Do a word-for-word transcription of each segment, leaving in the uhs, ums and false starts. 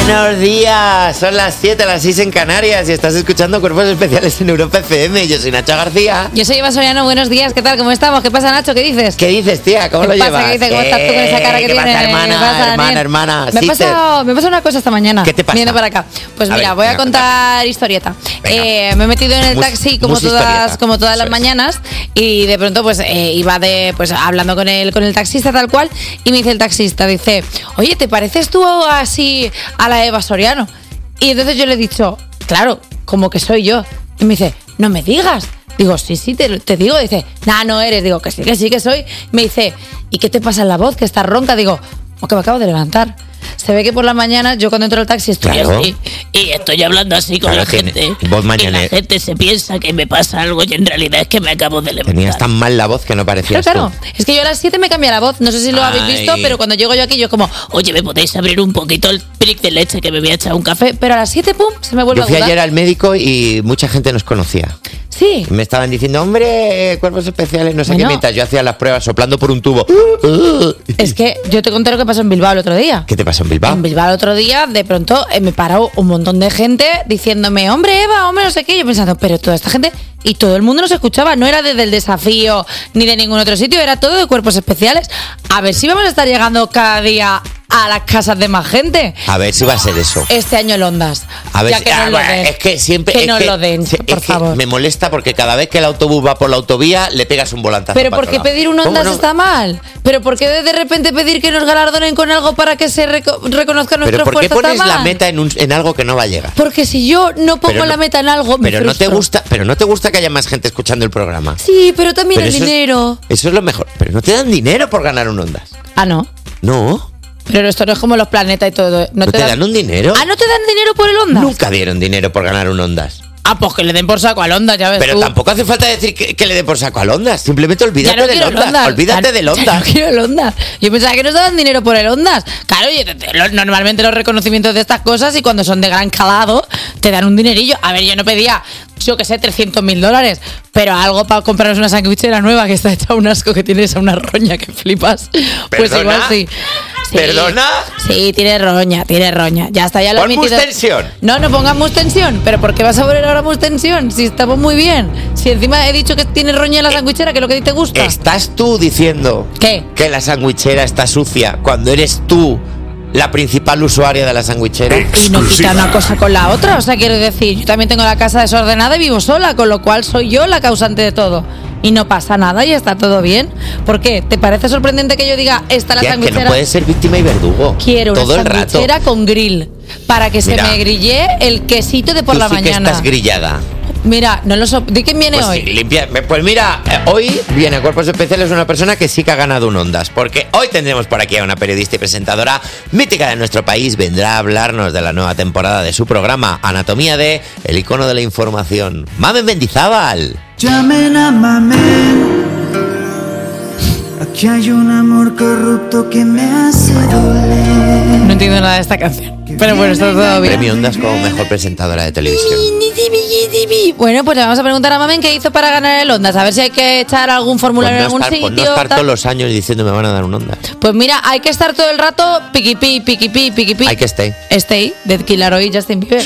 Buenos días, son las siete, las seis en Canarias y estás escuchando Cuerpos Especiales en Europa F M. Yo soy Nacho García. Yo soy Eva Soriano, buenos días, ¿qué tal? ¿Cómo estamos? ¿Qué pasa, Nacho? ¿Qué dices? ¿Qué dices, tía? ¿Cómo ¿Qué lo pasa? llevas? ¿Qué dices? ¿Cómo estás tú con esa cara que ¿Qué tienes? pasa, hermana, ¿Qué pasa, hermana, Daniel? hermana? Me ha Sí, pasado, me ha pasado una cosa esta mañana. ¿Qué te pasa? Viniendo para acá. Pues A mira, ver, voy a venga, contar historieta. Venga. Eh, me he metido en el Mus- taxi como mus todas, historieta. como todas las Eso es. mañanas y de pronto pues eh, iba de pues hablando con el con el taxista tal cual y me dice el taxista, dice, oye, ¿te pareces tú así a la Eva Soriano? Y entonces yo le he dicho, claro, como que soy yo. Y me dice, no me digas. Digo, sí, sí, te, te digo. Dice, nah, no eres. Digo, que sí, que sí, que soy. Me dice, ¿y qué te pasa en la voz? Que estás ronca. Digo, o que me acabo de levantar. Se ve que por las mañanas yo cuando entro al taxi estoy Claro. así y estoy hablando así con Claro, la tiene gente. voz Y mañanera. la gente se piensa que me pasa algo y en realidad es que me acabo de levantar. Tenías tan mal la voz que no parecías Claro, tú. claro. Es que yo a las siete me cambia la voz. No sé si lo habéis Ay. visto, pero cuando llego yo aquí, yo como, oye, ¿me podéis abrir un poquito el prick de leche que me voy a echar un café? Pero a las siete, pum, se me vuelve Yo fui a agudar. ayer al médico y mucha gente nos conocía. Sí. Me estaban diciendo, hombre, Cuerpos Especiales, no sé Bueno. qué, mientras yo hacía las pruebas soplando por un tubo. Es que yo te conté lo que pasó en Bilbao el otro día. ¿Qué te pasó en Bilbao? En Bilbao el otro día, de pronto, eh, me paró un montón de gente diciéndome, hombre, Eva, hombre, no sé qué. Yo pensando, pero toda esta gente... Y todo el mundo nos escuchaba. No era desde el Desafío ni de ningún otro sitio. Era todo de Cuerpos Especiales. A ver si vamos a estar llegando cada día a las casas de más gente. A ver si va a ser eso. Este año en Ondas. A ver, ya si- que ah, nos lo bueno, den. es que siempre. Que es nos que- lo den, se- por es que favor. me molesta porque cada vez que el autobús va por la autovía le pegas un volantazo. Pero para ¿por qué otro lado. pedir un ¿Cómo Ondas no? está mal? ¿Pero por qué de repente pedir que nos galardonen con algo para que se reco- reconozca nuestro Pero ¿por qué esfuerzo pones está la mal? meta en, un- en algo que no va a llegar? Porque si yo no pongo Pero no- la meta en algo, me Pero no te frustro. gusta, pero no te gusta que haya más gente escuchando el programa. Sí, pero también Pero el eso es- dinero. eso es lo mejor. Pero no te dan dinero por ganar un Ondas. Ah, no. No. Pero esto no es como los planetas y todo. ¿No te dan un dinero? Ah, ¿no te dan dinero por el Ondas? Nunca dieron dinero por ganar un Ondas. Ah, pues que le den por saco al Ondas, ya ves Pero tú. tampoco hace falta decir que, que le dé por saco al Ondas. Simplemente Ya olvídate no del quiero el Ondas. Ondas. Olvídate Ya- del ya Ondas. no quiero el Ondas. Yo pensaba que nos daban dinero por el Ondas. Claro, oye, te- te- lo- normalmente los reconocimientos de estas cosas y cuando son de gran calado te dan un dinerillo. A ver, yo no pedía, yo que sé, trescientos mil dólares, pero algo para comprarnos una sandwichera nueva que está hecha un asco, que tiene esa una roña que flipas. Pues ¿Perdona? igual sí. Sí. ¿Perdona? Sí, tiene roña, tiene roña. Ya está, ya lo he Pon admitido. mustensión. No, no pongamos tensión. ¿Pero por qué vas a poner ahora tensión? Si estamos muy bien. Si encima he dicho que tiene roña en la sandwichera, que es lo que a ti te gusta. ¿Estás tú diciendo ¿Qué? que la sandwichera está sucia cuando eres tú la principal usuaria de la sandwichera? Y no quita una cosa con la otra. O sea, quiero decir, yo también tengo la casa desordenada y vivo sola, con lo cual soy yo la causante de todo. Y no pasa nada y está todo bien. ¿Por qué? ¿Te parece sorprendente que yo diga, esta la Tía, que no sandwichera? puedes ser víctima y verdugo. Quiero todo una el rato. sandwichera con grill. Para que Mira. se me grille el quesito de por Tú la sí que mañana. estás grillada. Mira, no lo so ¿de quién viene Pues hoy? sí, limpia. Pues mira, eh, hoy viene a Cuerpos Especiales una persona que sí que ha ganado un Ondas, porque hoy tendremos por aquí a una periodista y presentadora mítica de nuestro país. Vendrá a hablarnos de la nueva temporada de su programa Anatomía de El icono de la información. Mamen Mendizábal. Llamen a Mamen. Aquí hay un amor corrupto que me hace doler. No entiendo nada de esta canción. Pero bueno, está todo bien. Premio Ondas como mejor presentadora de televisión. Bueno, pues le vamos a preguntar a Mamen qué hizo para ganar el Ondas. A ver si hay que echar algún Por formulario no en algún estar, por sitio. no estar tal. todos los años diciendo me van a dar un Ondas. Pues mira, hay que estar todo el rato piquipi, piquipi, piquipi. Hay que estar. Stay, de Killer y Justin Bieber.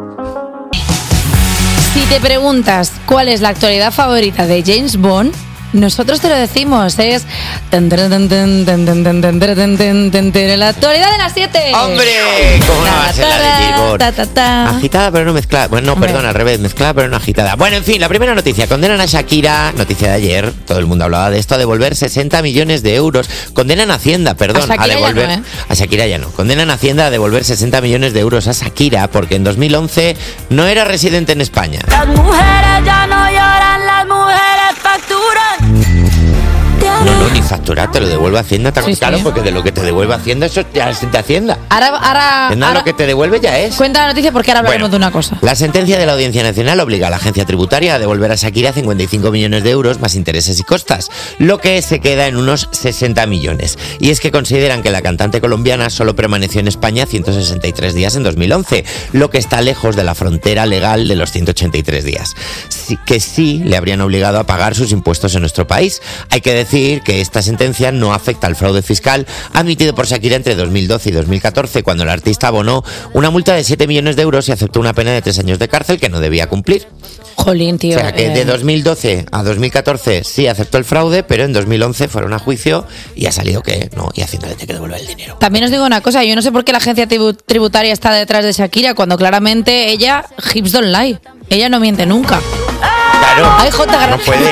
Si te preguntas cuál es la actualidad favorita de James Bond, nosotros te lo decimos, es tan, tan, tan, tan, tan, tan, tan, tan, tan, tan, tan, tan, la actualidad de las siete. ¡Hombre! ¿Cómo no va a ser la de Billboard? Ta, ta, ta. Agitada pero no mezclada. Bueno, no, Hombre. perdón, al revés, mezclada pero no agitada. Bueno, en fin, la primera noticia. Condenan a Shakira, noticia de ayer, todo el mundo hablaba de esto, a devolver sesenta millones de euros. Condenan a Hacienda, perdón, A Shakira ya devolver. no, ¿eh? A Shakira ya no. Condenan a Hacienda a devolver sesenta millones de euros a Shakira porque en dos mil once no era residente en España. Las mujeres ya no lloran, las mujeres facturan. No, no, ni facturar, te lo devuelve Hacienda. Tan Sí, claro, sí. porque de lo que te devuelve Hacienda, eso ya es de Hacienda. Ahora, ahora, Es nada, ahora lo que te devuelve ya es. cuenta la noticia porque ahora hablaremos Bueno, de una cosa. La sentencia de la Audiencia Nacional obliga a la agencia tributaria a devolver a Shakira cincuenta y cinco millones de euros más intereses y costas, lo que se queda en unos sesenta millones. Y es que consideran que la cantante colombiana solo permaneció en España ciento sesenta y tres días en dos mil once, lo que está lejos de la frontera legal de los ciento ochenta y tres días. Sí, que sí le habrían obligado a pagar sus impuestos en nuestro país. Hay que decir decir que esta sentencia no afecta al fraude fiscal admitido por Shakira entre dos mil doce y dos mil catorce, cuando el artista abonó una multa de siete millones de euros y aceptó una pena de tres años de cárcel que no debía cumplir. Jolín, tío. O sea que eh. de dos mil doce a dos mil catorce sí aceptó el fraude, pero en dos mil once fueron a juicio y ha salido que no, y Hacienda le tiene que devolver el dinero. También os digo una cosa, yo no sé por qué la agencia tribu- tributaria está detrás de Shakira cuando claramente ella, hips don't lie. Ella no miente nunca. Claro, Ay, Jota, no puede,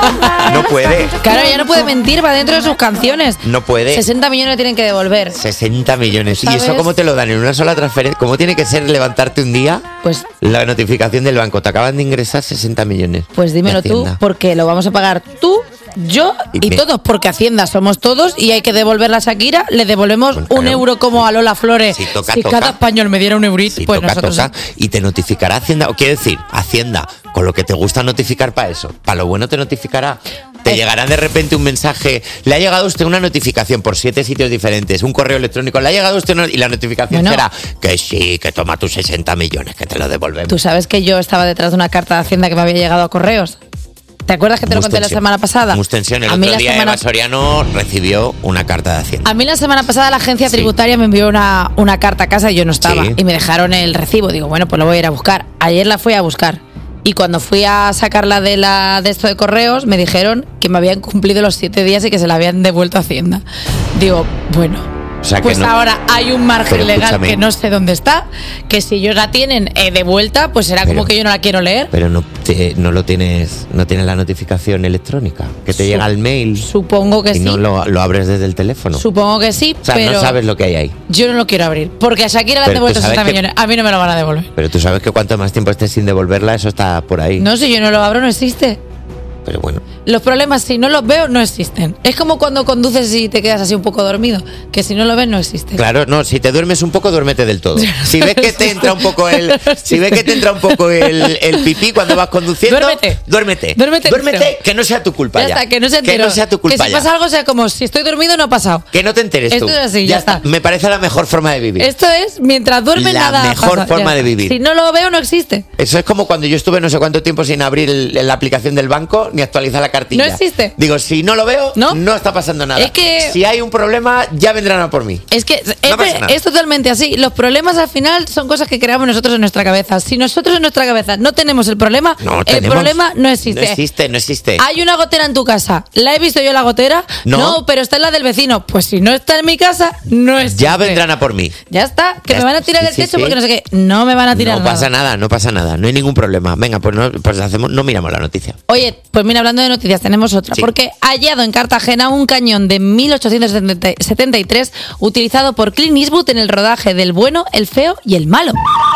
no puede, Claro, ella no puede mentir, va dentro de sus canciones. no puede. sesenta millones le tienen que devolver. sesenta millones. ¿Y ¿Sabes? eso cómo te lo dan? ¿En una sola transferencia? ¿Cómo tiene que ser levantarte un día? Pues La notificación del banco, te acaban de ingresar sesenta millones. Pues dímelo de tú, Hacienda. porque lo vamos a pagar tú, yo Y y, me- todos, porque Hacienda somos todos y hay que devolverla a Shakira, le devolvemos Pues un claro. euro como a Lola Flores. Si toca, si toca. cada español me diera un eurito, Si pues toca, nosotros... toca, y te notificará Hacienda. O quiero decir, Hacienda, con lo que te gusta notificar para eso, para lo bueno te notificará. Te Eh. llegará de repente un mensaje, le ha llegado a usted una notificación por siete sitios diferentes, un correo electrónico, le ha llegado a usted una- y la notificación Bueno. será que sí, que toma tus sesenta millones, que te lo devolvemos. Tú sabes que yo estaba detrás de una carta de Hacienda que me había llegado a correos. ¿Te acuerdas que te lo conté la Mustensión. semana pasada? Mustensión, el A mí otro la día semana- Eva Soriano recibió una carta de Hacienda. A mí la semana pasada la agencia Sí. tributaria me envió una, una carta a casa y yo no estaba. Sí. Y me dejaron el recibo. Digo, bueno, pues lo voy a ir a buscar. Ayer la fui a buscar. Y cuando fui a sacarla de la de esto de correos, me dijeron que me habían cumplido los siete días y que se la habían devuelto a Hacienda. Digo, bueno. O sea, que Pues no- ahora hay un margen Pero legal escúchame. que no sé dónde está. Que si ellos la tienen eh, de vuelta, pues será Pero- como que yo no la quiero leer. Pero no, te- no lo tienes, no tienes la notificación electrónica, que te Su- llega el mail Supongo que y sí. no lo, lo abres desde el teléfono. Supongo que sí, O sea, pero no sabes lo que hay ahí. yo no lo quiero abrir. Porque a Shakira le han Pero tú devuelto sabes sesenta que- millones. A mí no me lo van a devolver. Pero tú sabes que cuanto más tiempo estés sin devolverla, eso está por ahí. No, si yo no lo abro, no existe. Pero bueno, Los problemas, si no los veo, no existen. Es como cuando conduces y te quedas así un poco dormido, que si no lo ves, no existe. claro, no, si te duermes un poco, duérmete del todo. Si ves que te entra un poco el, si ves que te entra un poco el, el pipí cuando vas conduciendo, Duérmete. duérmete. Duérmete entero. que no sea tu culpa Ya ya. está, que no se Que no sea tu culpa Que si ya. pasa algo, sea como si estoy dormido, no ha pasado. Que no te enteres Esto tú. es así, ya está. Me parece la mejor forma de vivir. Esto es, mientras duermes, La nada mejor pasa, forma ya de está. vivir. Si no lo veo, no existe. Eso es como cuando yo estuve no sé cuánto tiempo sin abrir el- la aplicación del banco ni actualizar la cartilla. No existe. Digo, si no lo veo, ¿No? no, está pasando nada. Es que- Si hay un problema, ya vendrán a por mí. Es que es, No pasa nada. es totalmente así. Los problemas al final son cosas que creamos nosotros en nuestra cabeza. Si nosotros en nuestra cabeza no tenemos el problema, No el tenemos. problema no existe. No existe, no existe. Hay una gotera en tu casa. ¿La he visto yo la gotera? No. pero está en la del vecino. Pues si no está en mi casa, no existe. Ya vendrán a por mí. Ya está. Que Ya me van a está. tirar Sí, del sí, techo sí. porque no sé qué. No me van a tirar No nada. pasa nada, no pasa nada. No hay ningún problema. Venga, pues no, pues hacemos, no miramos la noticia. Oye, pues mira, hablando de noticias, tenemos otra. Sí. Porque hallado en Cartagena un cañón de mil ochocientos setenta y tres utilizado por Clint Eastwood en el rodaje del bueno, el feo y el malo.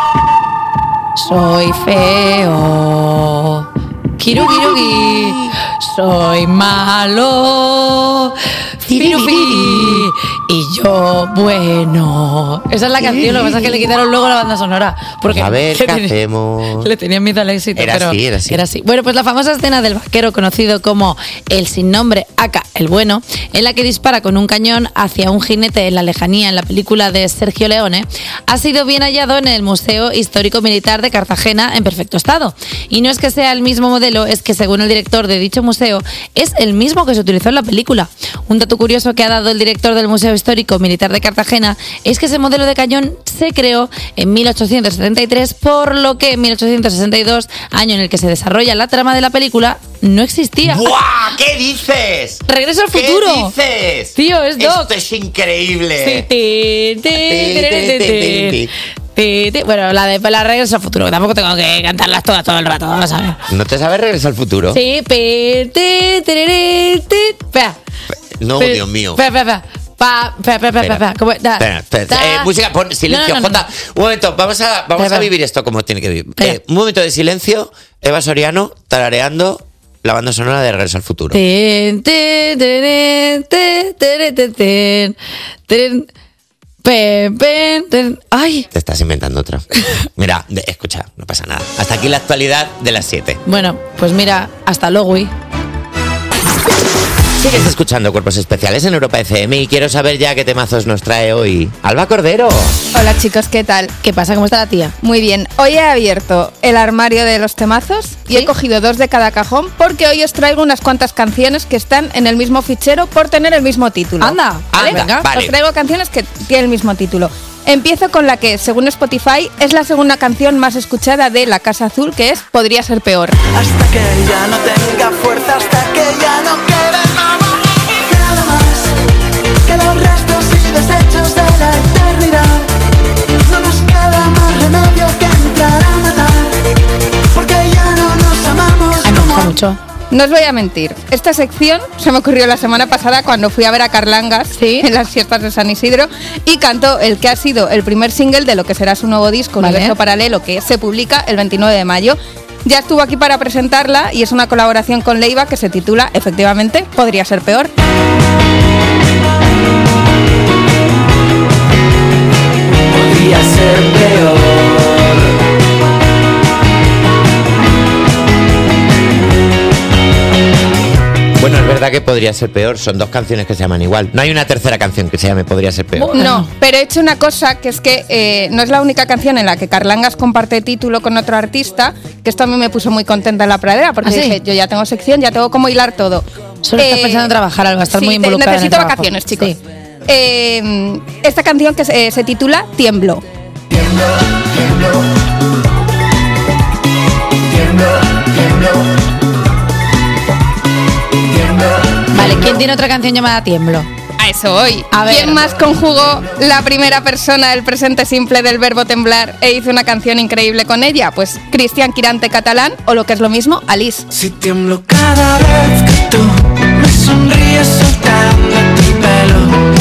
Soy feo. Kirugirugi. Soy malo. Firufi. Y yo, bueno. Esa es la canción, lo que pasa es que le quitaron luego la banda sonora. Porque A ver, le ¿qué tenía- hacemos? Le tenían miedo al éxito. Era pero así, era así. Era así. Bueno, pues la famosa escena del vaquero conocido como el sin nombre, aka el bueno, en la que dispara con un cañón hacia un jinete en la lejanía en la película de Sergio Leone, ha sido bien hallado en el Museo Histórico Militar de Cartagena en perfecto estado. Y no es que sea el mismo modelo, es que según el director de dicho museo, es el mismo que se utilizó en la película. Un dato curioso que ha dado el director del Museo Histórico Militar de Cartagena es que ese modelo de cañón se creó en mil ochocientos setenta y tres, por lo que en mil ochocientos sesenta y dos, año en el que se desarrolla la trama de la película, no existía. ¡Buah! ¿Qué dices? ¡Regreso al ¿Qué futuro! dices? Tío, es Doc. Esto es increíble. Sí, ti, ti, ti, ti, ti, ti, ti, ti. Bueno, la de la regreso al futuro, que tampoco tengo que cantarlas todas todo el rato, vamos a ver. ¿No te sabes Regreso al Futuro? Sí, pi, ti, ti, ti, ti. Espera. No, Pi- Dios mío. Espera, espera, espera. Pa, espera, espera, espera, espera. ¿Cómo? Da- Espera, espera. da- Eh, música, pon silencio, No, no, no, Jota. Un momento, vamos a, vamos Espera, a vivir esto como tiene que vivir. Espera. Eh, un momento de silencio. Eva Soriano tarareando la banda sonora de Regreso al Futuro. Tin, tin, tin, tin, tin, tin, tin, tin. Pen, pen, tin. Ay. Te estás inventando otra. Mira, de- escucha, no pasa nada. Hasta aquí la actualidad de las siete. Bueno, pues mira, hasta luego. güey. Sigues escuchando Cuerpos Especiales en Europa F M y quiero saber ya qué temazos nos trae hoy Alba Cordero. Hola chicos, ¿qué tal? ¿Qué pasa? ¿Cómo está la tía? Muy bien, hoy he abierto el armario de los temazos y ¿Sí? he cogido dos de cada cajón porque hoy os traigo unas cuantas canciones que están en el mismo fichero por tener el mismo título. Anda, ¿vale? anda, Venga, vale. Os traigo canciones que tienen el mismo título. Empiezo con la que, según Spotify, es la segunda canción más escuchada de La Casa Azul, que es Podría ser peor. Hasta que ya no tenga fuerza, hasta que ya no quede nada, nada más que los restos y desechos de la eternidad. No nos queda más remedio que entrar a matar, porque ya no nos amamos. Ay, me gusta como mucho. No os voy a mentir, esta sección se me ocurrió la semana pasada cuando fui a ver a Carlangas ¿Sí? en las fiestas de San Isidro y cantó el que ha sido el primer single de lo que será su nuevo disco, Vale. Universo Paralelo, que se publica el veintinueve de mayo. Ya estuvo aquí para presentarla y es una colaboración con Leiva que se titula, efectivamente, Podría ser peor. podría ser peor. Bueno, es verdad que podría ser peor, son dos canciones que se llaman igual. No hay una tercera canción que se llame Podría ser peor. No, pero he hecho una cosa que es que eh, no es la única canción en la que Carlangas comparte título con otro artista, que esto a mí me puso muy contenta en la pradera, porque ¿Ah, sí? dije, yo ya tengo sección, ya tengo cómo hilar todo. Solo estás Eh, pensando en trabajar, Alba, estás sí, muy te- involucrada en el necesito trabajo. vacaciones, chicos. Sí. Eh, esta canción que se, se titula Tiemblo. Tiemblo, tiemblo, tiemblo, tiemblo, tiemblo. Vale, ¿quién tiene otra canción llamada Tiemblo? A eso hoy. A ver. ¿Quién más conjugó la primera persona del presente simple del verbo temblar e hizo una canción increíble con ella? Pues Cristian Quirante Catalán o lo que es lo mismo, Alice. Si tiemblo cada vez que tú me sonríes soltando tu pelo.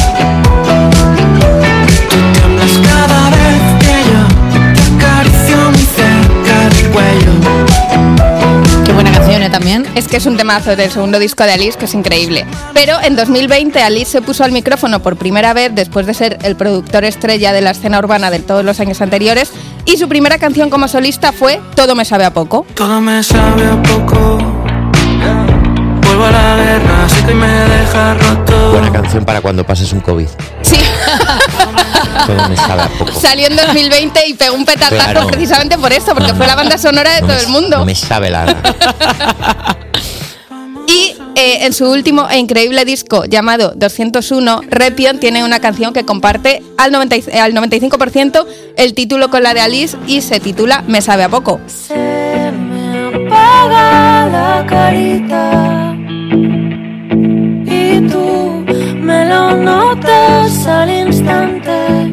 Tú tiemblas cada vez que yo te acaricio muy cerca del cuello. Qué buena canción, ¿eh? También. Es que es un temazo del segundo disco de Alice que es increíble. Pero en dos mil veinte Alice se puso al micrófono por primera vez después de ser el productor estrella de la escena urbana de todos los años anteriores y su primera canción como solista fue Todo me sabe a poco. Todo me sabe a poco. Vuelvo a la guerra, así que me deja roto. Buena canción para cuando pases un COVID. Sí, Todo me sabe a poco. salió en dos mil veinte y pegó un petardazo Claro. precisamente por eso, porque fue la banda sonora de No todo me- el mundo. No me sabe la... Y eh, en su último e increíble disco llamado doscientos uno, Repion tiene una canción que comparte al, noventa y- al noventa y cinco por ciento el título con la de Alice y se titula Me sabe a poco. Se me apaga la carita y tú me lo notas al instante.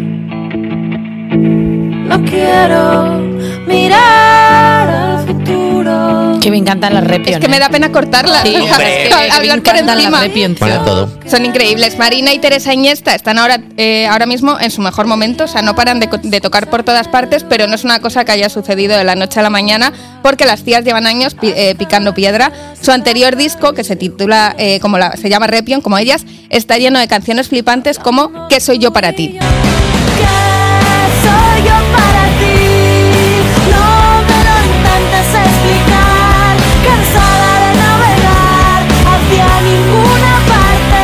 No quiero mirar al futuro. Que me encantan las Repion. Es que me da pena cortarla, Sí, hombre. es que me hablar por encantan encima. las Repion, tío. Bueno, todo. Son increíbles. Marina y Teresa Iniesta están ahora, eh, ahora mismo en su mejor momento. O sea, no paran de, co- de tocar por todas partes, pero no es una cosa que haya sucedido de la noche a la mañana, porque las tías llevan años pi- eh, picando piedra. Su anterior disco, que se titula, eh, como la, se llama Repion, como ellas, está lleno de canciones flipantes como ¿Qué soy yo para ti? ¿Qué soy yo para ti? No me lo intentes explicar. Cansada de navegar hacia ninguna parte.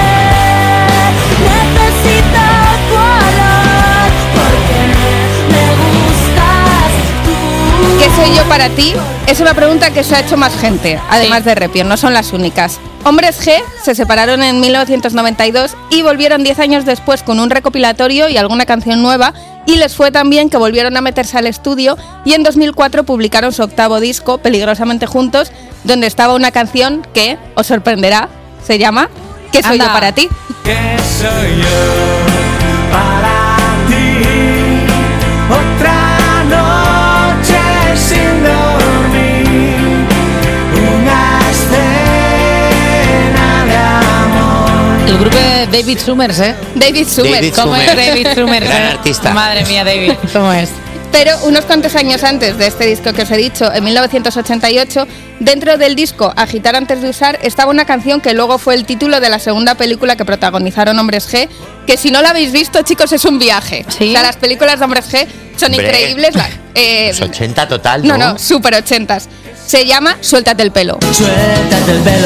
Necesito tu olor porque me gustas tú. ¿Qué soy yo para ti? Es una pregunta que se ha hecho más gente, además de Repion, no son las únicas. Hombres G se separaron en mil novecientos noventa y dos y volvieron diez años después con un recopilatorio y alguna canción nueva, y les fue tan bien que volvieron a meterse al estudio y en dos mil cuatro publicaron su octavo disco, Peligrosamente Juntos, donde estaba una canción que, os sorprenderá, se llama ¿Qué soy Anda. yo para ti? ¿Qué soy yo para ti? Otra noche sin dormir, una escena de amor. El grupo de David Summers, ¿eh? David Summers. David ¿Cómo es Summers. David Summers? Gran eh? artista. Madre mía, David, ¿cómo es? Pero unos cuantos años antes de este disco que os he dicho, en mil novecientos ochenta y ocho, dentro del disco Agitar antes de usar estaba una canción que luego fue el título de la segunda película que protagonizaron Hombres G, que si no la habéis visto, chicos, es un viaje. ¿Sí? O sea, las películas de Hombres G son Hombre. increíbles. la- eh, Los ochenta total, ¿no? no, no, super ochentas. Se llama Suéltate el pelo. Suéltate el pelo.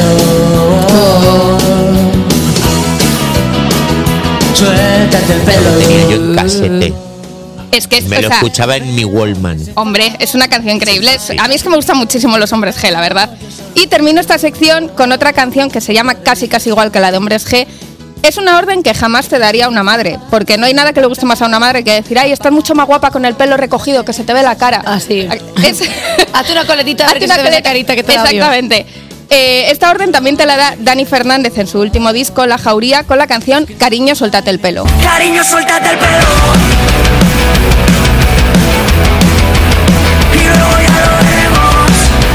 Suéltate el pelo. Tenía yo en casete. Es que es, Me o lo sea, escuchaba en mi Wallman. hombre, es una canción increíble. Es- A mí es que me gustan muchísimo los Hombres G, la verdad. Y termino esta sección con otra canción que se llama casi casi igual que la de Hombres G. Es una orden que jamás te daría una madre, porque no hay nada que le guste más a una madre que decir, ay, estás mucho más guapa con el pelo recogido, que se te ve la cara. Así. Es, Hazte una coletita a ver hazte que se una te ve la coleta. carita que te da bien. Exactamente. Eh, esta orden también te la da Dani Fernández en su último disco, La Jauría, con la canción Cariño, suéltate el pelo. Cariño, suéltate el pelo. Y luego ya lo veremos.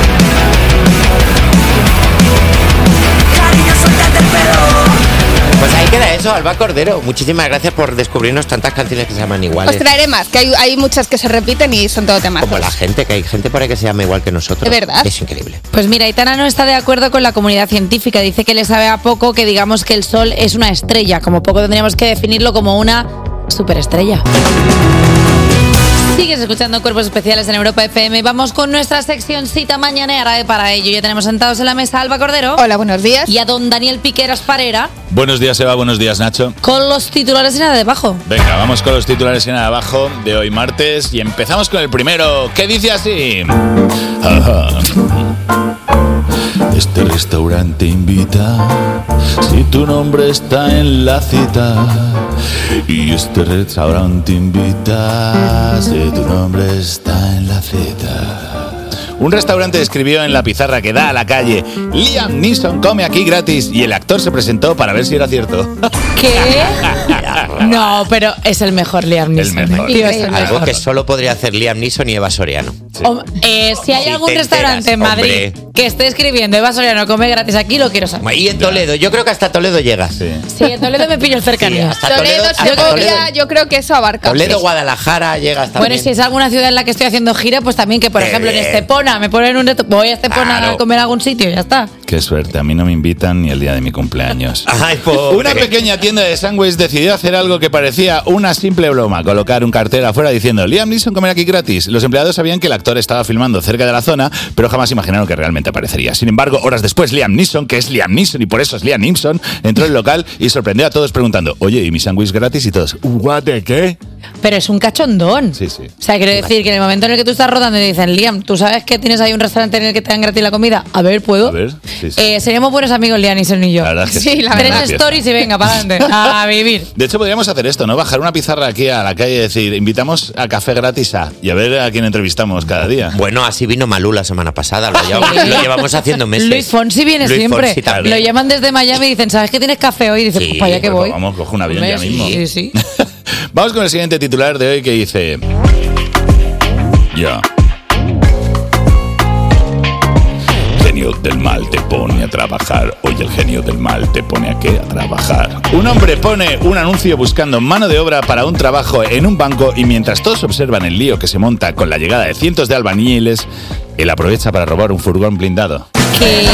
Cariño, suéltate el pelo. Pues ahí queda eso, Alba Cordero. Muchísimas gracias por descubrirnos tantas canciones que se llaman iguales. Os traeré más, que hay, hay muchas que se repiten y son todo temas. Como la gente, que hay gente por ahí que se llama igual que nosotros. ¿De verdad? Es increíble. Pues mira, Aitana no está de acuerdo con la comunidad científica. Dice que le sabe a poco que digamos que el Sol es una estrella. Como poco tendríamos que definirlo como una superestrella. Sigues escuchando Cuerpos Especiales en Europa F M. Vamos con nuestra sección cita mañanera. Y para ello ya tenemos sentados en la mesa a Alba Cordero. Hola, buenos días. Y a don Daniel Piqueras Parera Buenos días, Eva. Buenos días, Nacho. con los titulares y nada debajo. Venga, vamos con los titulares en abajo de hoy martes y empezamos con el primero, que dice así. Ajá. Este restaurante invita si tu nombre está en la cita. Y este restaurante invita si tu nombre está en la cita. Un restaurante escribió en la pizarra que da a la calle: Liam Neeson come aquí gratis, y el actor se presentó para ver si era cierto. ¿Qué? No, pero es el mejor Liam Neeson. El mejor. Tío, es el Algo mejor. que solo podría hacer Liam Neeson y Eva Soriano. Hom- eh, si hay Si algún te restaurante en enteras, Madrid hombre. que esté escribiendo Eva Soriano come gratis aquí, lo quiero saber. Y en Toledo, yo creo que hasta Toledo llega. Sí. Sí, en Toledo me pillo el cercanía. Sí, hasta Toledo, hasta Segovia, Toledo. yo creo que eso abarca. Toledo, Guadalajara, llega hasta. Bueno, y si es alguna ciudad en la que estoy haciendo gira, pues también que, por Qué ejemplo, en bien. Estepona me ponen un reto, voy a Estepona Claro. a comer a algún sitio, ya está. Qué suerte, a mí no me invitan ni el día de mi cumpleaños. Ay, pobre. Una pequeña tienda de sándwiches decidió hacer algo que parecía una simple broma: colocar un cartel afuera diciendo Liam Neeson comer aquí gratis. Los empleados sabían que el actor estaba filmando cerca de la zona, pero jamás imaginaron que realmente aparecería. Sin embargo, horas después, Liam Neeson, que es Liam Neeson y por eso es Liam Neeson, entró al local y sorprendió a todos preguntando: oye, ¿y mi sándwich gratis? Y todos: ¿what de qué? Pero es un cachondón. Sí, sí. O sea, quiero decir que en el momento en el que tú estás rodando y dicen, Liam, ¿tú sabes que tienes ahí un restaurante en el que te dan gratis la comida? A ver, ¿puedo? A ver, sí, sí. Eh, seríamos buenos amigos, Liam Neeson y yo. La verdad es que Sí, sí. la Tres verdad. stories y venga, para adelante. A vivir. De hecho, podríamos hacer esto, ¿no? Bajar una pizarra aquí a la calle y decir: invitamos a café gratis a... y a ver a quién entrevistamos cada día. Bueno, así vino Malú la semana pasada. Lo llevamos, lo llevamos haciendo meses. Luis Fonsi viene Luis siempre. Fonsi también. Lo llaman desde Miami y dicen, ¿sabes que tienes café hoy? Y dice, Sí, pues para allá que Pues voy. vamos, cojo un avión Hombre, ya mismo. Sí, sí. Vamos con el siguiente titular de hoy que dice... Ya. Genio del mal te pone a trabajar. Hoy el genio del mal te pone a qué? A trabajar. Un hombre pone un anuncio buscando mano de obra para un trabajo en un banco y mientras todos observan el lío que se monta con la llegada de cientos de albañiles, él aprovecha para robar un furgón blindado. ¿Qué?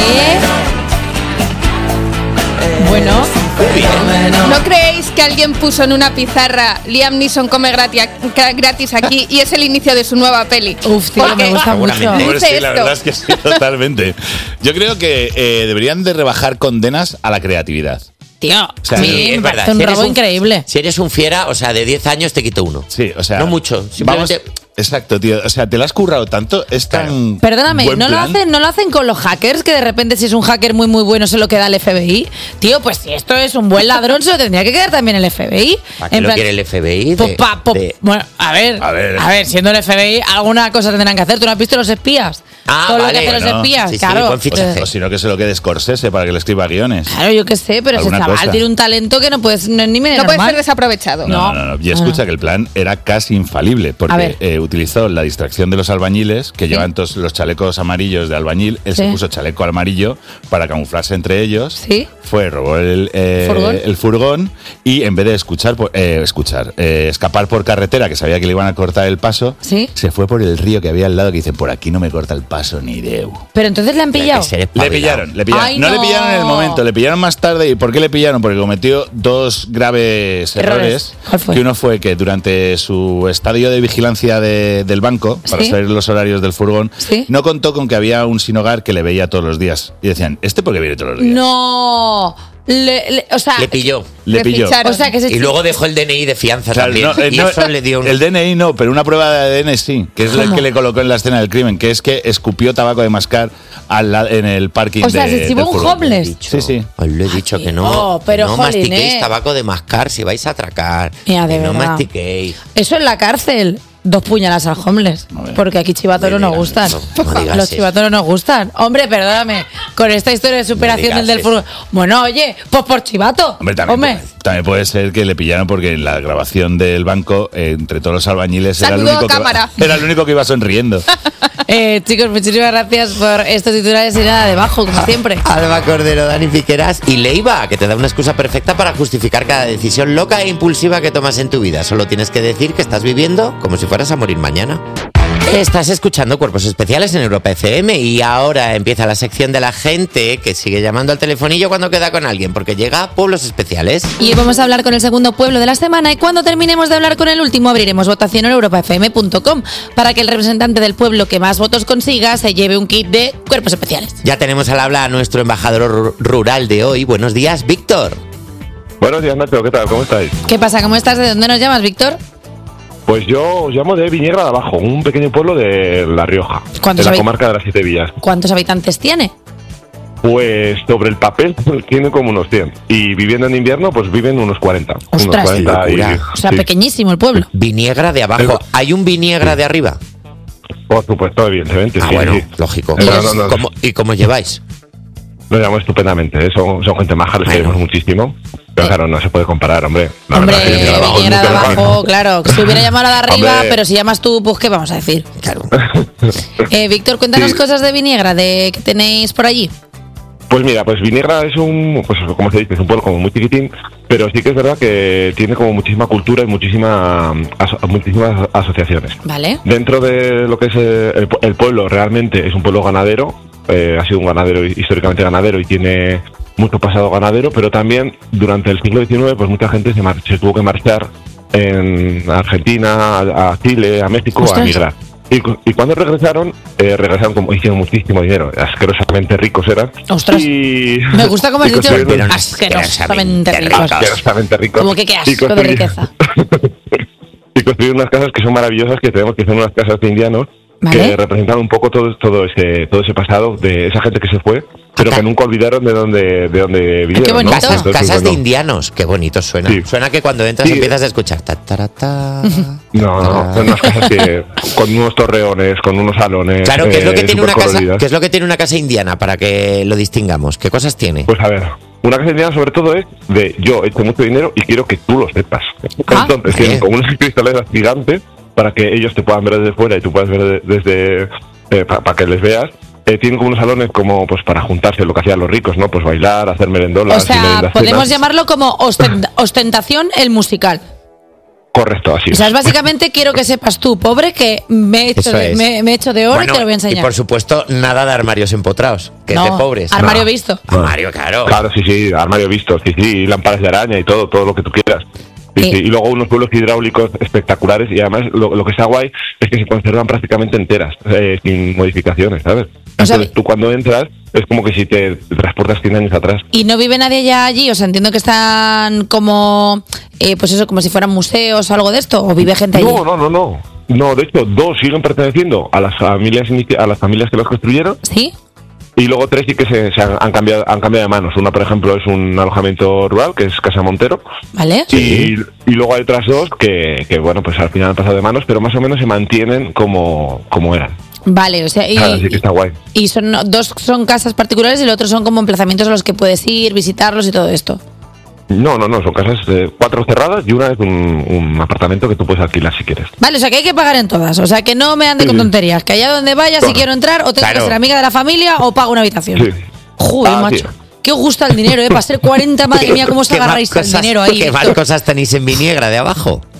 Bueno, ¿No creéis que alguien puso en una pizarra Liam Neeson come gratis, gratis aquí y es el inicio de su nueva peli? uf, tío, Porque me gusta mucho. seguramente. Hombre, dice sí, la esto. verdad es que sí, totalmente. Yo creo que eh, deberían de rebajar condenas a la creatividad. Tío, sea, a mí sí, me es parece verdad. un Si eres robo un- increíble. Si eres un fiera, o sea, de diez años te quito uno. Sí, o sea... No mucho, Vamos, simplemente- exacto, tío. O sea, te lo has currado tanto, es tan... Perdóname, buen ¿no lo, plan. hacen, ¿no lo hacen con los hackers? Que de repente si es un hacker muy muy bueno se lo queda el F B I. Tío, pues si esto es un buen ladrón se lo tendría que quedar también el F B I. ¿Para qué En lo plan- quiere el F B I? Pues De- pa- po- de- Bueno, a ver, A a ver. ver, siendo el F B I, alguna cosa tendrán que hacer. ¿Tú no has visto los espías? Ah, Todo lo vale, que hacen bueno, los espías, sí, sí, claro. buen fichaje. O si no, que se lo quede Scorsese para que le escriba guiones. Claro, yo qué sé, pero ese Alguna chaval cosa. tiene un talento que no puedes no es ni medio No puede normal. ser desaprovechado. No, no, no. Y escucha que el plan era casi infalible, A porque ver. eh, utilizó la distracción de los albañiles, que llevan todos los chalecos amarillos de albañil. Él Sí. se puso chaleco amarillo para camuflarse entre ellos. Sí. Fue, robó el, eh, ¿Furgón? el furgón y en vez de escuchar, por- eh, escuchar, eh, escapar por carretera, que sabía que le iban a cortar el paso, Sí. se fue por el río que había al lado, que dicen, por aquí no me corta el paso pasó ni deu. Pero entonces le han pillado. Le pillaron, le pillaron. Ay, no, no. le pillaron en el momento, le pillaron más tarde. ¿Y por qué le pillaron? Porque cometió dos graves Errores. errores. ¿Cuál fue? Que uno fue que durante su estadio de vigilancia de- del banco, para ¿Sí? saber los horarios del furgón, ¿Sí? no contó con que había un sin hogar que le veía todos los días. Y decían, ¿este por qué viene todos los días? No. Le, le- o sea, Le pilló. Le Le pilló. ficharon. o sea, que ese Y chico- luego dejó el D N I de fianza Claro, también. no, eh, y no, eso le dio un... El D N I no, pero una prueba de A D N sí, que es la ¿Cómo? que le colocó en la escena del crimen, que es que escupió tabaco de mascar al la- en el parking O sea, de, se chivó del un furgón. homeless. Sí, sí. Os lo he dicho sí. que no, Oh, pero, que no jolín, mastiquéis eh. tabaco de mascar si vais a atracar. Ya, de que no verdad. mastiquéis. Eso en la cárcel. Dos puñalas al homeless. A ver. Porque aquí chivatoros No nos digas gustan. eso, no digas Los eso. chivatoros nos gustan. Hombre, perdóname. Con esta historia de superación digas del del eso. furgón. Bueno, oye, pues por chivato. Hombre, también, Hombre. Puede, también puede ser que le pillaron porque en la grabación del banco, eh, entre todos los albañiles, era el, Saludó único que cámara. iba, era el único que iba sonriendo. Eh, chicos, muchísimas gracias por estos titulares y nada debajo, como siempre. Alba Cordero, Dani Piqueras y Leiva, que te da una excusa perfecta para justificar cada decisión loca e impulsiva que tomas en tu vida. Solo tienes que decir que estás viviendo como si fueras a morir mañana. Estás escuchando Cuerpos Especiales en Europa F M y ahora empieza la sección de la gente que sigue llamando al telefonillo cuando queda con alguien, porque llega Pueblos Especiales. Y vamos a hablar con el segundo pueblo de la semana y cuando terminemos de hablar con el último abriremos votación en europa f m punto com para que el representante del pueblo que más votos consiga se lleve un kit de Cuerpos Especiales. Ya tenemos al habla a nuestro embajador ru- rural de hoy. Buenos días, Víctor. Buenos días, Nacho, ¿qué tal? ¿Cómo estáis? ¿Qué pasa? ¿Cómo estás? ¿De dónde nos llamas, Víctor? Pues yo os llamo de Viniegra de Abajo, un pequeño pueblo de La Rioja, de ¿Cuántos la habéis- comarca de las Siete Villas. ¿Cuántos habitantes tiene? Pues sobre el papel tiene como unos cien. Y viviendo en invierno, pues viven unos cuarenta. Ostras, unos cuarenta qué locura. O sea, sí, pequeñísimo el pueblo. Viniegra de abajo. Pero- ¿Hay un Viniegra de arriba? por supuesto, evidentemente. Ah, sí, bueno, sí. lógico. Eh, no, no, no. ¿Cómo- ¿Y cómo lleváis? Lo llamo estupendamente, ¿eh? son, son gente maja, les Bueno. queremos muchísimo. Pero claro, no se puede comparar, hombre. La Hombre, verdad es que Viniegra de Abajo es Viniegra de muy abajo, cercano. claro. Si hubiera llamado a la de arriba, Hombre. pero si llamas tú, pues ¿qué vamos a decir? Claro. Eh, Víctor, cuéntanos Sí. cosas de Viniegra, de que tenéis por allí. Pues mira, pues Viniegra es un, pues como se dice, es un pueblo como muy chiquitín, pero sí que es verdad que tiene como muchísima cultura y muchísima, aso- muchísimas asociaciones. ¿Vale? Dentro de lo que es eh, el, pu- el pueblo, realmente es un pueblo ganadero, eh, ha sido un ganadero, históricamente ganadero y tiene mucho pasado ganadero, pero también durante el siglo diecinueve pues mucha gente se, mar- se tuvo que marchar en Argentina, a, a Chile, a México, Ostras. a migrar. Y, cu- y cuando regresaron, eh, regresaron como hicieron muchísimo dinero, asquerosamente ricos eran. Ostras. Y, Me gusta como has y dicho construyeron- asquerosamente asquerosamente ricos. asquerosamente ricos. Como que qué Y asco de construyeron- riqueza. y construyeron unas casas que son maravillosas, que tenemos que son unas casas de indianos, Vale. que representan un poco todo, todo ese todo ese pasado de esa gente que se fue, pero que nunca olvidaron de dónde de dónde vivieron. bonito. ¿no? Casas, Entonces, casas de bueno, indianos. Qué bonito suena. Sí. Suena que cuando entras Sí. empiezas a escuchar. Ta, ta, ra, ta. No, no, son unas casas que con unos torreones, con unos salones. Claro, ¿qué es lo que eh, tiene una casa? supercoloridas. ¿Qué es lo que tiene una casa indiana para que lo distingamos? ¿Qué cosas tiene? Pues a ver, una casa indiana sobre todo es de yo he hecho mucho dinero y quiero que tú lo sepas. Ah, Entonces vale. tienen como unas cristaleras gigantes para que ellos te puedan ver desde fuera y tú puedas ver de- desde eh, para que les veas. Eh, tienen como unos salones como pues para juntarse, lo que hacían los ricos, ¿no? Pues bailar, hacer merendolas. O sea, y meriendas podemos cenas. llamarlo como osten- ostentación el musical. Correcto, así O es. sea, es básicamente quiero que sepas tú, pobre, que me he hecho, Eso de, es. me, me he hecho de oro Bueno, y te lo voy a y enseñar. por supuesto, nada de armarios empotrados, que No, es de pobres. armario No. visto. Armario, claro. Claro, sí, sí, armario visto, sí, sí, y lámparas de araña y todo, todo lo que tú quieras. Sí, Sí. sí, y luego unos pueblos hidráulicos espectaculares y además lo, lo que está guay es que se conservan prácticamente enteras, eh, sin modificaciones, ¿sabes? O sea, Entonces tú cuando entras es como que si te transportas cien años atrás. ¿Y no vive nadie ya allí? O sea, entiendo que están como, eh, pues eso, como si fueran museos o algo de esto, o vive gente allí. No, no, no, no. No, de hecho, dos siguen perteneciendo a las familias inici- a las familias que los construyeron ¿Sí? y luego tres sí que se, se han, han cambiado han cambiado de manos. Una, por ejemplo, es un alojamiento rural, que es Casa Montero, ¿Vale? y, y luego hay otras dos que, que, bueno, pues al final han pasado de manos, pero más o menos se mantienen como, como eran. Vale, o sea, y, Claro, así que está guay. y son dos son casas particulares y el otro son como emplazamientos a los que puedes ir, visitarlos y todo esto. No, no, no, son casas eh, cuatro cerradas y una es un, un apartamento que tú puedes alquilar si quieres. Vale, o sea que hay que pagar en todas. O sea que no me ande con Sí. tonterías. Que allá donde vaya, si Claro. quiero entrar, o tengo Claro. que ser amiga de la familia o pago una habitación. Sí. Joder, Ah, macho. sí. ¿Qué os gusta el dinero, eh? Para ser cuarenta, madre mía, ¿cómo os ¿Qué más agarráis el cosas- dinero ahí? ¿Qué más Esto- cosas tenéis en Viniegra de abajo?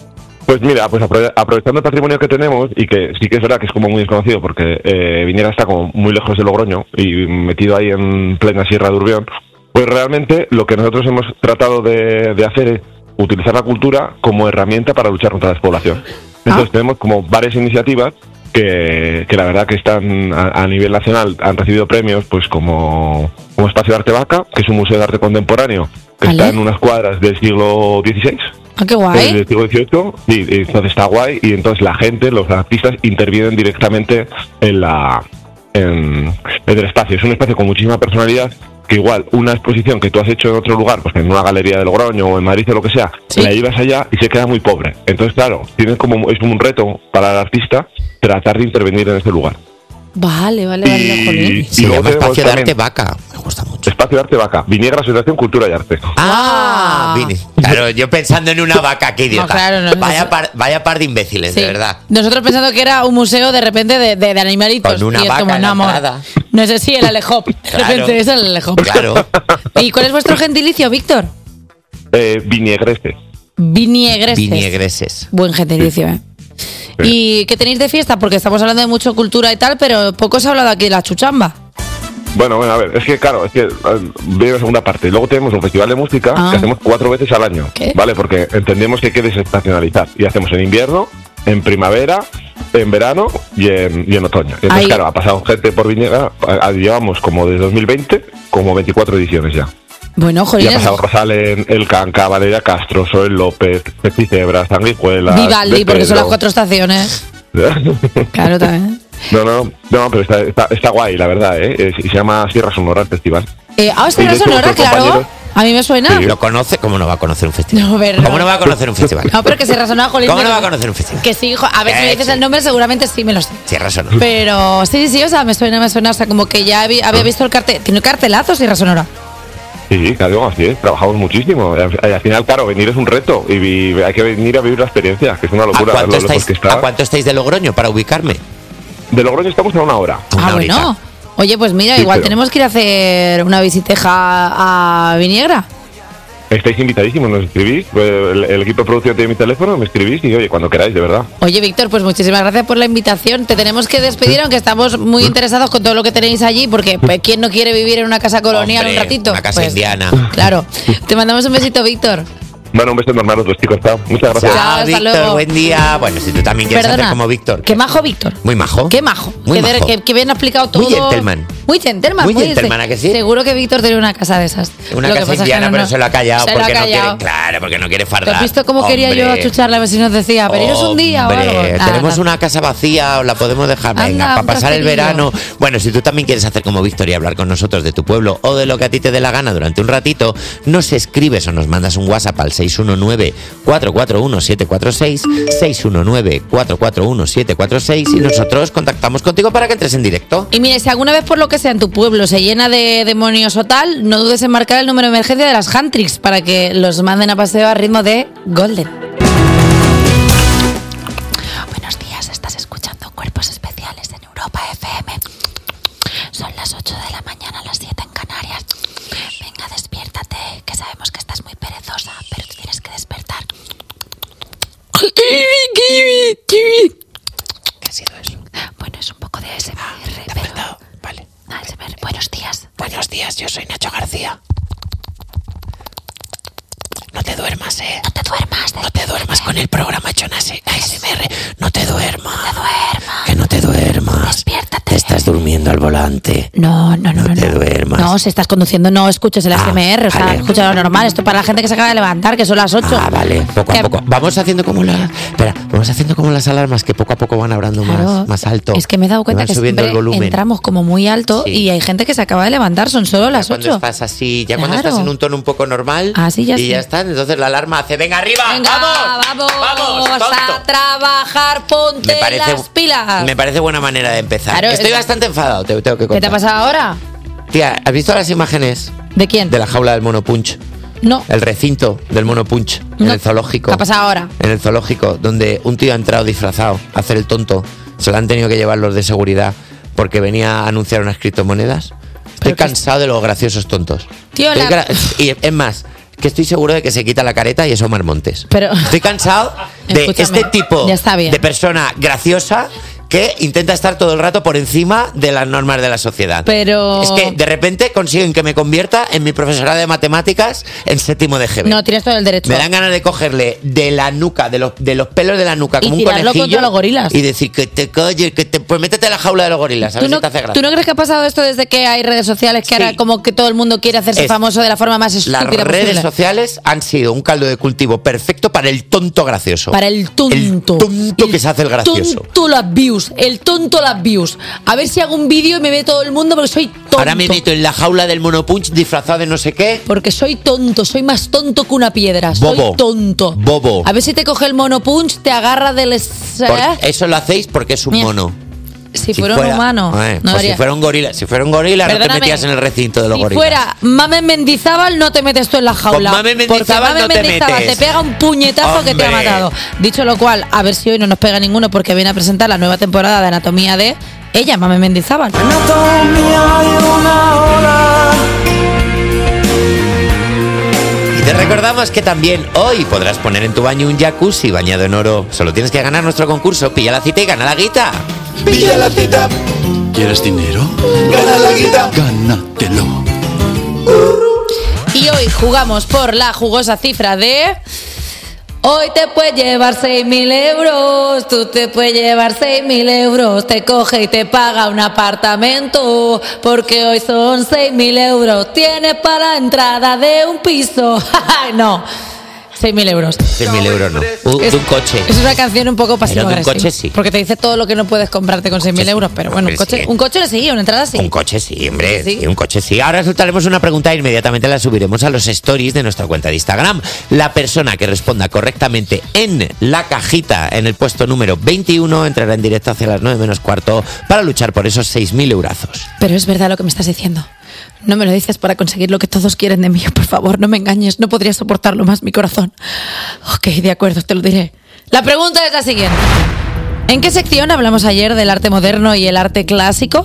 Pues mira, pues aprove- aprovechando el patrimonio que tenemos y que sí que es verdad que es como muy desconocido porque eh, Viñegra está como muy lejos de Logroño y metido ahí en plena Sierra de Urbión, pues realmente lo que nosotros hemos tratado de, de hacer es utilizar la cultura como herramienta para luchar contra la despoblación. Entonces Ah. tenemos como varias iniciativas que, que la verdad que están a, a nivel nacional, han recibido premios pues como, como Espacio de Arte Vaca, que es un museo de arte contemporáneo que Vale. está en unas cuadras del siglo dieciséis. Ah, qué Eh, guay. del siglo dieciocho, y, y entonces está guay y entonces la gente, los artistas intervienen directamente en la en, en el espacio. Es un espacio con muchísima personalidad que igual una exposición que tú has hecho en otro lugar, pues en una galería de Logroño o en Madrid o lo que sea, Sí. la llevas allá y se queda muy pobre. Entonces claro, tiene como es como un reto para el artista tratar de intervenir en ese lugar. Vale, vale, vale, Y- jolín. Se luego llama tenemos Espacio de también Arte Vaca. Me gusta mucho. Espacio de Arte Vaca, Viñegra Asociación Cultura y Arte. Ah, Vini. Claro, yo pensando en una vaca, qué idiota. No, claro, no, vaya, no. par, vaya par de imbéciles, Sí. de verdad. Nosotros pensando que era un museo de repente de, de, de animalitos. Con una y es vaca como, en no, la amor. entrada. No sé si el Alejop. De Claro. repente es el Alejop. Claro. ¿Y cuál es vuestro gentilicio, Víctor? Eh, Viñegreste. Viniegreses. Viniegreses. Buen gentilicio, ¿eh? ¿Y qué tenéis de fiesta? Porque estamos hablando de mucho cultura y tal, pero poco se ha hablado aquí de la chuchamba. Bueno, bueno, a ver, es que claro, es que eh, viene la segunda parte. Luego tenemos un festival de música Ah. que hacemos cuatro veces al año, ¿Qué? ¿vale? Porque entendemos que hay que desestacionalizar. Y hacemos en invierno, en primavera, en verano y en, y en otoño. Entonces, Ahí. claro, ha pasado gente por Viñega, a- a- llevamos como desde dos mil veinte, como veinticuatro ediciones ya. Bueno, Y ha jolines. pasado Rosalén, El Canca, Valeria Castro, Soel López, Pesticebra, Sanguijuela. Vivaldi, porque son las cuatro estaciones. Claro, también. No, no, no, pero está, está, está guay, la verdad, ¿eh? Es- Y se llama Sierra Sonora el festival. Eh, ah, Y Sierra de hecho, Sonora, nuestros claro. compañeros- A mí me suena. Sí. ¿Lo conoce? ¿Cómo no va a conocer un festival? No, verdad. ¿Cómo no va a conocer un festival? No, pero que Sierra Sonora, jolín. ¿Cómo no pero- va a conocer un festival? Que sí, hijo. A ver si me Eh, dices sí. el nombre, seguramente sí me lo sé. Sierra Sonora. Pero sí, sí, o sea, me suena, me suena. O sea, como que ya había, había visto el cartel. Tiene cartelazo Sierra Sonora. Sí, claro, así es, trabajamos muchísimo. Y al, y al final, claro, venir es un reto y vi- hay que venir a vivir la experiencia, que es una ¿A locura. cuánto, lo lejos estáis, que está. ¿A cuánto estáis de Logroño para ubicarme? De Logroño estamos a una hora. Una Ah, horita. bueno. Oye, pues mira, Sí, igual pero- tenemos que ir a hacer una visiteja a Viniegra. Estáis invitadísimos, nos escribís, pues, el, el equipo de producción tiene mi teléfono, me escribís y oye, cuando queráis, de verdad. Oye, Víctor, pues muchísimas gracias por la invitación. Te tenemos que despedir, aunque estamos muy interesados con todo lo que tenéis allí, porque pues, ¿quién no quiere vivir en una casa colonial Hombre, un ratito? una casa Pues, indiana. Claro. Te mandamos un besito, Víctor. Bueno, un beso enorme a los dos chicos, chao. Muchas gracias. Chao, Chao, hasta Víctor, luego. buen día. Bueno, si tú también quieres Perdona. hacer como Víctor. Qué majo, Víctor. Muy majo. Qué majo. Muy que, de- majo. que- que bien ha explicado todo. Muy gentleman. Muy gentleman. Muy gentleman, ¿a que sí? Seguro que Víctor tiene una casa de esas. Una Lo que casa pasa es que indiana, no, pero no. se lo ha callado Se lo ha porque no quiere. callado. Claro, porque no quiere ¿Te fardar. has visto cómo quería yo Hombre. achucharle a ver si nos decía, veniros un día o Hombre, algo? Nada, tenemos nada. una casa vacía, os la podemos dejar, venga, Anda, para un pasar el cafelillo. verano. Bueno, si tú también quieres hacer como Víctor y hablar con nosotros de tu pueblo o de lo que a ti te dé la gana durante un ratito, nos escribes o nos mandas un WhatsApp al seis uno nueve, cuatro cuatro uno, siete cuatro seis, seis uno nueve, cuatro cuatro uno, siete cuatro seis y nosotros contactamos contigo para que entres en directo. Y mire, si alguna vez por lo que sea en tu pueblo se llena de demonios o tal, no dudes en marcar el número de emergencia de las Huntrix para que los manden a paseo a ritmo de Golden. Buenos días, estás escuchando Cuerpos Especiales en Europa F M. Son las ocho de la mañana, las siete en Canarias. Venga, despiértate, que sabemos que estás muy perezosa, pero te tienes que despertar. ¿Qué ha sido eso? Bueno, es un poco de A S M R, ¿Te has pero... despertado? Vale. A S M R. Buenos días. Buenos días, yo soy Nacho García. No te duermas, eh. No te duermas. No te duermas con el programa hecho en A S M R. No te duermas. No te duermas. Que no te duermas. Despiértate. Te estás durmiendo al volante. No, no, no, No no. te duermas. No, si estás conduciendo, no escuches el Ah, A S M R. O sea, vale. escucha lo normal. Esto para la gente que se acaba de levantar, que son las ocho. Ah, vale, poco Que- a poco. Vamos haciendo como las. Espera, vamos haciendo como las alarmas que poco a poco van hablando Claro. más, más alto. Es que me he dado cuenta van que subiendo siempre el volumen. entramos como muy alto Sí. y hay gente que se acaba de levantar. Son solo Ya las cuando ocho. estás así, ya cuando Claro. estás en un tono un poco normal. Ah, sí, ya y sí. ya está. Entonces la alarma hace, venga arriba, Venga, vamos, vamos, vamos, a tonto". trabajar, ponte Me parece, las pilas. me parece buena manera de empezar. Claro, Estoy es- bastante enfadado, te tengo que contar. ¿Qué te ha pasado ahora? Tía, ¿has visto las imágenes ¿De quién? de la jaula del mono Punch? No. El recinto del mono Punch en No. el zoológico. ¿Qué ha pasado ahora? En el zoológico, donde un tío ha entrado disfrazado a hacer el tonto. Se lo han tenido que llevar los de seguridad porque venía a anunciar unas criptomonedas. Estoy Pero que- cansado de los graciosos tontos. Tío, Estoy la- gra- Y es más, que estoy seguro de que se quita la careta y es Omar Montes. Pero- Estoy cansado de Escúchame, este tipo ya está bien. de persona graciosa que intenta estar todo el rato por encima de las normas de la sociedad. Pero... Es que de repente consiguen que me convierta en mi profesora de matemáticas en séptimo de G B. No, tienes todo el derecho. Me dan ganas de cogerle de la nuca, de los, de los pelos de la nuca, Y como un tirarlo conejillo. contra los gorilas. Y decir que te calles, que te... Pues métete en la jaula de los gorilas, a ¿Tú ver no, si te hace gracia. ¿Tú no crees que ha pasado esto desde que hay redes sociales? Que Sí. ahora como que todo el mundo quiere hacerse Es- famoso de la forma más Las estúpida redes posible. sociales han sido un caldo de cultivo perfecto para el tonto gracioso. Para el tonto. El tonto que se hace el gracioso. Tonto las views. El tonto las views. A ver si hago un vídeo y me ve todo el mundo porque soy tonto. Ahora me meto en la jaula del monopunch disfrazado de no sé qué. Porque soy tonto, soy más tonto que una piedra. Soy Bobo. tonto. Bobo. A ver si te coge el monopunch, te agarra del... es- Por- ¿eh? eso lo hacéis porque es un Mira, mono. Si, fuera un humano. Eh, no pues daría- si fuera un gorila, si fuera un gorila no te Perdóname, metías en el recinto de los si gorilas. fuera Mamen Mendizábal, no te metes tú en la jaula. Con Mamen porque Mendizábal Mamen no te Mendizábal metes. te pega un puñetazo que te ha Hombre. matado. Dicho lo cual, a ver si hoy no nos pega ninguno porque viene a presentar la nueva temporada de Anatomía de ella, Mamen Mendizábal. Anatomía de una ola. Y te recordamos que también hoy podrás poner en tu baño un jacuzzi bañado en oro. Solo tienes que ganar nuestro concurso. Pilla la cita y gana la guita. Pilla la cita. ¿Quieres dinero? Gana la guita. Gánatelo. Y hoy jugamos por la jugosa cifra de... Hoy te puedes llevar seis mil euros, tú te puedes llevar seis mil euros, te coge y te paga un apartamento, porque hoy son seis mil euros, tienes para la entrada de un piso. No, seis mil euros. seis mil euros no. Uh, Es- de un coche. Es una canción un poco pasiva Pero de un coche sí. porque te dice todo lo que no puedes comprarte con seis mil sí. euros, pero bueno, un Hombre, coche, sí. un coche le sigue, una entrada sí. Un coche sí, hombre. Sí. Sí, un coche sí. Ahora soltaremos una pregunta e inmediatamente la subiremos a los stories de nuestra cuenta de Instagram. La persona que responda correctamente en la cajita en el puesto número veintiuno entrará en directo hacia las nueve menos cuarto para luchar por esos seis mil eurazos. Pero es verdad lo que me estás diciendo. No me lo dices para conseguir lo que todos quieren de mí. Por favor, no me engañes. No podría soportarlo más, mi corazón. Ok, de acuerdo, te lo diré. La pregunta es la siguiente. ¿En qué sección hablamos ayer del arte moderno y el arte clásico?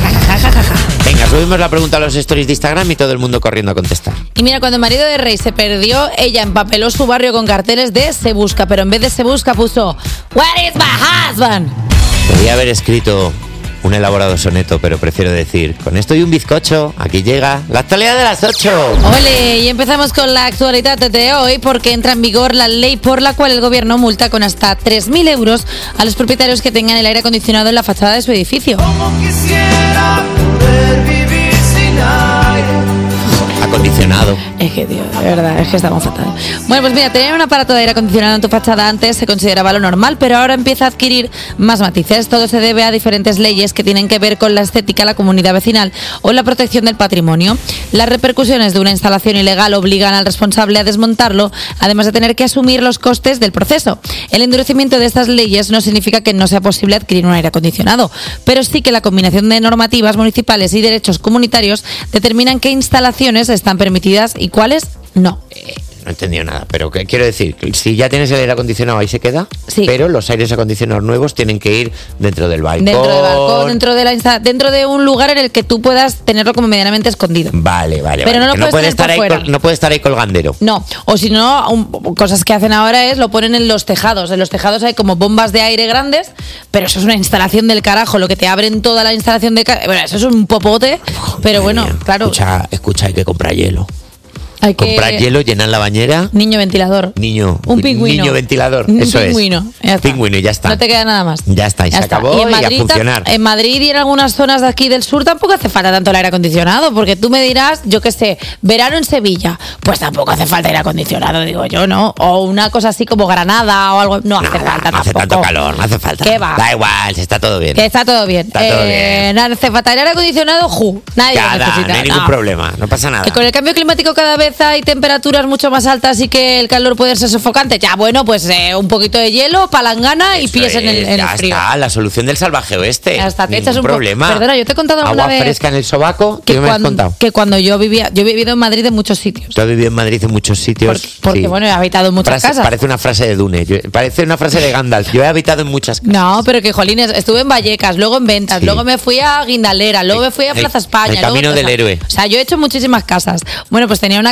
Venga, subimos la pregunta a los stories de Instagram y todo el mundo corriendo a contestar. Y mira, cuando el marido de Rey se perdió, ella empapeló su barrio con carteles de Se Busca, pero en vez de Se Busca puso Where is my husband? Podría haber escrito un elaborado soneto, pero prefiero decir, con esto y un bizcocho, aquí llega la actualidad de las ocho. Ole, y empezamos con la actualidad de hoy porque entra en vigor la ley por la cual el gobierno multa con hasta tres mil euros a los propietarios que tengan el aire acondicionado en la fachada de su edificio. Como quisiera poder vivir sin aire. Acondicionado. Es que, tío, de verdad, es que estamos fatal. Bueno, pues mira, tener un aparato de aire acondicionado en tu fachada antes se consideraba lo normal, pero ahora empieza a adquirir más matices. Todo se debe a diferentes leyes que tienen que ver con la estética, la comunidad vecinal o la protección del patrimonio. Las repercusiones de una instalación ilegal obligan al responsable a desmontarlo, además de tener que asumir los costes del proceso. El endurecimiento de estas leyes no significa que no sea posible adquirir un aire acondicionado, pero sí que la combinación de normativas municipales y derechos comunitarios determinan qué instalaciones están permitidas y cuáles no. No he entendido nada, pero ¿qué quiero decir? Que si ya tienes el aire acondicionado ahí se queda, Sí. pero los aires acondicionados nuevos tienen que ir dentro del balcón. Dentro del balcón, dentro de la insta- dentro de un lugar en el que tú puedas tenerlo como medianamente escondido. Vale, vale, Pero vale. no lo Que puedes puede tener estar por ahí, fuera. col- no puede estar ahí colgandero. No, o si no, un- cosas que hacen ahora es lo ponen en los tejados. En los tejados hay como bombas de aire grandes, pero eso es una instalación del carajo. Lo que te abren toda la instalación de... ca- Bueno, eso es un popote, pero bueno, Madre mía. claro, Escucha, escucha, hay que comprar hielo. hay que... Comprar hielo, llenar la bañera. Niño ventilador. Niño, Un pingüino. niño ventilador, Un eso es. pingüino. Ya está. Pingüino y ya está. No te queda nada más. Ya está, y se está. acabó en y a Madrid, funcionar. En Madrid y en algunas zonas de aquí del sur tampoco hace falta tanto el aire acondicionado, porque tú me dirás, yo qué sé, verano en Sevilla, pues tampoco hace falta aire acondicionado, digo yo, ¿no? O una cosa así como Granada o algo, no hace Nada, falta no hace tampoco. tanto calor, no hace falta. ¿Qué va? Da igual, si está todo bien. Que está todo bien. Está todo bien. No hace falta aire acondicionado, ju, nadie lo Nada, necesita. no hay ningún no. problema, no pasa nada. Que con el cambio climático cada vez hay temperaturas mucho más altas y que el calor puede ser sofocante. Ya, bueno, pues eh, un poquito de hielo, palangana y Eso pies en el, es, en el ya frío. está, la solución del salvaje oeste. Ya está, te Ningún echas un po- problema. Perdona, yo te he contado alguna Agua vez fresca en el sobaco, Que, ¿qué me has cuando, contado? que cuando yo vivía, yo he vivido en Madrid en muchos sitios. Yo he vivido en Madrid en muchos sitios. Por- porque, sí. bueno, he habitado en muchas Frase- casas. Parece una frase de Dune, yo- parece una frase de Gandalf. Yo he habitado en muchas casas. No, pero que jolines, estuve en Vallecas, luego en Ventas, Sí. luego me fui a Guindalera, luego me fui a El- Plaza España. el camino luego- del o sea, héroe. O sea, yo he hecho muchísimas casas. Bueno, pues tenía una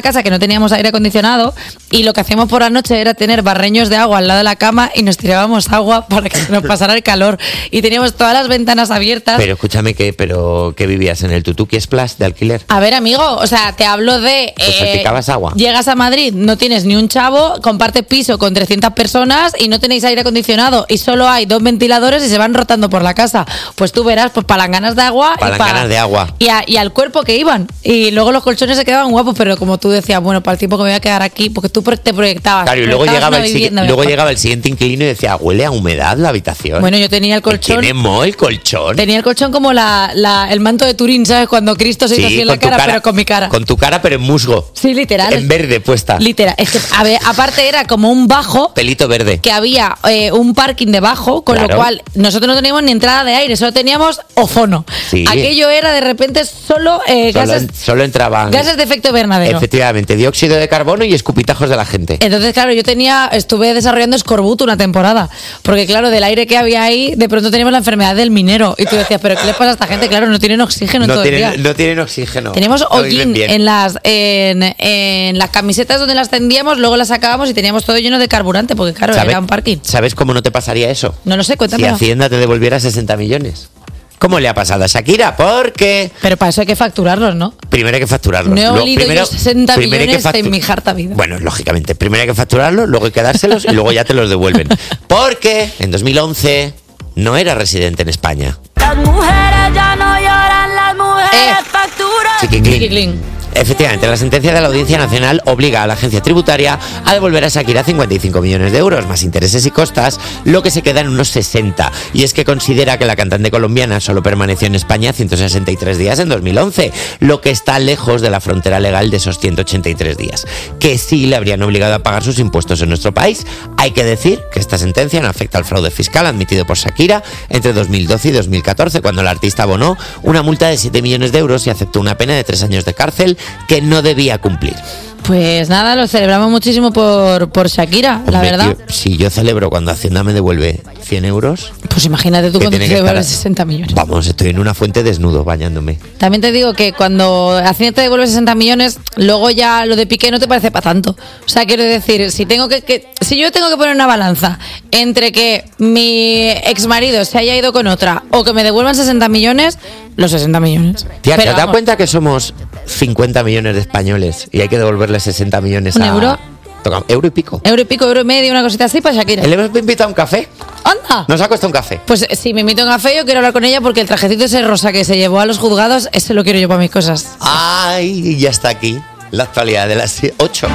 casa que no teníamos aire acondicionado y lo que hacíamos por la noche era tener barreños de agua al lado de la cama y nos tirábamos agua para que se nos pasara el calor. Y teníamos todas las ventanas abiertas. Pero escúchame, que pero ¿qué vivías? ¿En el Tutuki Splash de alquiler? A ver, amigo, o sea, te hablo de... Pues salpicabas agua. Llegas a Madrid, no tienes ni un chavo, compartes piso con trescientas personas y no tenéis aire acondicionado y solo hay dos ventiladores y se van rotando por la casa. Pues tú verás, pues palanganas de agua. Palanganas y pa- de agua. Y, a- y al cuerpo que iban. Y luego los colchones se quedaban guapos, pero como tú decías, bueno, para el tiempo que me voy a quedar aquí, porque tú pro- te proyectabas. Claro, y luego proyectabas llegaba, una el, si- vivienda, luego mejor. llegaba el siguiente inquilino y decía, huele a humedad la habitación. Bueno, yo tenía el colchón. ¿Tiene moho el colchón? Tenía el colchón como la, la- el manto de Turín, ¿sabes? Cuando Cristo se hizo así en la con tu cara, pero con mi cara. Con tu cara, pero en musgo. Sí, literal. En verde puesta. Literal. Es que, a ver, aparte era como un bajo Pelito verde. que había eh, un parking debajo, con Claro. lo cual nosotros no teníamos ni entrada de aire, solo teníamos ozono. Sí. Aquello era de repente solo, eh, Solo, gases, solo entraban. gases de efecto invernadero. Efectivamente, dióxido de carbono y escupitajos de la gente. Entonces, claro, yo tenía, estuve desarrollando escorbuto una temporada, porque claro, del aire que había ahí, de pronto teníamos la enfermedad del minero. Y tú decías, ¿pero qué les pasa a esta gente? Claro, no tienen oxígeno en No todo el tienen, día. no tienen oxígeno. Teníamos No viven hollín bien. en las en, en las camisetas donde las tendíamos, luego las sacábamos y teníamos todo lleno de carburante, porque claro, ¿Sabe- era un parking. ¿Sabes cómo no te pasaría eso? No lo sé, Si cuéntamelo. Hacienda te devolviera sesenta millones. ¿Cómo le ha pasado a Shakira? Porque Pero para eso hay que facturarlos, ¿no? primero hay que facturarlos. No he Luego- olido primero- yo sesenta primero hay que millones en factu- mi harta vida. Bueno, lógicamente. Primero hay que facturarlos, luego hay que dárselos y luego ya te los devuelven. Porque en dos mil once no era residente en España. Las mujeres ya no lloran, las mujeres Eh. facturan. Chiquitín. Chiquiclín. Efectivamente, la sentencia de la Audiencia Nacional obliga a la agencia tributaria a devolver a Shakira cincuenta y cinco millones de euros, más intereses y costas, lo que se queda en unos sesenta. Y es que considera que la cantante colombiana solo permaneció en España ciento sesenta y tres días en dos mil once, lo que está lejos de la frontera legal de esos ciento ochenta y tres días, que sí le habrían obligado a pagar sus impuestos en nuestro país. Hay que decir que esta sentencia no afecta al fraude fiscal admitido por Shakira entre dos mil doce y dos mil catorce, cuando la artista abonó una multa de siete millones de euros y aceptó una pena de tres años de cárcel que no debía cumplir. Pues nada, lo celebramos muchísimo por, por Shakira, la Hombre, verdad. tío, si yo celebro cuando Hacienda me devuelve cien euros, Pues imagínate tú que cuando te tiene que devuelves estar- sesenta millones. vamos, estoy en una fuente desnudo bañándome. También te digo que cuando Hacienda te devuelve sesenta millones, luego ya lo de Piqué no te parece para tanto. O sea, quiero decir, si tengo que, que si yo tengo que poner una balanza entre que mi exmarido se haya ido con otra o que me devuelvan sesenta millones, los sesenta millones. Tía, ¿te Pero has dado vamos, cuenta que somos cincuenta millones de españoles y hay que devolverle sesenta millones ¿Un a... euro? Toca- euro y pico. Euro y pico, euro y medio, una cosita así para Shakira. Le hemos invitado a un café. ¡Anda! Nos ha costado un café. Pues eh, si me invito a un café, yo quiero hablar con ella porque el trajecito ese rosa que se llevó a los juzgados, ese lo quiero yo para mis cosas. Ay, ya está aquí la actualidad de las ocho.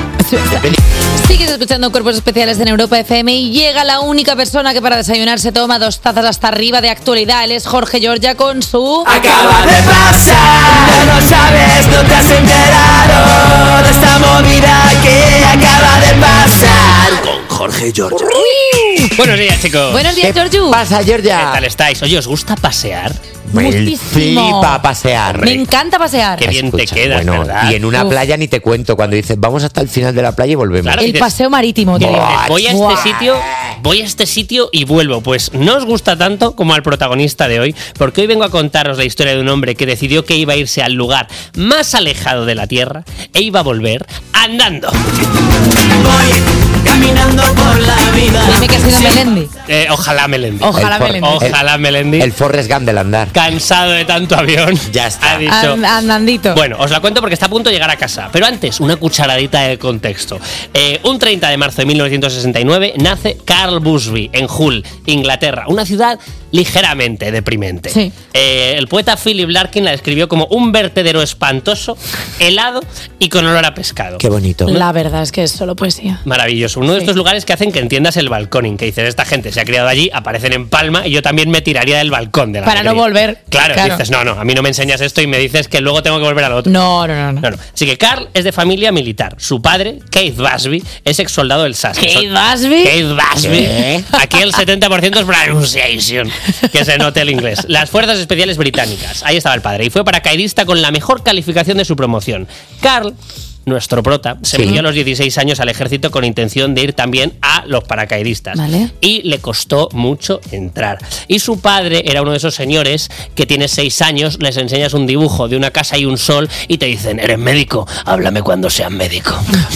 Sigues escuchando Cuerpos Especiales en Europa F M y llega la única persona que para desayunar se toma dos tazas hasta arriba de actualidad. Él es Jorge Giorgia con su... Acaba de pasar, no sabes, no te has enterado de esta movida que acaba de pasar. Con Jorge Giorgia. Buenos días, chicos. Buenos días, ¿Qué Giorgio. pasa, ¿Qué Georgia? tal estáis? Oye, ¿os gusta pasear? Me Muchísimo. flipa pasear. Me encanta pasear. Qué bien te Escucha, quedas, bueno, ¿verdad? y en una Uf. playa ni te cuento, cuando dices vamos hasta el final de la playa y volvemos. Claro. El dices- paseo marítimo, tío. Buah, Voy a Buah. este sitio, voy a este sitio y vuelvo. Pues no os gusta tanto como al protagonista de hoy, porque hoy vengo a contaros la historia de un hombre que decidió que iba a irse al lugar más alejado de la Tierra e iba a volver andando. Voy caminando por la vida. Dime que ha sido Melendi. Eh, ojalá Melendi. Ojalá El for- Melendi. Ojalá Melendi. El Forrest Gump del andar. Cansado de tanto avión. Ya está. Ha dicho. And- andandito. Bueno, os la cuento porque está a punto de llegar a casa. Pero antes, una cucharadita de contexto. Eh, un treinta de marzo de mil novecientos sesenta y nueve nace Carl Busby en Hull, Inglaterra. Una ciudad ligeramente deprimente. Sí. Eh, el poeta Philip Larkin la describió como un vertedero espantoso, helado y con olor a pescado. Qué bonito. La verdad es que es solo poesía. Maravilloso. Uno de Sí. estos lugares que hacen que entiendas el balconing, que dices, esta gente se ha criado allí, aparecen en Palma y yo también me tiraría del balcón de la Para no alegría. volver. Claro, Claro. dices, no, no, a mí no me enseñas esto y me dices que luego tengo que volver al otro. No, no, no. no. No, no. Así que Carl es de familia militar. Su padre, Keith Busby, es ex soldado del S A S. ¿Keith Busby? Keith Busby. ¿Qué? Aquí el setenta por ciento es pronunciation, que se note el inglés. Las Fuerzas Especiales Británicas. Ahí estaba el padre. Y fue paracaidista con la mejor calificación de su promoción. Carl nuestro prota, se Sí. metió a los dieciséis años al ejército con intención de ir también a los paracaidistas. Vale. Y le costó mucho entrar. Y su padre era uno de esos señores que tiene seis años, les enseñas un dibujo de una casa y un sol y te dicen, eres médico, háblame cuando seas médico.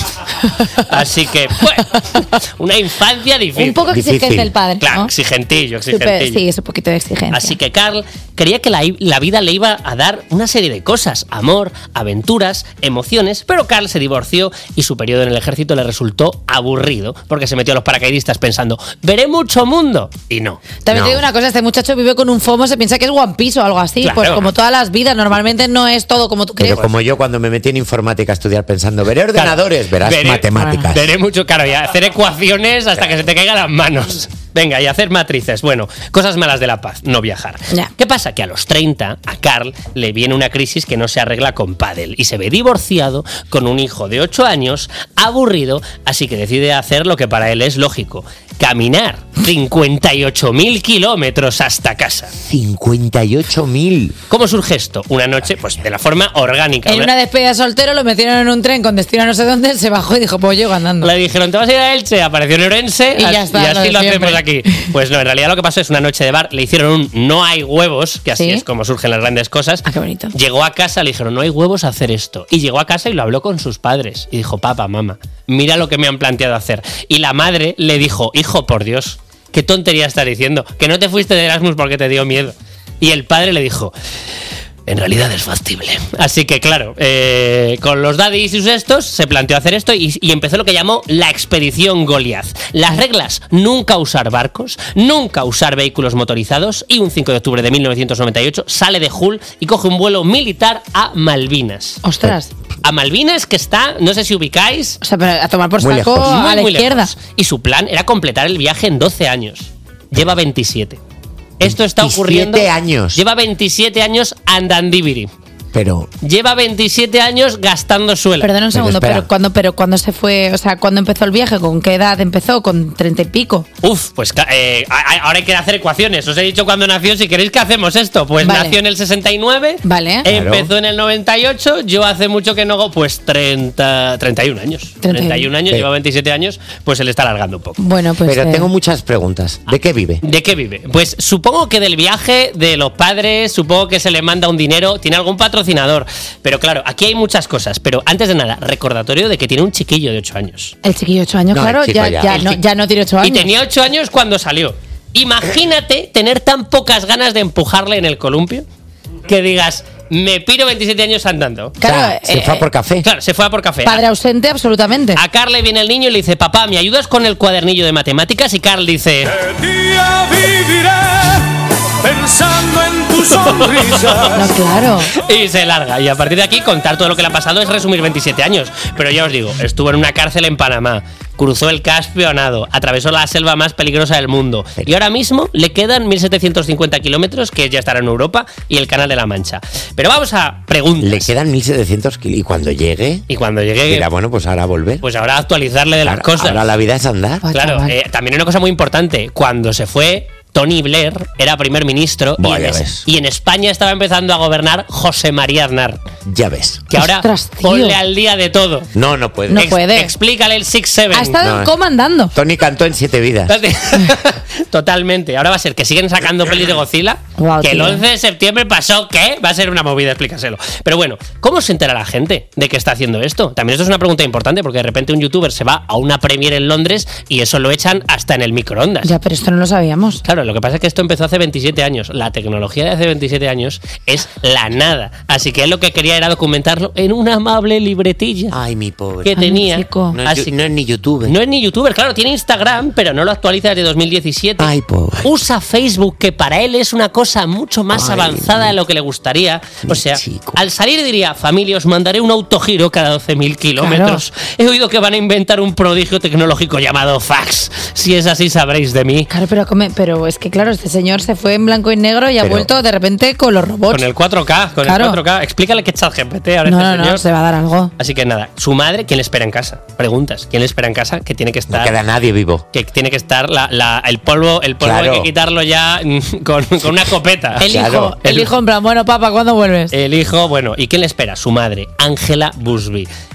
Así que, bueno, una infancia difícil. Un poco exigente Difícil. el padre, Claro, ¿no? exigentillo, Súper- exigentillo. sí, es un poquito de exigencia. Así que Carl creía que la, la vida le iba a dar una serie de cosas, amor, aventuras, emociones, pero Carl se divorció y su periodo en el ejército le resultó aburrido, porque se metió a los paracaidistas pensando, veré mucho mundo, y no. También No. te digo una cosa, este muchacho vive con un FOMO, se piensa que es One Piece o algo así. Claro. Pues como todas las vidas, normalmente no es todo como tú crees. Pero como yo cuando me metí en informática a estudiar pensando, veré ordenadores, verás Veré- matemáticas. Veré mucho, claro, y hacer ecuaciones hasta que se te caigan las manos. Venga, y hacer matrices. Bueno, cosas malas de la paz, no viajar. Ya. ¿Qué pasa? Que a los treinta a Carl le viene una crisis que no se arregla con pádel y se ve divorciado con un hijo de ocho años, aburrido, así que decide hacer lo que para él es lógico, caminar cincuenta y ocho mil kilómetros hasta casa. cincuenta y ocho mil. ¿Cómo surge esto? Una noche, pues de la forma orgánica. En una despedida de soltero lo metieron en un tren con destino a no sé dónde, se bajó y dijo, pues llego andando. Le dijeron, te vas a ir a Elche, apareció en Orense Y ya as- está, y lo así de lo, hacemos siempre. aquí. Pues no, en realidad lo que pasó es una noche de bar, le hicieron un no hay huevos, que así ¿Sí? es como surgen las grandes cosas. Ah, qué bonito. Llegó a casa, le dijeron, no hay huevos a hacer esto. Y llegó a casa y lo habló con sus padres. Y dijo, papá, mamá, mira lo que me han planteado hacer. Y la madre le dijo, hijo, por Dios, qué tontería estás diciendo, que no te fuiste de Erasmus porque te dio miedo. Y el padre le dijo, en realidad es factible. Así que claro, eh, con los daddies y sus estos se planteó hacer esto y, y empezó lo que llamó la expedición Goliath. Las reglas, nunca usar barcos, nunca usar vehículos motorizados, y un cinco de octubre de mil novecientos noventa y ocho sale de Hull y coge un vuelo militar a Malvinas. Ostras. A Malvinas, que está, no sé si ubicáis, O sea, pero a tomar por Muy saco lejos. a muy, la muy izquierda. lejos. Y su plan era completar el viaje en doce años. Lleva veintisiete. Esto está ocurriendo. veintisiete años. Lleva veintisiete años andandibiri. Pero Lleva veintisiete años gastando suelo. Perdona un Pero segundo, espera. pero cuando, pero cuando se fue, o sea, ¿cuándo empezó el viaje? ¿Con qué edad empezó? ¿Con treinta y pico? Uf, pues ca- eh, a- a- ahora hay que hacer ecuaciones. Os he dicho cuándo nació. Si queréis que hacemos esto, pues Vale. nació en el sesenta y nueve. Vale. Empezó en el noventa y ocho. Yo hace mucho que no hago, pues treinta, treinta y un años. treinta y uno. treinta y un años, Sí. lleva veintisiete años, pues se le está alargando un poco. Bueno, pues. pero eh, tengo muchas preguntas. ¿De qué vive? ¿De qué vive? Pues supongo que del viaje, de los padres, supongo que se le manda un dinero, tiene algún patrocinador. Pero claro, aquí hay muchas cosas. Pero antes de nada, recordatorio de que tiene un chiquillo de ocho años. El chiquillo de ocho años, No, el claro, chico ya, ya. ya El no, chi- ya no tiene ocho años. Y tenía ocho años cuando salió. Imagínate tener tan pocas ganas de empujarle en el columpio que digas, me piro veintisiete años andando. Claro, O sea, se eh, fue a por café. Claro, se fue a por café. Padre ausente, absolutamente. A Carl le viene el niño y le dice, papá, ¿me ayudas con el cuadernillo de matemáticas? Y Carl dice, El día viviré pensando en tu sonrisa. No, claro. y se larga. Y a partir de aquí, contar todo lo que le ha pasado es resumir veintisiete años. Pero ya os digo, estuvo en una cárcel en Panamá, cruzó el Caspio a nado, atravesó la selva más peligrosa del mundo. Y ahora mismo le quedan mil setecientos cincuenta kilómetros, que ya estará en Europa, y el Canal de la Mancha. Pero vamos a preguntas. Le quedan mil setecientos kilos. Y cuando llegue, Y cuando llegue, dirá, bueno, pues ahora volver. pues ahora actualizarle de las Claro, cosas. ahora la vida es andar. Vaya, Claro, vaya. eh, también hay una cosa muy importante. Cuando se fue, Tony Blair era primer ministro y Buah, en, ya es- ves. y en España estaba empezando a gobernar José María Aznar. Ya ves. Que ahora Ostras, tío. ponle al día de todo. No, no puede. No Ex- puede. Explícale el six seven. Ha estado No, en eh. coma andando. Tony cantó en siete vidas. Totalmente. Ahora va a ser que siguen sacando pelis de Godzilla. Guau, que el tío. once de septiembre pasó, ¿qué? Va a ser una movida, explícaselo. Pero bueno, ¿cómo se entera la gente de que está haciendo esto? También esto es una pregunta importante porque de repente un youtuber se va a una premiere en Londres y eso lo echan hasta en el microondas. Ya, pero esto no lo sabíamos. Claro, lo que pasa es que esto empezó hace veintisiete años. La tecnología de hace veintisiete años es la nada. Así que él lo que quería era documentarlo en una amable libretilla Ay, mi pobre. que Ay, mi tenía. chico. No es, Así- yu- no es ni youtuber. no es ni youtuber, claro, tiene Instagram, pero no lo actualiza desde dos mil diecisiete. Ay, pobre. Usa Facebook, que para él es una cosa mucho más Ay, avanzada de lo que le gustaría. mi O sea, chico. al salir diría, familia, os mandaré un autogiro cada doce mil kilómetros. He oído que van a inventar un prodigio tecnológico llamado fax. Si es así, sabréis de mí. Claro, pero, come- pero es que, claro, este señor se fue en blanco y negro y ha Pero- vuelto de repente con los robots. Con el cuatro K, con Claro. el cuatro K. Explícale que ChatGPT ahora no, este no, señor. no, se va a dar algo. Así que nada, su madre, ¿quién le espera en casa? Preguntas, ¿quién le espera en casa? Que tiene que No estar... queda nadie vivo. que tiene que estar la, la- el polvo, el polvo Claro. hay que quitarlo ya mm, con, con una copeta. El Claro. hijo, el El- hijo en plan, bueno, papá, ¿cuándo vuelves? El hijo, bueno, ¿y quién le espera? Su madre, Angela Busby,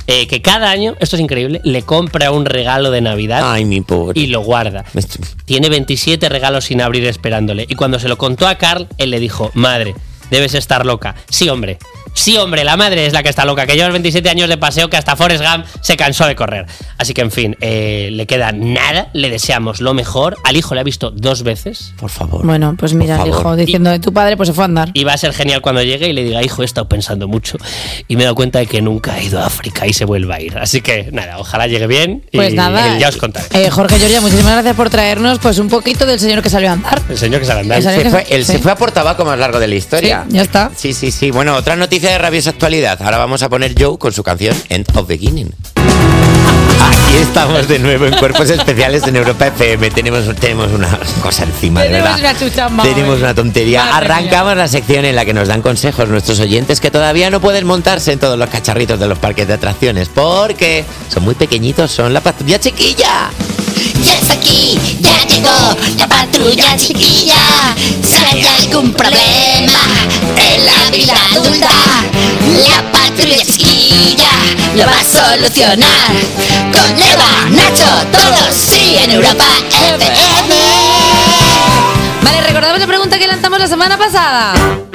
eh, que cada año, esto es increíble, le compra un regalo de Navidad. Ay, mi pobre. Y lo guarda. Tiene veintisiete regalos sin abrir esperándole. Y cuando se lo contó a Carl, él le dijo, madre, debes estar loca. Sí, hombre. Sí, hombre, la madre es la que está loca, que lleva veintisiete años de paseo, que hasta Forrest Gump se cansó de correr. Así que, en fin, eh, le queda nada, le deseamos lo mejor. Al hijo le ha visto dos veces. Por favor. Bueno, pues mira, el hijo diciendo de tu padre, pues se fue a andar. Y va a ser genial cuando llegue y le diga, hijo, he estado pensando mucho y me he dado cuenta de que nunca ha ido a África y se vuelva a ir. Así que, nada, ojalá llegue bien y pues nada, ya os contaré. Eh, Jorge, Georgia, muchísimas gracias por traernos pues un poquito del señor que salió a andar. El señor que salió a andar. Él, se, que fue, él sí. se fue a por tabaco más largo de la historia. Sí, ya está. Sí, sí, sí. Bueno, otra noticia de rabiosa actualidad. Ahora vamos a poner Joe con su canción End of Beginning. Aquí estamos de nuevo en Cuerpos Especiales en Europa F M. Tenemos, tenemos una cosa encima, de Tenemos verdad. una chucha, madre. Tenemos una tontería. Madre Arrancamos mía. la sección en la que nos dan consejos nuestros oyentes que todavía no pueden montarse en todos los cacharritos de los parques de atracciones porque son muy pequeñitos, son la patrulla chiquilla. Ya está aquí, ya llegó la patrulla chiquilla. Si hay algún problema en la vida adulta, la patrulla chiquilla lo va a solucionar. Con Eva, Nacho, todos sí en Europa F M. Vale, recordamos la pregunta que lanzamos la semana pasada.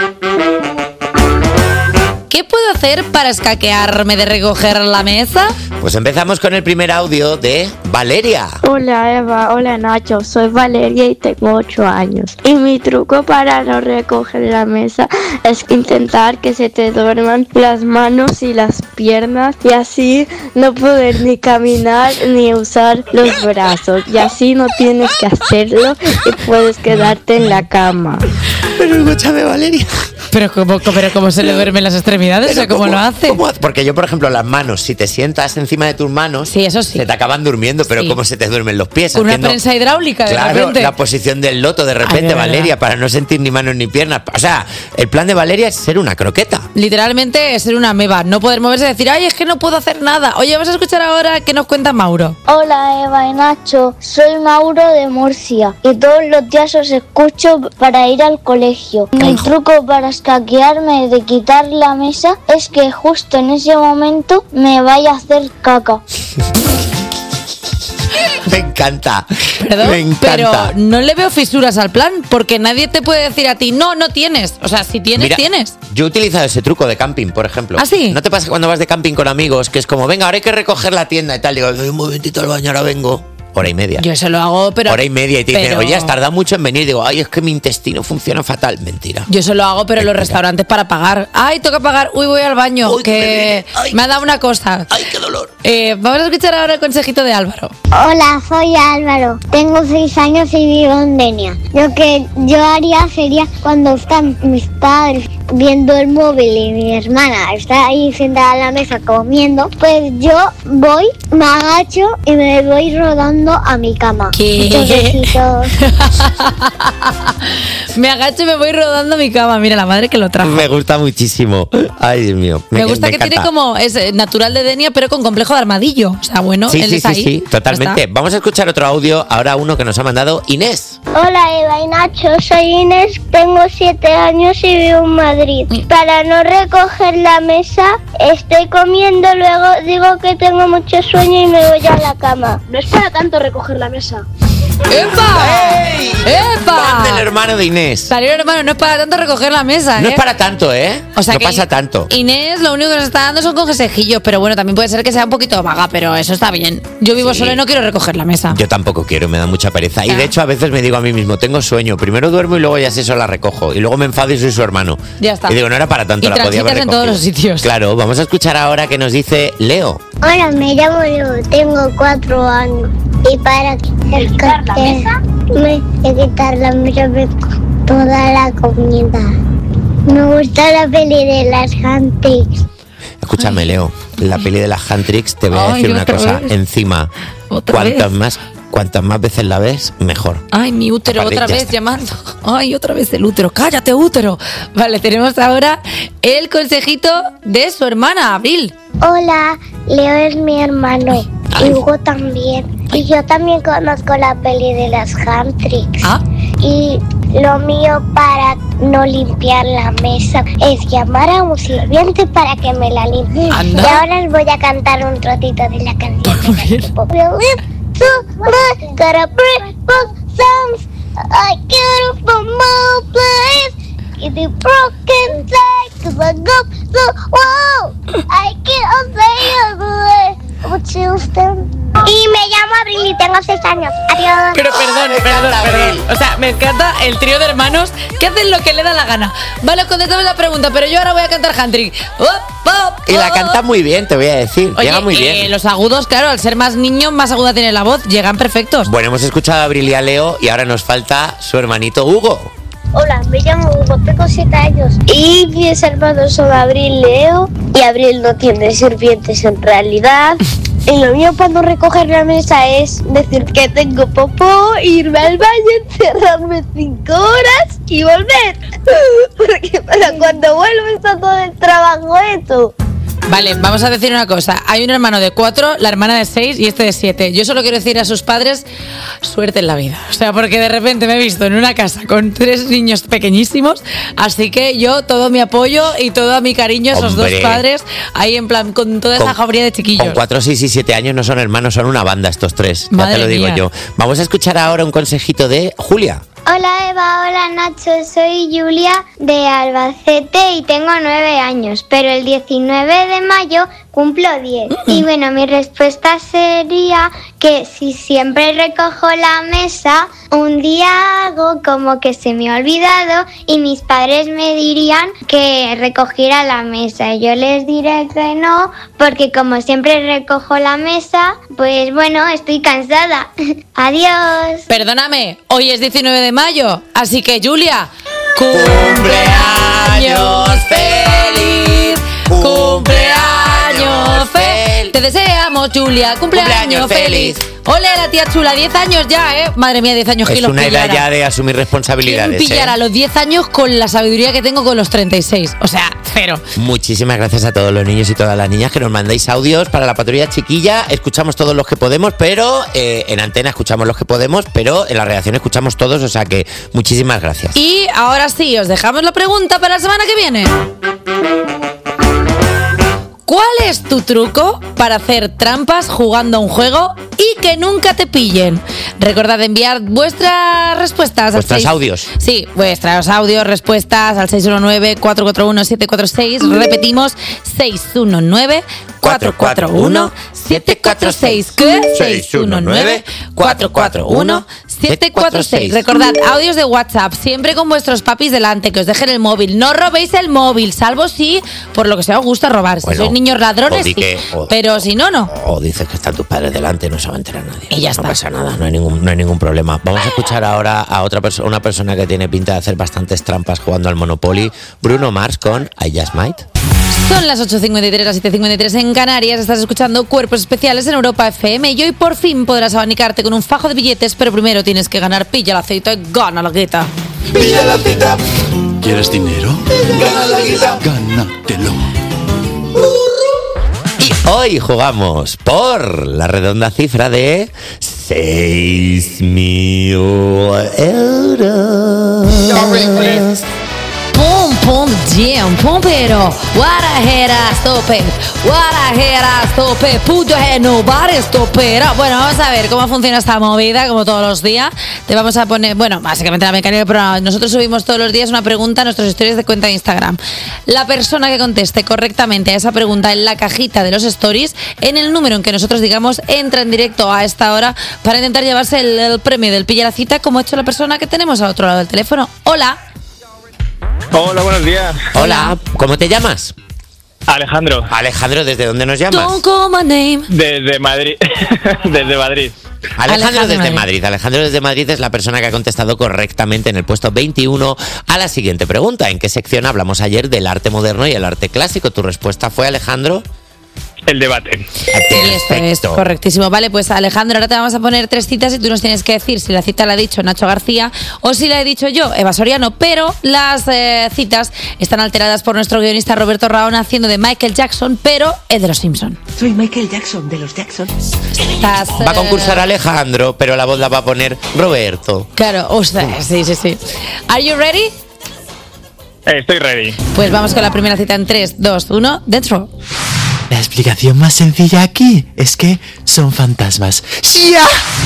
¿Qué puedo hacer para escaquearme de recoger la mesa? Pues empezamos con el primer audio de Valeria. Hola Eva, hola Nacho, soy Valeria y tengo ocho años. Y mi truco para no recoger la mesa es intentar que se te duerman las manos y las piernas y así no poder ni caminar ni usar los brazos. Y así no tienes que hacerlo y puedes quedarte en la cama. Pero escúchame, Valeria. Pero ¿cómo, pero cómo se le duermen las extremidades? Pero ¿O cómo, ¿cómo lo hace? ¿cómo hace? Porque yo, por ejemplo, las manos, si te sientas encima de tus manos, sí, eso sí. se te acaban durmiendo, pero Sí. ¿cómo se te duermen los pies? Con una Haciendo- prensa hidráulica, de Claro, repente. la posición del loto de repente, Ay, de Valeria, verdad. para no sentir ni manos ni piernas. O sea, el plan de Valeria es ser una croqueta. Literalmente es ser una ameba, no poder moverse y decir, ay, es que no puedo hacer nada. Oye, vamos a escuchar ahora qué nos cuenta Mauro. Hola Eva y Nacho, soy Mauro de Murcia y todos los días os escucho para ir al colegio. Mi truco para escaquearme de quitar la mesa es que justo en ese momento me vaya a hacer caca. Me encanta. Perdón, Me encanta. pero no le veo fisuras al plan, porque nadie te puede decir a ti, no, no tienes. O sea, si tienes, Mira, tienes. Yo he utilizado ese truco de camping, por ejemplo. ¿Ah, sí? ¿No te pasa cuando vas de camping con amigos que es como, venga, ahora hay que recoger la tienda y tal? Digo, doy un momentito al baño, ahora vengo. Hora y media. Yo eso lo hago, pero... Hora y media y te dicen, pero- oye, has tardado mucho en venir. Digo, ay, es que mi intestino funciona fatal. Mentira. Yo eso lo hago, pero en los restaurantes para pagar. Ay, toca pagar. Uy, voy al baño, Uy, que me que viene. Ay. me ha dado una cosa. Ay, qué dolor. Eh, vamos a escuchar ahora el consejito de Álvaro. Hola, soy Álvaro, tengo seis años y vivo en Denia. Lo que yo haría sería cuando están mis padres viendo el móvil y mi hermana está ahí sentada a la mesa comiendo, pues yo voy, me agacho y me voy rodando a mi cama. ¿Qué? Muchos besitos. Me agacho y me voy rodando a mi cama. Mira, la madre que lo trajo. Me gusta muchísimo. Ay, Dios mío. Me gusta que encanta. tiene como, es eh, natural de Denia, pero con complejo de armadillo. O sea, bueno, Sí, él sí, es sí, ahí. sí, Ya totalmente. está. Vamos a escuchar otro audio, ahora uno que nos ha mandado Inés. Hola Eva y Nacho, soy Inés, tengo siete años y vivo en Madrid. Para no recoger la mesa, estoy comiendo, luego digo que tengo mucho sueño y me voy a la cama. No es para tanto recoger la mesa. ¡Epa! ¡Ey! ¡Epa! Fan del hermano de Inés. Salió hermano, no es para tanto recoger la mesa, No ¿eh? es para tanto, ¿eh? O sea no que pasa tanto. Inés lo único que nos está dando son consejillos, pero bueno, también puede ser que sea un poquito vaga, pero eso está bien. Yo vivo Sí. sola y no quiero recoger la mesa. Yo tampoco quiero, me da mucha pereza. Y Ya. de hecho a veces me digo a mí mismo, tengo sueño, primero duermo y luego ya sé eso la recojo. Y luego me enfado y soy su hermano. Ya está. Y digo, no era para tanto, Y la podía haber transitas en todos recogido. los sitios. Claro, vamos a escuchar ahora que nos dice Leo. Hola, me llamo Leo, tengo cuatro años. Y para quitar la mesa, me de quitar la mesa me como toda la comida. Me gusta la peli de las Huntrix. Escúchame, Leo, la peli de las Handtricks, te voy a Ay, decir una otra cosa. vez. Encima, ¿Otra cuantas vez? más, cuantas más veces la ves, mejor. Ay, mi útero, Aparte, otra ya vez está. llamando. Ay, otra vez el útero. Cállate, útero. Vale, tenemos ahora el consejito de su hermana, Abril. Hola, Leo es mi hermano. Ay. Y Hugo también. Y yo también conozco la peli de las Huntrix. Ah, Y lo mío para no limpiar la mesa es llamar a un sirviente para que me la limpie. Anda. Y ahora les voy a cantar un trocito de la canción. I get it from my place. If you broken like cause I go so wow. I can't say Y me llamo Abril y tengo seis años. Adiós. Pero perdón, perdón, perdón. O sea, me encanta el trío de hermanos que hacen lo que le da la gana. Vale, contestamos la pregunta, pero yo ahora voy a cantar Handrick. Oh, oh, Y la oh. canta muy bien, te voy a decir. Oye, Llega muy eh, bien. los agudos, claro, al ser más niño, más aguda tiene la voz, llegan perfectos. Bueno, hemos escuchado a Abril y a Leo y ahora nos falta su hermanito Hugo. Hola, me llamo Hugo, tengo siete años. Y mis hermanos son Abril y Leo. Y Abril no tiene sirvientes en realidad. Y lo mío cuando recoger la mesa es decir que tengo popó, irme al baño, encerrarme cinco horas y volver. Porque para cuando vuelvo está todo el trabajo hecho. Vale, vamos a decir una cosa. Hay un hermano de cuatro, la hermana de seis y este de siete. Yo solo quiero decir a sus padres, suerte en la vida. O sea, porque de repente me he visto en una casa con tres niños pequeñísimos. Así que yo todo mi apoyo y todo mi cariño a esos Hombre. dos padres. Ahí en plan, con toda esa Con- jauría de chiquillos. Con cuatro, seis y siete años no son hermanos, son una banda estos tres. Ya Madre te lo digo mía. yo. Vamos a escuchar ahora un consejito de Julia. Hola Eva, hola Nacho, soy Julia de Albacete y tengo nueve años, pero el diecinueve de mayo cumplo diez. Y bueno, mi respuesta sería que si siempre recojo la mesa, un día hago como que se me ha olvidado y mis padres me dirían que recogiera la mesa. Yo les diré que no, porque como siempre recojo la mesa, pues bueno, estoy cansada. Adiós. Perdóname, hoy es diecinueve de mayo, así que Julia, ¡Cumpleaños feliz, cumpleaños feliz. Te deseamos, Julia, cumpleaños, Cumpleaños feliz. feliz. Ole, la tía chula, diez años ya, ¿eh? Madre mía, diez años, Es ¿quién los una edad pillara? ya de asumir responsabilidades. ¿Quién pillara ¿eh? los diez años con la sabiduría que tengo con los treinta y seis? O sea, cero. Muchísimas gracias a todos los niños y todas las niñas que nos mandáis audios para la patrulla chiquilla. Escuchamos todos los que podemos, pero eh, en antena escuchamos los que podemos, pero en la redacción escuchamos todos, o sea que muchísimas gracias. Y ahora sí, os dejamos la pregunta para la semana que viene. ¿Cuál es tu truco para hacer trampas jugando a un juego y que nunca te pillen? Recordad enviar vuestras respuestas. al Vuestros seis- audios. Sí, vuestros audios, respuestas al seis uno nueve, cuatro cuatro uno, siete cuatro seis. Repetimos, seis uno nueve, cuatro cuatro uno, siete cuatro seis. ¿Qué? seis uno nueve, cuatro cuatro uno, siete cuatro seis. Recordad, audios de WhatsApp, siempre con vuestros papis delante, que os dejen el móvil. No robéis el móvil, salvo si por lo que sea os gusta robar. Si Bueno, sois niños ladrones, o di sí. que- o- Pero si no, no. O dices que están tus padres delante, no se va a enterar nadie. Y ya no está. pasa nada, no hay ningún, no hay ningún problema. Vamos a escuchar ahora a otra persona, una persona que tiene pinta de hacer bastantes trampas jugando al Monopoly, Bruno Mars con I Just Might. Son las ocho cincuenta y tres, las siete cincuenta y tres en Canarias. Estás escuchando Cuerpos Especiales en Europa F M. Y hoy por fin podrás abanicarte con un fajo de billetes, pero primero tienes que ganar. Pilla la cita y gana la guita. Pilla la cita. ¿Quieres dinero? Gana la guita. Gánatelo. Y hoy jugamos por la redonda cifra de seis mil euros. Pum, pum, jam, pum, pero what I head I stop it, what I head I stop it, put your head, nobody stop it. Bueno, vamos a ver cómo funciona esta movida, como todos los días. Te vamos a poner, bueno, básicamente la mecánica del programa. Nosotros subimos todos los días una pregunta a nuestras historias de cuenta de Instagram. La persona que conteste correctamente a esa pregunta en la cajita de los stories, en el número en que nosotros digamos, entra en directo a esta hora para intentar llevarse el, el premio del Pilla la Cita, como ha hecho la persona que tenemos al otro lado del teléfono. Hola. Hola, buenos días. Hola, ¿cómo te llamas? Alejandro. Alejandro, ¿desde dónde nos llamas? Don't call my name. Desde Madrid. Desde Madrid. Alejandro, Alejandro desde Madrid. Madrid. Alejandro desde Madrid es la persona que ha contestado correctamente en el puesto veintiuno a la siguiente pregunta. ¿En qué sección hablamos ayer del arte moderno y el arte clásico? Tu respuesta fue, Alejandro. El debate. Y eso es Perfecto. correctísimo. Vale, pues Alejandro, ahora te vamos a poner tres citas y tú nos tienes que decir si la cita la ha dicho Nacho García o si la he dicho yo, Eva Soriano. Pero las eh, citas están alteradas por nuestro guionista Roberto Raón haciendo de Michael Jackson, pero el de los Simpson. Soy Michael Jackson, de los Jackson. Estás, Va a eh, concursar Alejandro, pero la voz la va a poner Roberto. Claro, o sea, sí, sí, sí. Are you ready? Estoy ready. Pues vamos con la primera cita en tres, dos, uno, dentro. La explicación más sencilla aquí es que son fantasmas. ¡Ya!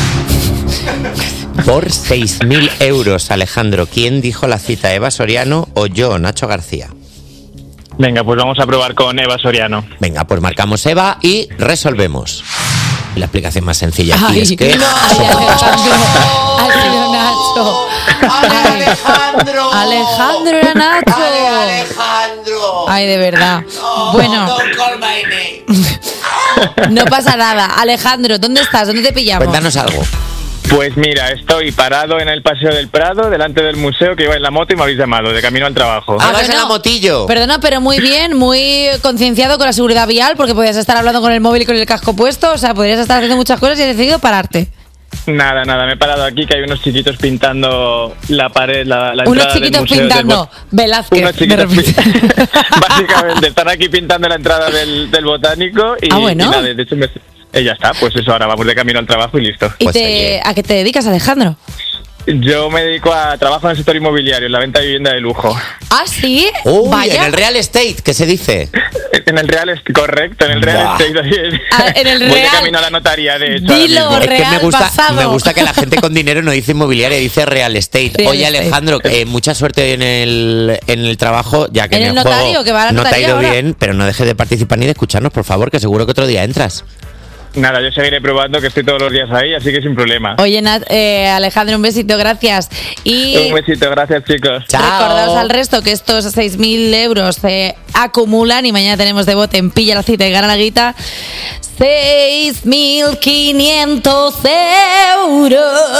Por seis mil euros, Alejandro, ¿quién dijo la cita? ¿Eva Soriano o yo, Nacho García? Venga, pues vamos a probar con Eva Soriano. Venga, pues marcamos Eva y resolvemos. La explicación más sencilla aquí Ay, es que... no, ay, Alejandro, ha sido Nacho. Ay, Alejandro. Alejandro era Nacho. Ay, Alejandro. Ay, de verdad. No, bueno, don't call my name. no pasa nada. Alejandro, ¿dónde estás? ¿Dónde te pillamos? Cuéntanos algo. Pues mira, estoy parado en el Paseo del Prado, delante del museo, que iba en la moto y me habéis llamado, de camino al trabajo. Ah, vas en la motillo. Perdona, pero muy bien, muy concienciado con la seguridad vial, porque podías estar hablando con el móvil y con el casco puesto, o sea, podrías estar haciendo muchas cosas y has decidido pararte. Nada, nada, me he parado aquí, que hay unos chiquitos pintando la pared, la, la Unos entrada del chiquitos museo del pintando Bot- Velázquez. Unos chiquitos pi- Básicamente, están aquí pintando la entrada del, del botánico y, Ah, bueno. y nada, de hecho me... eh, ya está, pues eso, ahora vamos de camino al trabajo y listo. ¿Y te, a qué te dedicas, Alejandro? Yo me dedico a trabajo en el sector inmobiliario, en la venta de vivienda de lujo. Ah, sí. Uy, Vaya. en el real estate, ¿qué se dice? En el real estate, correcto, en el real Buah. estate. ahí- Ah, en el Voy de real. camino a la notaría, de hecho. Dilo, ahora mismo. Es que me gusta, pasado. me gusta que la gente con dinero no dice inmobiliaria, dice real estate. Real Oye, estate. Alejandro, eh, mucha suerte en el, en el trabajo, ya que En en, el el notario, juego que va a la no te ha notaría ido ahora. bien, pero no dejes de participar ni de escucharnos, por favor, que seguro que otro día entras. Nada, yo seguiré probando, que estoy todos los días ahí, así que sin problema. Oye, Nat, eh, Alejandro, un besito, gracias. Y Un besito, gracias chicos. recordaos al resto que estos seis mil euros se acumulan y mañana tenemos de bote en Pilla la Cita y Gana la Guita seis mil quinientos euros.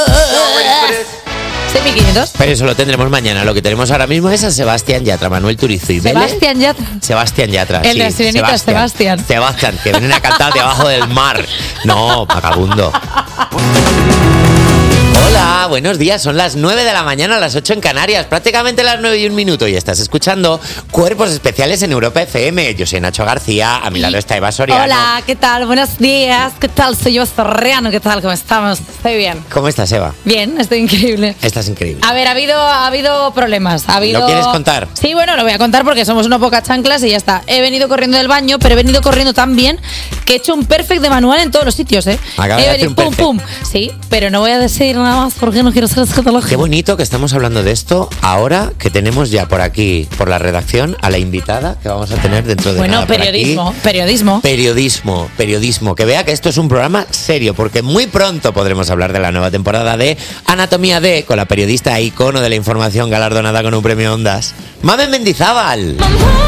seis mil quinientos. Pero eso lo tendremos mañana. Lo que tenemos ahora mismo es a Sebastián Yatra, Manuel Turizo y Vélez. Sebastián Yatra. Sebastián Yatra. El sí, de la Sirenita, Sebastián. Sebastián, que vienen a cantar debajo del mar. No, vagabundo. Hola, buenos días. Son las nueve de la mañana, las ocho en Canarias, prácticamente las nueve y un minuto. Y estás escuchando Cuerpos Especiales en Europa F M. Yo soy Nacho García, a mi lado está Eva Soriano. Hola, ¿qué tal? Buenos días. ¿Qué tal? Soy yo, Soriano. ¿Qué tal? ¿Cómo estamos? Estoy bien. ¿Cómo estás, Eva? Bien, estoy increíble. Estás increíble. A ver, ha habido, ha habido problemas. Ha habido... ¿Lo quieres contar? Sí, bueno, lo voy a contar porque somos unas pocas chanclas y ya está. He venido corriendo del baño, pero he venido corriendo tan bien que he hecho un perfect de manual en todos los sitios, ¿eh? Acabas He de hacer venido, un pum, pum. Sí, pero no voy a decir nada más porque no quiero ser escatológico. Qué bonito que estamos hablando de esto ahora que tenemos ya por aquí, por la redacción, a la invitada que vamos a tener dentro de Bueno, nada por periodismo, aquí. periodismo. Periodismo, periodismo. Que vea que esto es un programa serio, porque muy pronto podremos hablar de la nueva temporada de Anatomía D con la periodista e icono de la información galardonada con un premio Ondas, Mamen Mendizábal.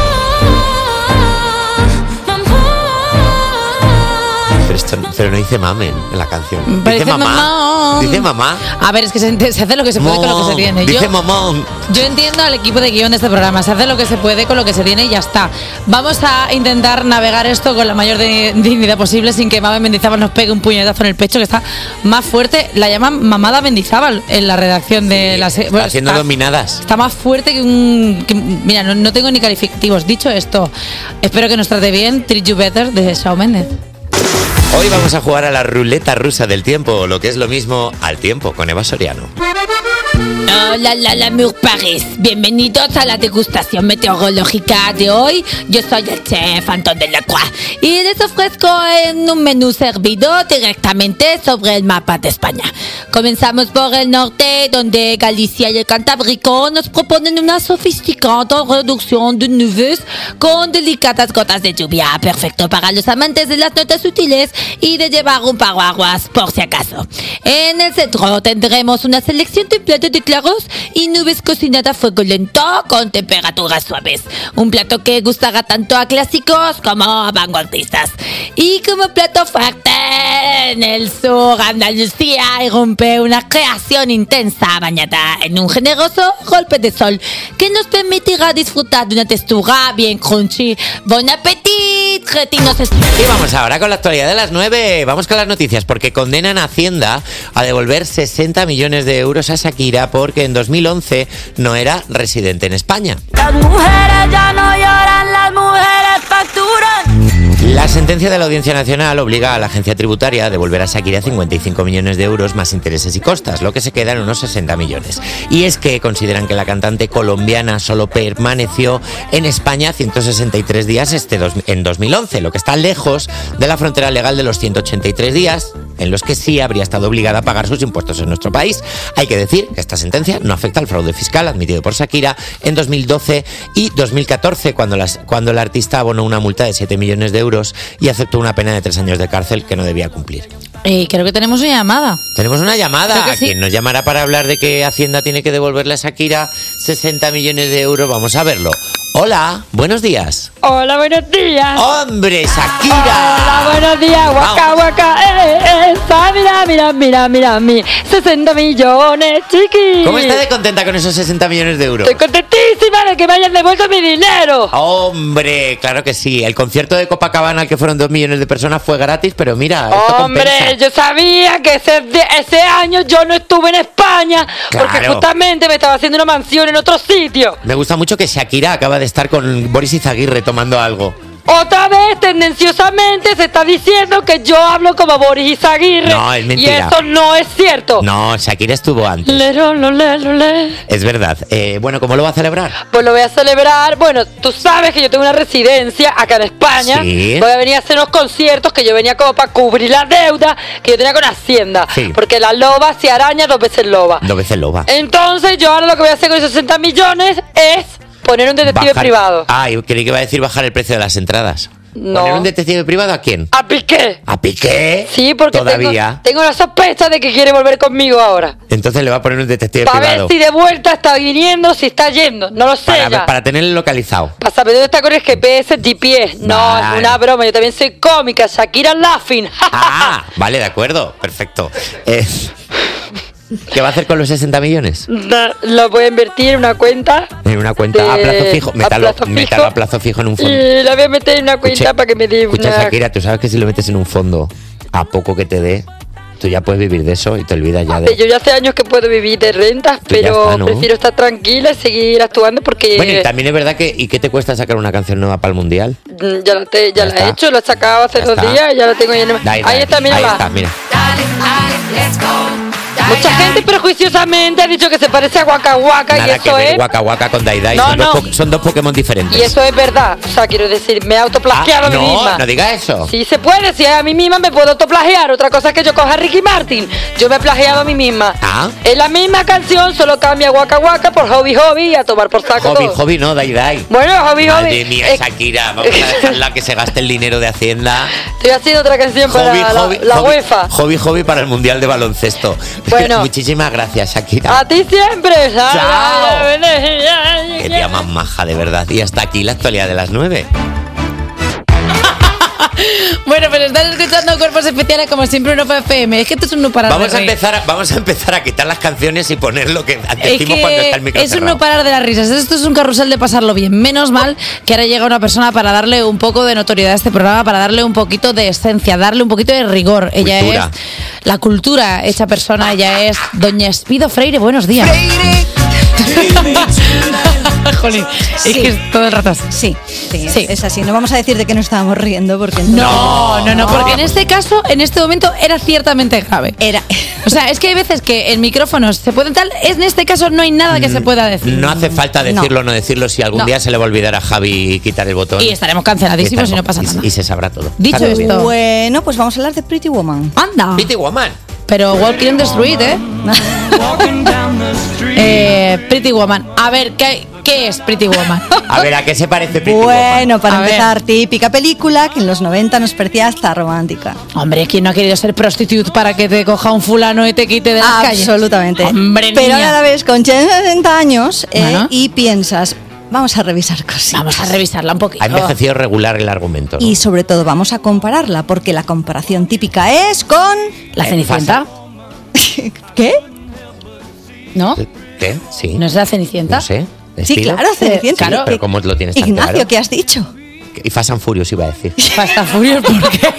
Pero, esto, pero no dice Mamen en la canción. Pero Dice, dice mamá. mamá. Dice mamá. A ver, es que se, se hace lo que se puede con lo que se tiene. Dice Yo, mamón. yo entiendo al equipo de guión de este programa. Se hace lo que se puede con lo que se tiene y ya está. Vamos a intentar navegar esto con la mayor de- dignidad posible sin que Mame Mendizábal nos pegue un puñetazo en el pecho, que está más fuerte. La llaman Mamada Mendizábal en la redacción de la serie. Está haciendo dominadas. Está más fuerte que un... que- mira, no, no tengo ni calificativos. Dicho esto, espero que nos trate bien Treat You Better de Shawn Mendes. Hoy vamos a jugar a la ruleta rusa del tiempo, o lo que es lo mismo, al tiempo, con Eva Soriano. Hola, la, la, Mur Paris. Bienvenidos a la degustación meteorológica de hoy. Yo soy el chef Antón de la Croix y les ofrezco en un menú servido directamente sobre el mapa de España. Comenzamos por el norte, donde Galicia y el Cantábrico nos proponen una sofisticada reducción de nubes con delicadas gotas de lluvia, perfecto para los amantes de las notas sutiles y de llevar un paraguas por si acaso. En el centro tendremos una selección de platos de claros y nubes cocinadas a fuego lento con temperaturas suaves. Un plato que gustará tanto a clásicos como a vanguardistas. Y como plato fuerte, en el sur, Andalucía irrumpe una creación intensa bañada en un generoso golpe de sol que nos permitirá disfrutar de una textura bien crunchy. ¡Bon appetit, cretinos! Y vamos ahora con la actualidad de las nueve. Vamos con las noticias, porque condenan a Hacienda a devolver sesenta millones de euros a Shakira porque en dos mil once no era residente en España. Las mujeres ya no lloran, las mujeres facturan. La sentencia de la Audiencia Nacional obliga a la agencia tributaria a devolver a Shakira cincuenta y cinco millones de euros más intereses y costas, lo que se queda en unos sesenta millones. Y es que consideran que la cantante colombiana solo permaneció en España ciento sesenta y tres días este dos, en dos mil once, lo que está lejos de la frontera legal de los ciento ochenta y tres días en los que sí habría estado obligada a pagar sus impuestos en nuestro país. Hay que decir que esta sentencia no afecta al fraude fiscal admitido por Shakira en dos mil doce y dos mil catorce, cuando, las, cuando el artista abonó una multa de siete millones de euros y aceptó una pena de tres años de cárcel que no debía cumplir. Eh, creo que tenemos una llamada. Tenemos una llamada. Creo que ¿A sí. quién nos llamará para hablar de que Hacienda tiene que devolverle a Shakira sesenta millones de euros? Vamos a verlo. Hola, buenos días. Hola, buenos días. ¡Hombre, Shakira! Hola, buenos días. Guaca, guaca, eh, eh, esa, mira, mira, mira, mira, mi sesenta millones, chiqui. ¿Cómo está de contenta con esos sesenta millones de euros? Estoy contentísima de que me hayan devuelto mi dinero. Hombre, claro que sí. El concierto de Copacabana, al que fueron dos millones de personas, fue gratis, pero mira, esto Hombre, compensa. yo sabía que ese, ese año yo no estuve en España porque Claro. justamente me estaba haciendo una mansión en otro sitio. Me gusta mucho que Shakira acaba de estar con Boris Izaguirre tomando algo. Otra vez, tendenciosamente, se está diciendo que yo hablo como Boris Izaguirre. No, es mentira. Y eso no es cierto. No, Shakira estuvo antes. Lero, lo, le, lo, le. Es verdad. Eh, bueno, ¿cómo lo va a celebrar? Pues lo voy a celebrar. Bueno, tú sabes que yo tengo una residencia acá en España. Sí. Voy a venir a hacer unos conciertos que yo venía como para cubrir la deuda que yo tenía con Hacienda. Sí. Porque la loba se araña dos veces loba. Dos veces loba. Entonces yo ahora lo que voy a hacer con esos sesenta millones es poner un detective Bajar- privado. Ay, creí que iba a decir bajar el precio de las entradas. No. ¿Poner un detective privado a quién? ¿A Piqué? ¿A Piqué? Sí, porque Todavía. tengo, tengo la sospecha de que quiere volver conmigo ahora. Entonces le va a poner un detective Para ver privado. si de vuelta está viniendo, si está yendo. No lo sé Para, ya. para tenerlo localizado. Para saber dónde está con el G P S, G P S. No, Vale. es una broma. Yo también soy cómica. Shakira laughing. Ah, vale, de acuerdo. Perfecto. Eh, ¿Qué va a hacer con los sesenta millones? Da- Lo voy a invertir en una cuenta. En una cuenta a De- plazo fijo. a Métalo, plazo fijo. métalo a plazo fijo en un fondo. Y la voy a meter en una cuenta Escucha- para que me dé Escucha, una... Shakira, tú sabes que si lo metes en un fondo, a poco que te dé, tú ya puedes vivir de eso y te olvidas ya de... Yo ya hace años que puedo vivir de rentas, Pues ya pero está, ¿no? prefiero estar tranquila y seguir actuando porque Bueno, y también es verdad que... ¿Y qué te cuesta sacar una canción nueva para el Mundial? mm, ya la, te- ya Ya la está. he hecho, la he sacado hace Ya dos está. días, ya la tengo ahí en el... Dai, Ahí dai, está, mira, ahí va. está, mira. Mucha gente prejuiciosamente ha dicho que se parece a Waka Waka y Nada que eso ver es... Waka Waka con Dai Dai. No, son, no. Dos po- son dos Pokémon diferentes. Y eso es verdad. O sea, quiero decir, me he autoplagiado Ah, a mí no, misma. no diga eso. Sí se puede, si a mí misma me puedo autoplagiar. Otra cosa es que yo coja a Ricky Martin. Yo me he plagiado a mí misma. Ah. Es la misma canción, solo cambia Waka Waka por Hobby Hobby y a tomar por saco Hobby, todo. hobby, no, Dai Dai. Bueno, Hobby Hobby. Madre mía, Eh, Shakira, vamos a dejarla que se gaste el dinero de Hacienda. Estoy haciendo otra canción para Hobby, la, hobby, la hobby, UEFA. Hobby, hobby para el Mundial de Baloncesto. Bueno. Muchísimas gracias, Shakira. A ti siempre. Chao. Qué Qué tía más maja, de verdad. Y hasta aquí la actualidad de las nueve. Bueno, pero estás escuchando Cuerpos Especiales como siempre en Opa F M. Es que esto es un no parar Vamos de a reír. empezar a, vamos a empezar a quitar las canciones y poner lo que Es decimos cuando está el que micro es un cerrado. no parar de las risas. Esto es un carrusel de pasarlo bien. Menos mal que ahora llega una persona para darle un poco de notoriedad a este programa, para darle un poquito de esencia, darle un poquito de rigor. Ella Cultura. es la cultura hecha persona. Ella es Doña Espido Freire. Buenos días. Jolín, es Sí. que es todo el rato así. Sí, sí, Sí. es así. No vamos a decir de que no estábamos riendo porque entonces- No, no, no, porque en este caso, en este momento, era ciertamente grave. Era. O sea, es que hay veces que en micrófonos se pueden tal, en este caso no hay nada que se pueda decir. No hace falta decirlo o no decirlo. Si algún No. día se le va a olvidar a Javi quitar el botón. Y estaremos canceladísimos y no pasa nada. Y, y se sabrá todo. Dicho Está todo bien. esto- Bueno, pues vamos a hablar de Pretty Woman. Anda. Pretty Woman. Pero Walking in the Street, ¿eh? eh Pretty Woman. A ver, ¿qué, qué es Pretty Woman? A ver, ¿a qué se parece Pretty Woman? Bueno, para A ver. empezar, típica película que en los noventa nos parecía hasta romántica. Hombre, ¿quién no ha querido ser prostitute para que te coja un fulano y te quite de las calles? Absolutamente. Hombre, Pero niña. ahora la ves con sesenta años eh, Bueno. y piensas, vamos a revisar cosas. Vamos a revisarla un poquito. Ha envejecido regular el argumento, ¿no? Y sobre todo vamos a compararla, porque la comparación típica es con... ¿La Eh, Cenicienta? ¿Qué? ¿No? ¿Qué? Sí. ¿No es la Cenicienta? No sé. Sí, ¿Estilo? claro, Cenicienta. Claro. Pero ¿cómo lo tienes tan Ignacio, claro? ¿qué has dicho? y Fast and Furious iba a decir. Fast and Furious, ¿por qué?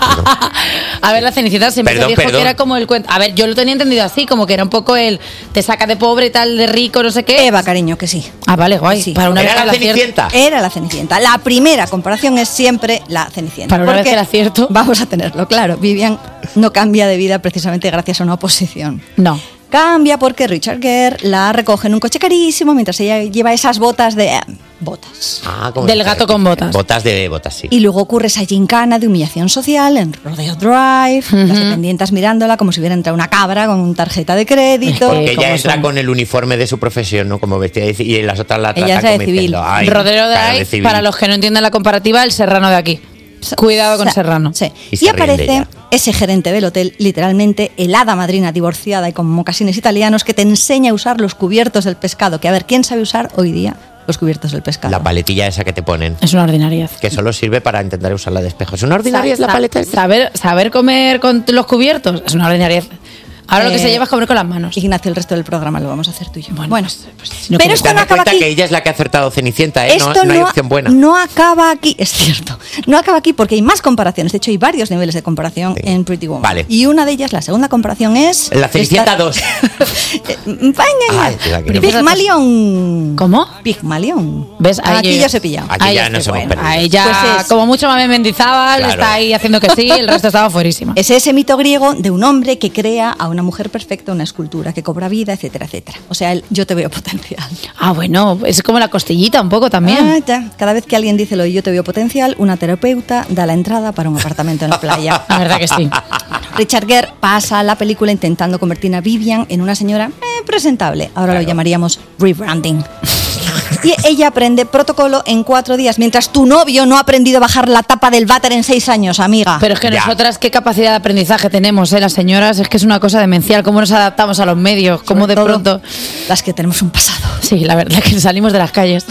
A ver, la Cenicienta siempre Perdón, se dijo perdón. que era como el cuento. A ver, yo lo tenía entendido así, como que era un poco el te saca de pobre, tal, de rico, no sé qué. Eva, cariño, que sí. Ah, vale, guay. Sí. Para una ¿Era vez que la la acierto. Cenicienta? Era la Cenicienta. La primera comparación es siempre la Cenicienta. Para una vez Porque que la acierto. Vamos a tenerlo claro. Vivian no cambia de vida precisamente gracias a una oposición. No. Cambia porque Richard Gere la recoge en un coche carísimo mientras ella lleva esas botas de... eh, botas. Ah, ¿cómo Del se gato dice? con botas. Botas de botas, sí. Y luego ocurre esa gincana de humillación social en Rodeo Drive, las dependientes mirándola como si hubiera entrado una cabra con tarjeta de crédito. Porque ella ¿cómo entra son? con el uniforme de su profesión, ¿no? Como vestida de- y las otras la Ella tratan es la de como civil. diciendo, "Ay, Rodeo cara de Drive, civil". para los que no entiendan la comparativa, el Serrano de aquí. Cuidado con O sea, Serrano. Sí. Y Y, se ríen de aparece ella. ese gerente del hotel, literalmente el hada madrina divorciada y con mocasines italianos que te enseña a usar los cubiertos del pescado. Que a ver, ¿quién sabe usar hoy día los cubiertos del pescado? La paletilla esa que te ponen, Es una ordinariedad. que solo sirve para intentar usarla de espejo. ¿Es una ordinaria es la Sa- paleta? Saber, saber comer con los cubiertos es una ordinariedad. Ahora lo que Eh, se lleva es comer con las manos. Ignacio, el resto del programa lo vamos a hacer tú y yo. Bueno, Bueno, pues, si no pero quieres- esto no Date acaba cuenta aquí. que ella es la que ha acertado Cenicienta, ¿eh? No, Esto no hay no, opción buena. no acaba aquí, es cierto. No acaba aquí porque hay más comparaciones. De hecho, hay varios niveles de comparación Sí. en Pretty Woman. Vale. Y una de ellas, la segunda comparación es... La Cenicienta esta- dos. Eh, venga, Ay, la que- Pigmalión. ¿Cómo? Pigmalión. ¿¿Ves? Ahí Aquí yo- ya se pilla. Aquí Ahí ya estoy nos hemos buena. perdido. Ahí ya, Pues es- como mucho Mame Mendizábal, Claro. está ahí haciendo que sí, el resto estaba fuerísima. Es ese mito griego de un hombre que crea a una mujer perfecta, una escultura que cobra vida, etcétera, etcétera. O sea, el yo te veo potencial. Ah, bueno, es como la costillita un poco también. Ah, ya. Cada vez que alguien dice lo de yo te veo potencial, una terapeuta da la entrada para un apartamento en la playa. La verdad que sí. Richard Gere pasa la película intentando convertir a Vivian en una señora eh, presentable. Ahora lo llamaríamos rebranding. Y ella aprende protocolo en cuatro días, mientras tu novio no ha aprendido a bajar la tapa del váter en seis años, amiga. Pero es que Ya. nosotras qué capacidad de aprendizaje tenemos, ¿eh? Las señoras, es que es una cosa demencial, cómo nos adaptamos a los medios, cómo Sobre de todo pronto... las que tenemos un pasado. Sí, la verdad que salimos de las calles.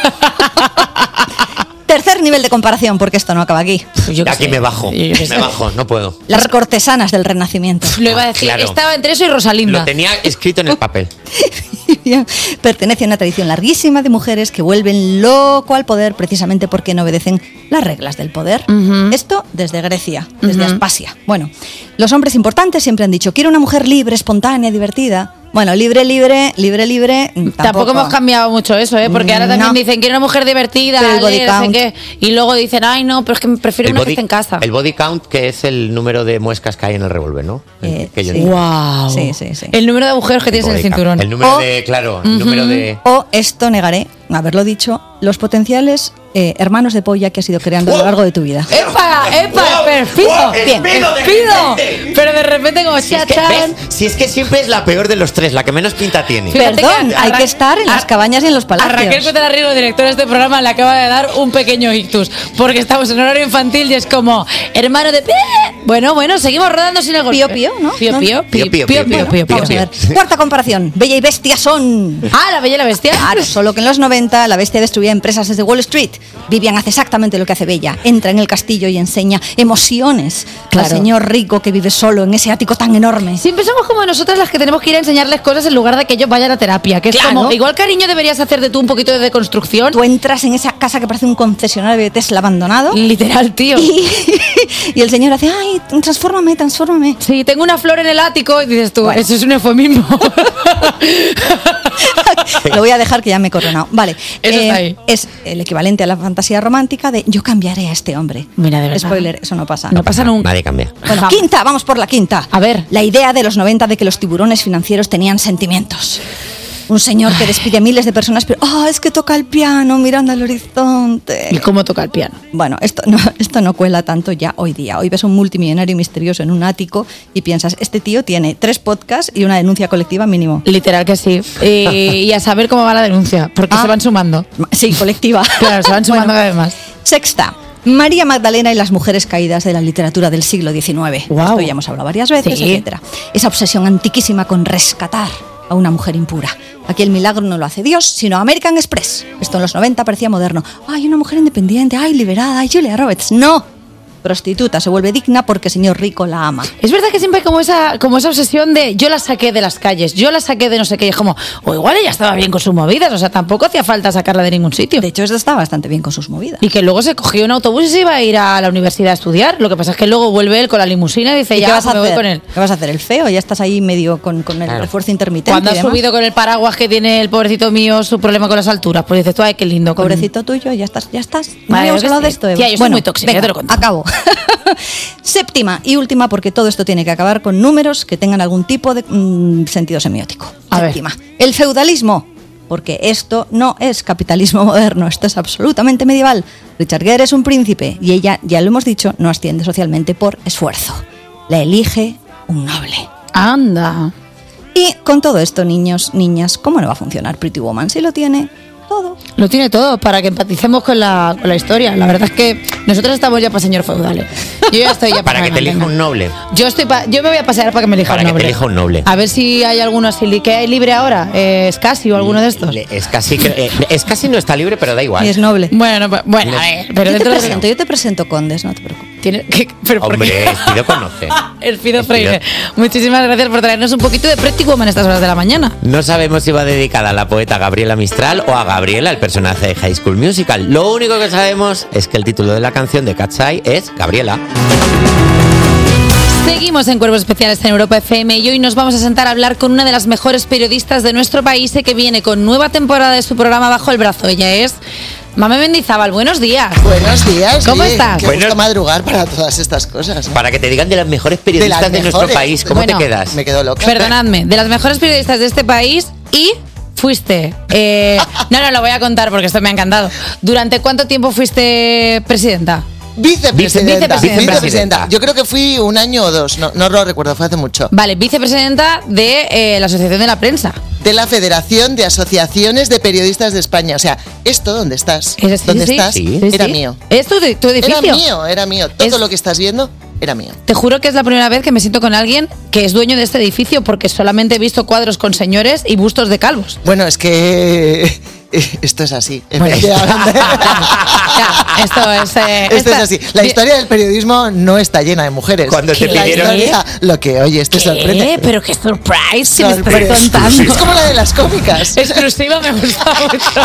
Tercer nivel de comparación, porque esto no acaba aquí. Yo qué Aquí sé. me bajo, Yo qué sé. me bajo, no puedo. Las cortesanas del Renacimiento. Lo iba a decir, Claro. estaba entre eso y Rosalinda. Lo tenía escrito en el papel. Vivian pertenece a una tradición larguísima de mujeres que vuelven loco al poder precisamente porque no obedecen las reglas del poder. Esto desde Grecia, desde Ujú. Aspasia. Bueno, los hombres importantes siempre han dicho, quiero una mujer libre, espontánea, divertida. Bueno, libre, libre, libre, libre. Tampoco, Tampoco hemos cambiado mucho eso, ¿eh? Porque ahora también No. dicen, quiero una mujer divertida, Pero el body alegre, no sé count. qué. Y luego dicen, ay, no, pero es que prefiero una que esté en casa. el body count, que es el número de muescas que hay en el revólver, ¿no? Eh, que yo sí. digo. Wow. Sí, sí, sí. El número de agujeros que tienes en el Body count. cinturón. El número O- de, claro, el número de... O esto negaré, haberlo dicho, los potenciales eh, hermanos de polla que has ido creando a lo largo de tu vida. ¡Epa! ¡Epa! ¡Wow! ¡Perfido! ¡Wow! Bien, ¡Espido de ¡espido! repente! Pero de repente como Si es, que, chachan. ¿ves? Si es que siempre es la peor de los tres, la que menos pinta tiene. Fíjate Perdón, que hay a Ra- que estar en las a- cabañas y en los A palacios. Raquel Cuétara Riego, directora de este programa, le acaba de dar un pequeño ictus. Porque estamos en horario infantil y es como, hermano de... Bueno, bueno, seguimos rodando sin el golpe. Pío, pío, ¿no? Pío, No. pío, Pío, pío, pío, pío, pío, pío. Vamos a ver. Cuarta comparación. Bella y Bestia son... Ah, la Bella y la Bestia. Claro, solo que en los noventa la bestia destruía empresas desde Wall Street. Vivian hace exactamente lo que hace Bella. Entra en el castillo y enseña emociones Claro. al señor rico que vive solo en ese ático tan enorme. Siempre somos como nosotras las que tenemos que ir a enseñarles cosas en lugar de que ellos vayan a terapia. Que es Claro. como, igual cariño deberías hacer de tú un poquito de deconstrucción. Tú entras en esa casa que parece un concesionario de Tesla abandonado Literal, tío. y, y el señor hace, ay, transfórmame, transfórmame. Sí, tengo una flor en el ático y dices tú, Bueno. eso es un eufemismo. Lo voy a dejar que ya me he coronado. Vale. Eso está ahí. Es el equivalente a la fantasía romántica de yo cambiaré a este hombre. Mira, de verdad. Spoiler, eso no pasa. No pasa nunca. Nadie cambia. Bueno, Vamos. quinta, vamos por la quinta. A ver. La idea de los noventa de que los tiburones financieros tenían sentimientos. Un señor que despide a miles de personas, pero ah, es que toca el piano mirando al horizonte. ¿Y cómo toca el piano? Bueno, esto no, esto no cuela tanto ya hoy día. Hoy ves a un multimillonario misterioso en un ático y piensas, este tío tiene tres podcasts y una denuncia colectiva mínimo. Literal que sí. Y, y a saber cómo va la denuncia, porque Ah. se van sumando. Sí, colectiva. Claro, se van sumando Bueno, cada vez más. Sexta. María Magdalena y las mujeres caídas de la literatura del siglo diecinueve. Guau. Esto ya hemos hablado varias veces, Sí. etcétera. Esa obsesión antiquísima con rescatar a una mujer impura. Aquí el milagro no lo hace Dios, sino American Express. Esto en los noventa parecía moderno. Ay, una mujer independiente, ay, liberada, ay, Julia Roberts. No, prostituta, se vuelve digna porque señor rico la ama. Es verdad que siempre hay como esa, como esa obsesión de yo la saqué de las calles, yo la saqué de no sé qué, y es como, o igual ella estaba bien con sus movidas, o sea, tampoco hacía falta sacarla de ningún sitio. De hecho, esta está bastante bien con sus movidas. Y que luego se cogió un autobús y se iba a ir a la universidad a estudiar. Lo que pasa es que luego vuelve él con la limusina y dice, ¿Y ya qué vas a me voy hacer? con él. ¿Qué vas a hacer? ¿El feo? Ya estás ahí medio con, con el Claro. refuerzo intermitente. Cuando y has demás. subido con el paraguas que tiene el pobrecito mío su problema con las alturas, pues dices tú, ay, qué lindo. con- Pobrecito tuyo, ya estás, ya estás. No Vale, habíamos es que hablado de sí. esto, Eva. Tía, yo soy Bueno, muy tóxica, venga, ya te lo cuento. acabo. Séptima y última, porque todo esto tiene que acabar con números que tengan algún tipo de mm, sentido semiótico. A ver. Séptima. El feudalismo. Porque esto no es capitalismo moderno, esto es absolutamente medieval. Richard Gere es un príncipe y ella, ya lo hemos dicho, no asciende socialmente por esfuerzo. La elige un noble. Anda. Y con todo esto, niños, niñas, ¿cómo no va a funcionar Pretty Woman si lo tiene todo? Lo tiene todo para que empaticemos con la, con la historia. La verdad es que nosotros estamos ya para señor feudales. Yo ya estoy ya Para que te elija un noble. Yo estoy pa- yo me voy a pasear para que me elija Para un que noble. te elija un noble. A ver si hay alguno así li- que hay libre ahora. Eh, Scassi o alguno de estos. Le- Es casi, que- eh, es casi no está libre, pero da igual. Y es noble. Bueno, pues- bueno, a ver, pero yo te dentro de presento, yo te presento condes, no te preocupes. Tiene que, pero ¿por Hombre, qué? pido conocer. El Fido Espido. Freire. Muchísimas gracias por traernos un poquito de Pretty Woman a estas horas de la mañana. No sabemos si va dedicada a la poeta Gabriela Mistral o a Gabriela, el personaje de High School Musical. Lo único que sabemos es que el título de la canción de Cat's Eye es Gabriela. Seguimos en Cuerpos Especiales en Europa F M y hoy nos vamos a sentar a hablar con una de las mejores periodistas de nuestro país que viene con nueva temporada de su programa bajo el brazo. Ella es Mame Mendizábal. Buenos días. Buenos días. ¿Cómo oye, estás? Qué Bueno. gusto madrugar para todas estas cosas. ¿eh? Para que te digan de las mejores periodistas de, las nuestro mejores. país. ¿Cómo Bueno, te quedas? Me quedo loca. Perdonadme, de las mejores periodistas de este país y fuiste. eh, no, no, lo voy a contar porque esto me ha encantado. ¿Durante cuánto tiempo fuiste presidenta? Vicepresidenta. Vicepresidenta. Vicepresidenta. Yo creo que fui un año o dos, no, no lo recuerdo, fue hace mucho. Vale, vicepresidenta de eh, la Asociación de la Prensa. De la Federación de Asociaciones de Periodistas de España. O sea, esto donde estás, Es- sí, donde sí, estás, sí, era sí. mío. ¿Es tu, tu edificio? Era mío, era mío. Todo Es- lo que estás viendo era mío. Te juro que es la primera vez que me siento con alguien que es dueño de este edificio porque solamente he visto cuadros con señores y bustos de calvos. Bueno, es que esto es así. Bueno, efectivamente. Ya, esto es... eh, Esto esta- es así. La historia del periodismo no está llena de mujeres. Cuando te La pidieron- historia, lo que oye, te sorprende. ¿Qué? Pero qué surprise si me estás Sorpresa. contando. Es como la de las cómicas. Exclusiva me gusta mucho.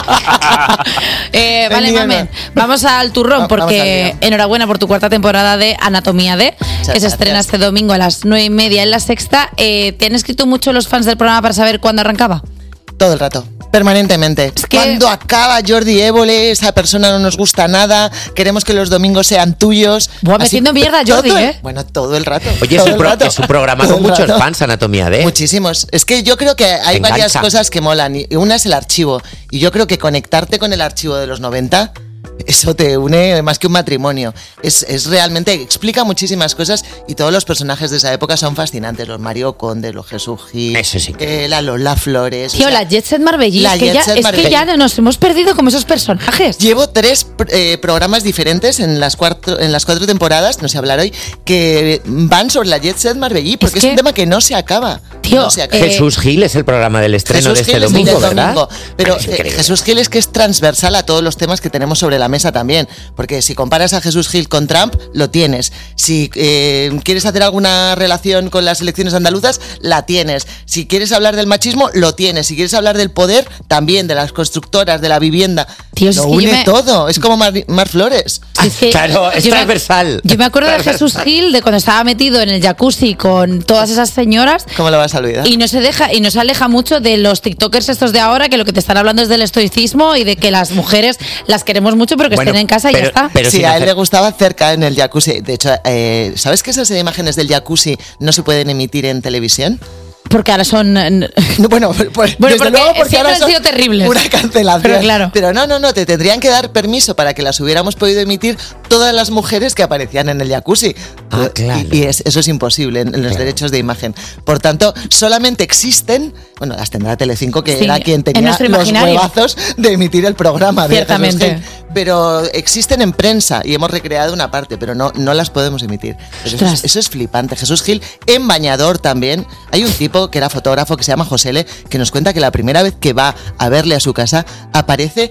Eh, vale, Venga, mamen, vamos al turrón Va- vamos al porque lío. enhorabuena por tu cuarta temporada de Anatomía D, que se gracias. estrena este domingo a las nueve y media en La Sexta. Eh, ¿Te han escrito mucho los fans del programa para saber cuándo arrancaba? Todo el rato. Permanentemente. que- Cuando acaba Jordi Évole, esa persona no nos gusta nada, queremos que los domingos sean tuyos. Buah, Así, metiendo mierda a todo Jordi, el- ¿eh? Bueno, todo el rato. Oye, es todo un, el pro- rato. es un programa Todo con el muchos rato. fans, Anatomía D. Muchísimos. Es que yo creo que hay Engancha. varias cosas que molan. Y una es el archivo. Y yo creo que conectarte con el archivo de los noventa, eso te une más que un matrimonio. Es, es realmente, explica muchísimas cosas y todos los personajes de esa época son fascinantes. Los Mario Conde, los Jesús Gil, Eso sí que- eh, la Lola Flores. o Tío, sea, la Jet Set Marbellí, la es, que Jet ya, Set es que Marbellí. ya nos hemos perdido como esos personajes. Llevo tres eh, programas diferentes en las, cuatro, en las cuatro temporadas, no sé hablar hoy, que van sobre la Jet Set Marbellí, porque es, que- un tema que no se acaba. Tío, no se acaba. eh, Jesús Gil es el programa del estreno Jesús de este Gil es el domingo, del ¿verdad? domingo. Pero Es eh, increíble. Jesús Gil es que es transversal a todos los temas que tenemos sobre la mesa también. Porque si comparas a Jesús Gil con Trump, lo tienes. Si eh, quieres hacer alguna relación con las elecciones andaluzas, la tienes. Si quieres hablar del machismo, lo tienes. Si quieres hablar del poder, también, de las constructoras, de la vivienda. Tío, es lo que yo une me- todo. Es como Mar, Mar Flores. Es que Claro, es yo me- transversal. Yo me acuerdo de Jesús Gil, de cuando estaba metido en el jacuzzi con todas esas señoras. ¿Cómo lo vas a olvidar? Y no se deja, y no se aleja mucho de los tiktokers estos de ahora, que lo que te están hablando es del estoicismo y de que las mujeres las queremos mucho, pero que Bueno, estén en casa y pero- ya está. pero sí, sin a él hacer- le gustaba cerca en el jacuzzi. De hecho, eh, ¿sabes que esas imágenes del jacuzzi no se pueden emitir en televisión? Porque ahora son. No, bueno, pues, Bueno, desde porque luego porque siempre ahora han son sido terribles. Una cancelación. Pero claro. Pero no, no, no, te tendrían que dar permiso para que las hubiéramos podido emitir todas las mujeres que aparecían en el jacuzzi. Ah, claro. Y, y es- eso es imposible en, en los Claro. derechos de imagen. Por tanto, solamente existen, bueno, las tendrá Telecinco, que Sí, era quien en tenía nuestro los imaginario. huevazos de emitir el programa. de Ciertamente. Jesús Gil. Pero existen en prensa y hemos recreado una parte, pero no, no las podemos emitir. Pero eso, Ostras. es, eso es flipante. Jesús Gil, en Bañador también. Hay un tipo que era fotógrafo que se llama José L, que nos cuenta que la primera vez que va a verle a su casa aparece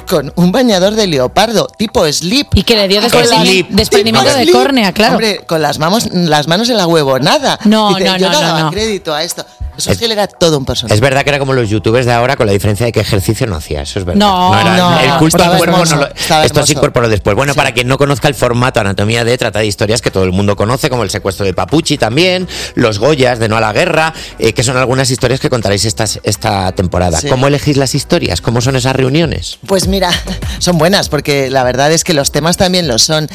con un bañador de leopardo, tipo Sleep. Y que le dio desprendimi- desprendimiento de Sleep. córnea, claro. Hombre, con las manos, las manos en la huevonada. No, Dice, no, yo no, no, daba no. crédito a esto. Eso es que él era todo un personaje. Es verdad que era como los youtubers de ahora, con la diferencia de que ejercicio no hacía, eso es verdad. No, era, no, el culto estaba al cuerpo hermoso, no lo, estaba esto se hermoso. incorporó después. Bueno, Sí. para quien no conozca el formato, Anatomía de trata de historias que todo el mundo conoce, como el secuestro de Papuchi también, los Goyas de No a la Guerra, eh, que son algunas historias que contaréis esta, esta temporada. Sí. ¿Cómo elegís las historias? ¿Cómo son esas reuniones? Pues mira, son buenas porque la verdad es que los temas también lo son.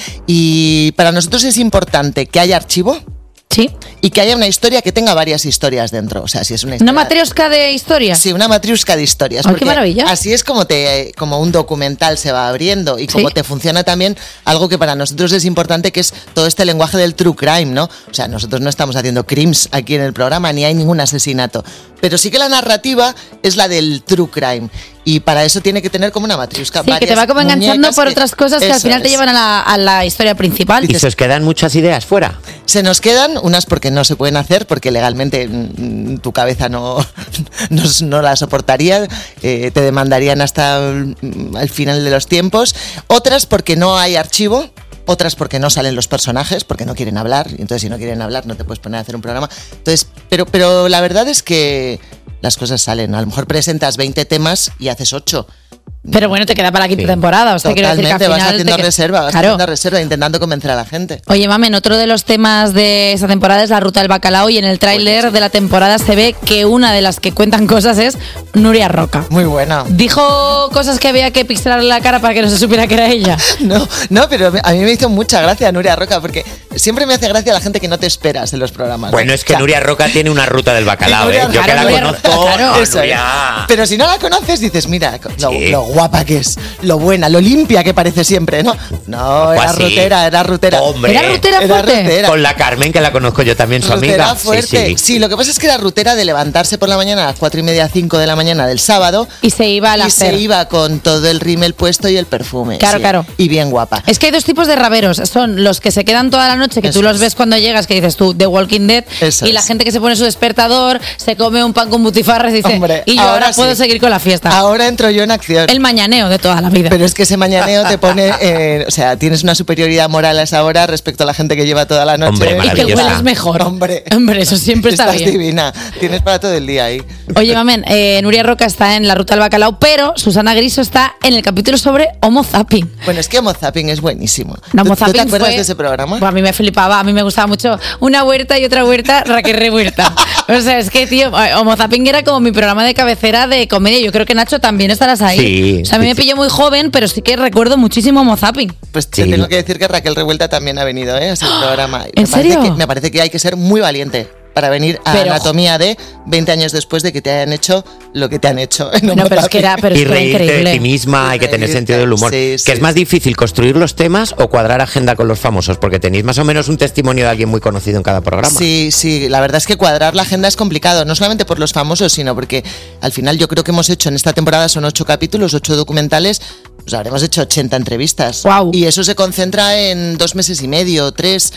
Y para nosotros es importante que haya archivo. Sí. Y que haya una historia que tenga varias historias dentro. O sea, si es una historia... ¿Una matriosca de historias? Sí, una matriosca de historias. Ay, porque qué maravilla. Así es como, te, como un documental se va abriendo y como Sí. te funciona también algo que para nosotros es importante, que es todo este lenguaje del true crime, ¿no? O sea, nosotros no estamos haciendo crimes aquí en el programa, ni hay ningún asesinato. Pero sí que la narrativa es la del true crime. Y para eso tiene que tener como una matriosca. Sí, que te varias va como enganchando muñecas por que- otras cosas que al Eso final te es. llevan a la, a la historia principal. ¿Y se os quedan muchas ideas fuera? Se nos quedan unas porque no se pueden hacer, porque legalmente mm, tu cabeza no, no, no la soportaría, eh, te demandarían hasta mm, el final de los tiempos. Otras porque no hay archivo. Otras porque no salen los personajes, porque no quieren hablar. Y entonces si no quieren hablar no te puedes poner a hacer un programa. Entonces, pero, pero la verdad es que las cosas salen. A lo mejor presentas veinte temas y haces ocho. Pero bueno, te queda para la quinta temporada. O sea, quiero decir que al Totalmente, final vas haciendo te que- reserva, vas Claro. haciendo reserva, intentando convencer a la gente. Oye, mamen, otro de los temas de esa temporada es la ruta del bacalao y en el tráiler de la temporada se ve que una de las que cuentan cosas es Nuria Roca. Muy buena. Dijo cosas que había que pixelarle la cara para que no se supiera que era ella. No, no, pero a mí me hizo mucha gracia Nuria Roca, porque siempre me hace gracia la gente que no te esperas en los programas. ¿no? Bueno, es que O sea, Nuria Roca tiene una ruta del bacalao, Nuria ¿eh? Yo Roca, que la Nuria conozco, Roca, claro. no, Eso es. Nuria. Pero si no la conoces, dices, mira, lo, Sí. lo guapa que es, lo buena, lo limpia que parece siempre, ¿no? No, Pues era así. rutera, era rutera. Hombre. ¿Era rutera Era fuerte? rutera. Con la Carmen, que la conozco yo también, su Rutera amiga. fuerte. Sí, Sí, sí. lo que pasa es que era rutera de levantarse por la mañana a las cuatro y media, cinco de la mañana del sábado. Y se iba a la Y se iba con todo el rímel puesto y el perfume. Claro, sí. claro. Y bien guapa. Es que hay dos tipos de raveros. Son los que se quedan toda la noche, que Eso tú los es. ves cuando llegas, que dices tú, The Walking Dead. Eso y la es. gente que se pone su despertador, se come un pan con butifarras y dice, Hombre, y yo ahora, ahora puedo sí. seguir con la fiesta. Ahora entro yo en acción. El mañaneo de toda la vida. Pero es que ese mañaneo te pone, eh, o sea, tienes una superioridad moral a esa hora respecto a la gente que lleva toda la noche. Hombre, y que maravillosa. hueles mejor. Hombre, Hombre, eso siempre está estás bien. divina. Tienes para todo el día ahí. Oye, mamen, eh, Nuria Roca está en la ruta del bacalao, pero Susana Griso está en el capítulo sobre Homo Zapping. Bueno, es que Homo Zapping es buenísimo. No, ¿Tú, Homo tú te Zapping acuerdas fue- de ese programa? Pues a mí me flipaba, a mí me gustaba mucho una huerta y otra huerta, Raquel Rehuerta. O sea, es que, tío, Homo Zapping era como mi programa de cabecera de comedia. Yo creo que, Nacho, también estarás ahí. Sí, o sea, a mí sí, me sí. pilló muy joven, pero sí que recuerdo muchísimo Homo Zapping. Pues te Sí. tengo que decir que Raquel Revuelta también ha venido, ¿eh? A ese programa. Y ¿En me parece serio? que- me parece que hay que ser muy valiente para venir a Pero- Anatomía de veinte años después de que te hayan hecho lo que te han hecho. en No, Homo pero es que Zapping. era, pero es Y que era reírte de increíble. ti misma, hay que tener Reírte, sentido del humor. sí, Que sí. es más difícil construir los temas o cuadrar agenda con los famosos, porque tenéis más o menos un testimonio de alguien muy conocido en cada programa. Sí, sí, la verdad es que cuadrar la agenda es complicado, no solamente por los famosos, sino porque al final yo creo que hemos hecho en esta temporada son ocho capítulos, ocho documentales, pues habremos hecho ochenta entrevistas. Guau. Y eso se concentra en dos meses y medio, tres.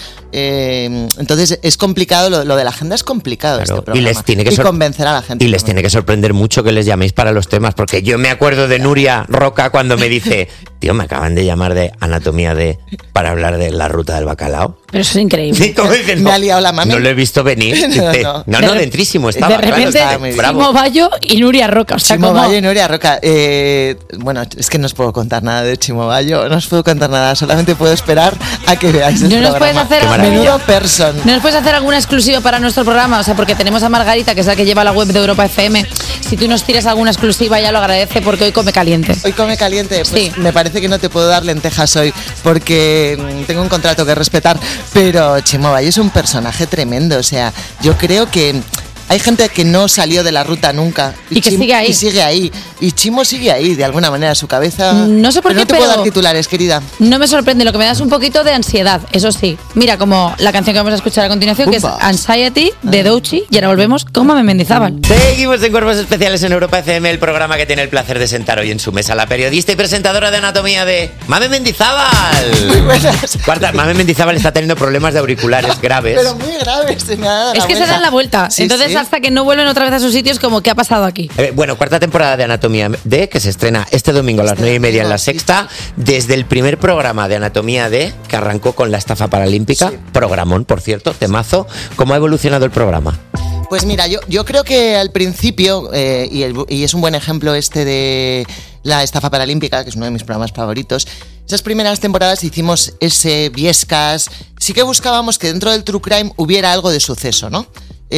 eh, entonces es complicado, lo, lo de la agenda es complicado. Claro, Este programa. y les tiene que Y sor- convencer a la gente. Y les tiene que sorprender mucho que les llaméis para los temas, porque yo me acuerdo de Nuria Roca cuando me dice, tío, me acaban de llamar de Anatomía de para hablar de la ruta del bacalao. Pero eso es increíble. Sí, como dicen, Me no, ha liado la mami. no lo he visto venir. No, Dice, no. no, De no, re- dentrísimo estaba. de repente, claro, estaba muy bien. bravo. Chimo Bayo y Nuria Roca. O sea, Chimo como- Bayo y Nuria Roca. Eh, bueno, es que no os puedo contar nada de Chimo Bayo, no os puedo contar nada, solamente puedo esperar a que veáis el ¿No nos puedes programa. hacer Qué maravilla. Menudo person. ¿No nos puedes hacer alguna exclusiva para nuestro programa? O sea, porque tenemos a Margarita, que es la que lleva la web de Europa F M. Si tú nos tiras alguna exclusiva, ya lo agradece porque hoy come caliente. Hoy come caliente, pues Sí. me parece que no te puedo dar lentejas hoy porque mm, tengo un contrato que respetar, pero Chimo Bayo es un personaje tremendo, o sea, yo creo que hay gente que no salió de la ruta nunca Y que Chim- sigue ahí. y sigue ahí y Chimo sigue ahí de alguna manera, su cabeza. No sé por Pero qué, no te puedo pero- dar titulares, querida. No me sorprende, lo que me da es un poquito de ansiedad, eso sí. Mira, como la canción que vamos a escuchar a continuación, que es Pumba. Anxiety de Doechii, y ahora volvemos con Mame Mendizábal. Seguimos en Cuerpos Especiales en Europa F M, el programa que tiene el placer de sentar hoy en su mesa la periodista y presentadora de Anatomía de Mame Mendizábal. Muy buenas. Cuarta, Mame Mendizábal está teniendo problemas de auriculares graves. Pero muy grave, se me ha dado Es la que se vuelta. dan la vuelta, Sí, entonces sí. hasta que no vuelven otra vez a sus sitios, como ¿qué ha pasado aquí? Eh, bueno, cuarta temporada de Anatomía D, que se estrena este domingo a las nueve y media en La Sexta, desde el primer programa de Anatomía D, que arrancó con la estafa paralímpica, sí. Programón, por cierto, temazo. ¿Cómo ha evolucionado el programa? Pues mira, yo, yo creo que al principio, eh, y, el, y es un buen ejemplo este de la estafa paralímpica, que es uno de mis programas favoritos, esas primeras temporadas hicimos ese Viescas, sí que buscábamos que dentro del True Crime hubiera algo de suceso, ¿no?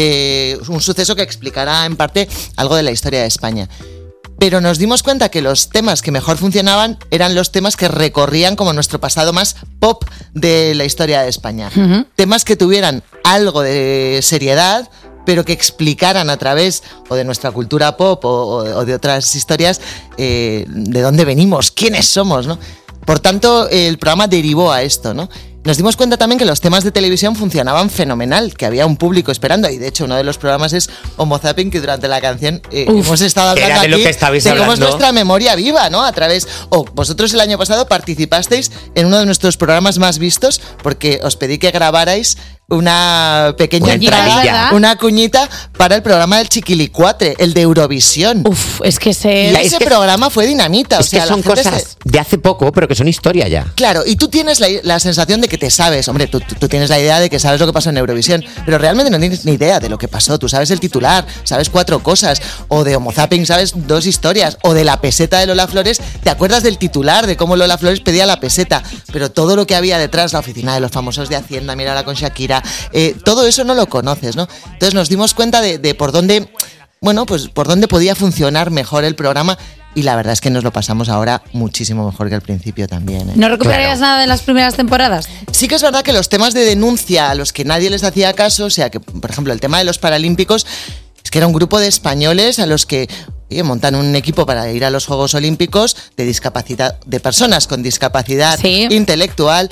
Eh, un suceso que explicara en parte algo de la historia de España. Pero nos dimos cuenta que los temas que mejor funcionaban eran los temas que recorrían como nuestro pasado más pop de la historia de España. Uh-huh. Temas que tuvieran algo de seriedad, pero que explicaran a través o de nuestra cultura pop o, o de otras historias eh, de dónde venimos, quiénes somos, ¿no? Por tanto, el programa derivó a esto, ¿no? Nos dimos cuenta también que los temas de televisión funcionaban fenomenal, que había un público esperando, y de hecho uno de los programas es Homo Zapping, que durante la canción eh, Uf, hemos estado hablando era de aquí lo que estabais de hablando. cómo es nuestra memoria viva, ¿no? A través, o vosotros el año pasado participasteis en uno de nuestros programas más vistos porque os pedí que grabarais una pequeña una entrada, entradilla. una cuñita para el programa del Chiquilicuatre, el de Eurovisión. Uf, es que ese, y ese es que, programa fue dinamita. Es o sea, que son la gente cosas se... de hace poco, pero que son historia ya. Claro, y tú tienes la, la sensación de que te sabes, hombre, tú, tú, tú tienes la idea de que sabes lo que pasó en Eurovisión, pero realmente no tienes ni idea de lo que pasó. Tú sabes el titular, sabes cuatro cosas, o de Homo Zapping sabes dos historias, o de la peseta de Lola Flores, te acuerdas del titular, de cómo Lola Flores pedía la peseta, pero todo lo que había detrás, la oficina de los famosos de Hacienda, mírala con Shakira, eh, todo eso no lo conoces, ¿no? Entonces nos dimos cuenta de, de por dónde, bueno, pues por dónde podía funcionar mejor el programa. Y la verdad es que nos lo pasamos ahora muchísimo mejor que al principio también, ¿eh? ¿No recuperarías claro. nada de las primeras temporadas? Sí que es verdad que los temas de denuncia a los que nadie les hacía caso, o sea, que por ejemplo el tema de los Paralímpicos, es que era un grupo de españoles a los que oye, montan un equipo para ir a los Juegos Olímpicos de discapacidad, de personas con discapacidad sí. intelectual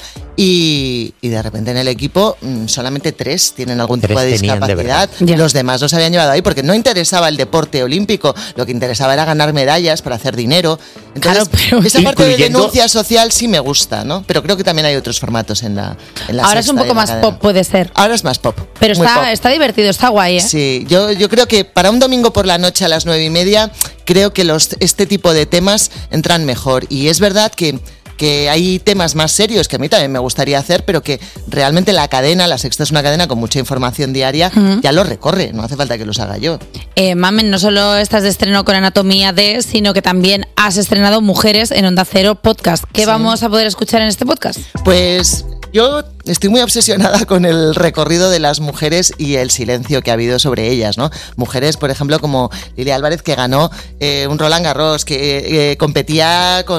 y, y de repente en el equipo solamente tres tienen algún tres tipo de discapacidad. De los demás los habían llevado ahí porque no interesaba el deporte olímpico, lo que interesaba era ganar medallas para hacer dinero. Entonces, claro, pero esa parte incluyendo... de denuncia social sí me gusta, ¿no? Pero creo que también hay otros formatos en la, en la Ahora es un poco más cadena. Pop, puede ser. Ahora es más pop. Pero está, está divertido, está guay, ¿eh? Sí, yo, yo creo que para un domingo por la noche a las nueve y media creo que los, este tipo de temas entran mejor. Y es verdad que, que hay temas más serios que a mí también me gustaría hacer, pero que realmente la cadena, La Sexta es una cadena con mucha información diaria, uh-huh. ya lo recorre, no hace falta que los haga yo. Eh, Mamen, no solo estás de estreno con Anatomía D, sino que también has estrenado Mujeres en Onda Cero Podcast. ¿Qué sí. vamos a poder escuchar en este podcast? Pues yo estoy muy obsesionada con el recorrido de las mujeres y el silencio que ha habido sobre ellas, ¿no? Mujeres, por ejemplo, como Lilia Álvarez, que ganó eh, un Roland Garros, que eh, competía con,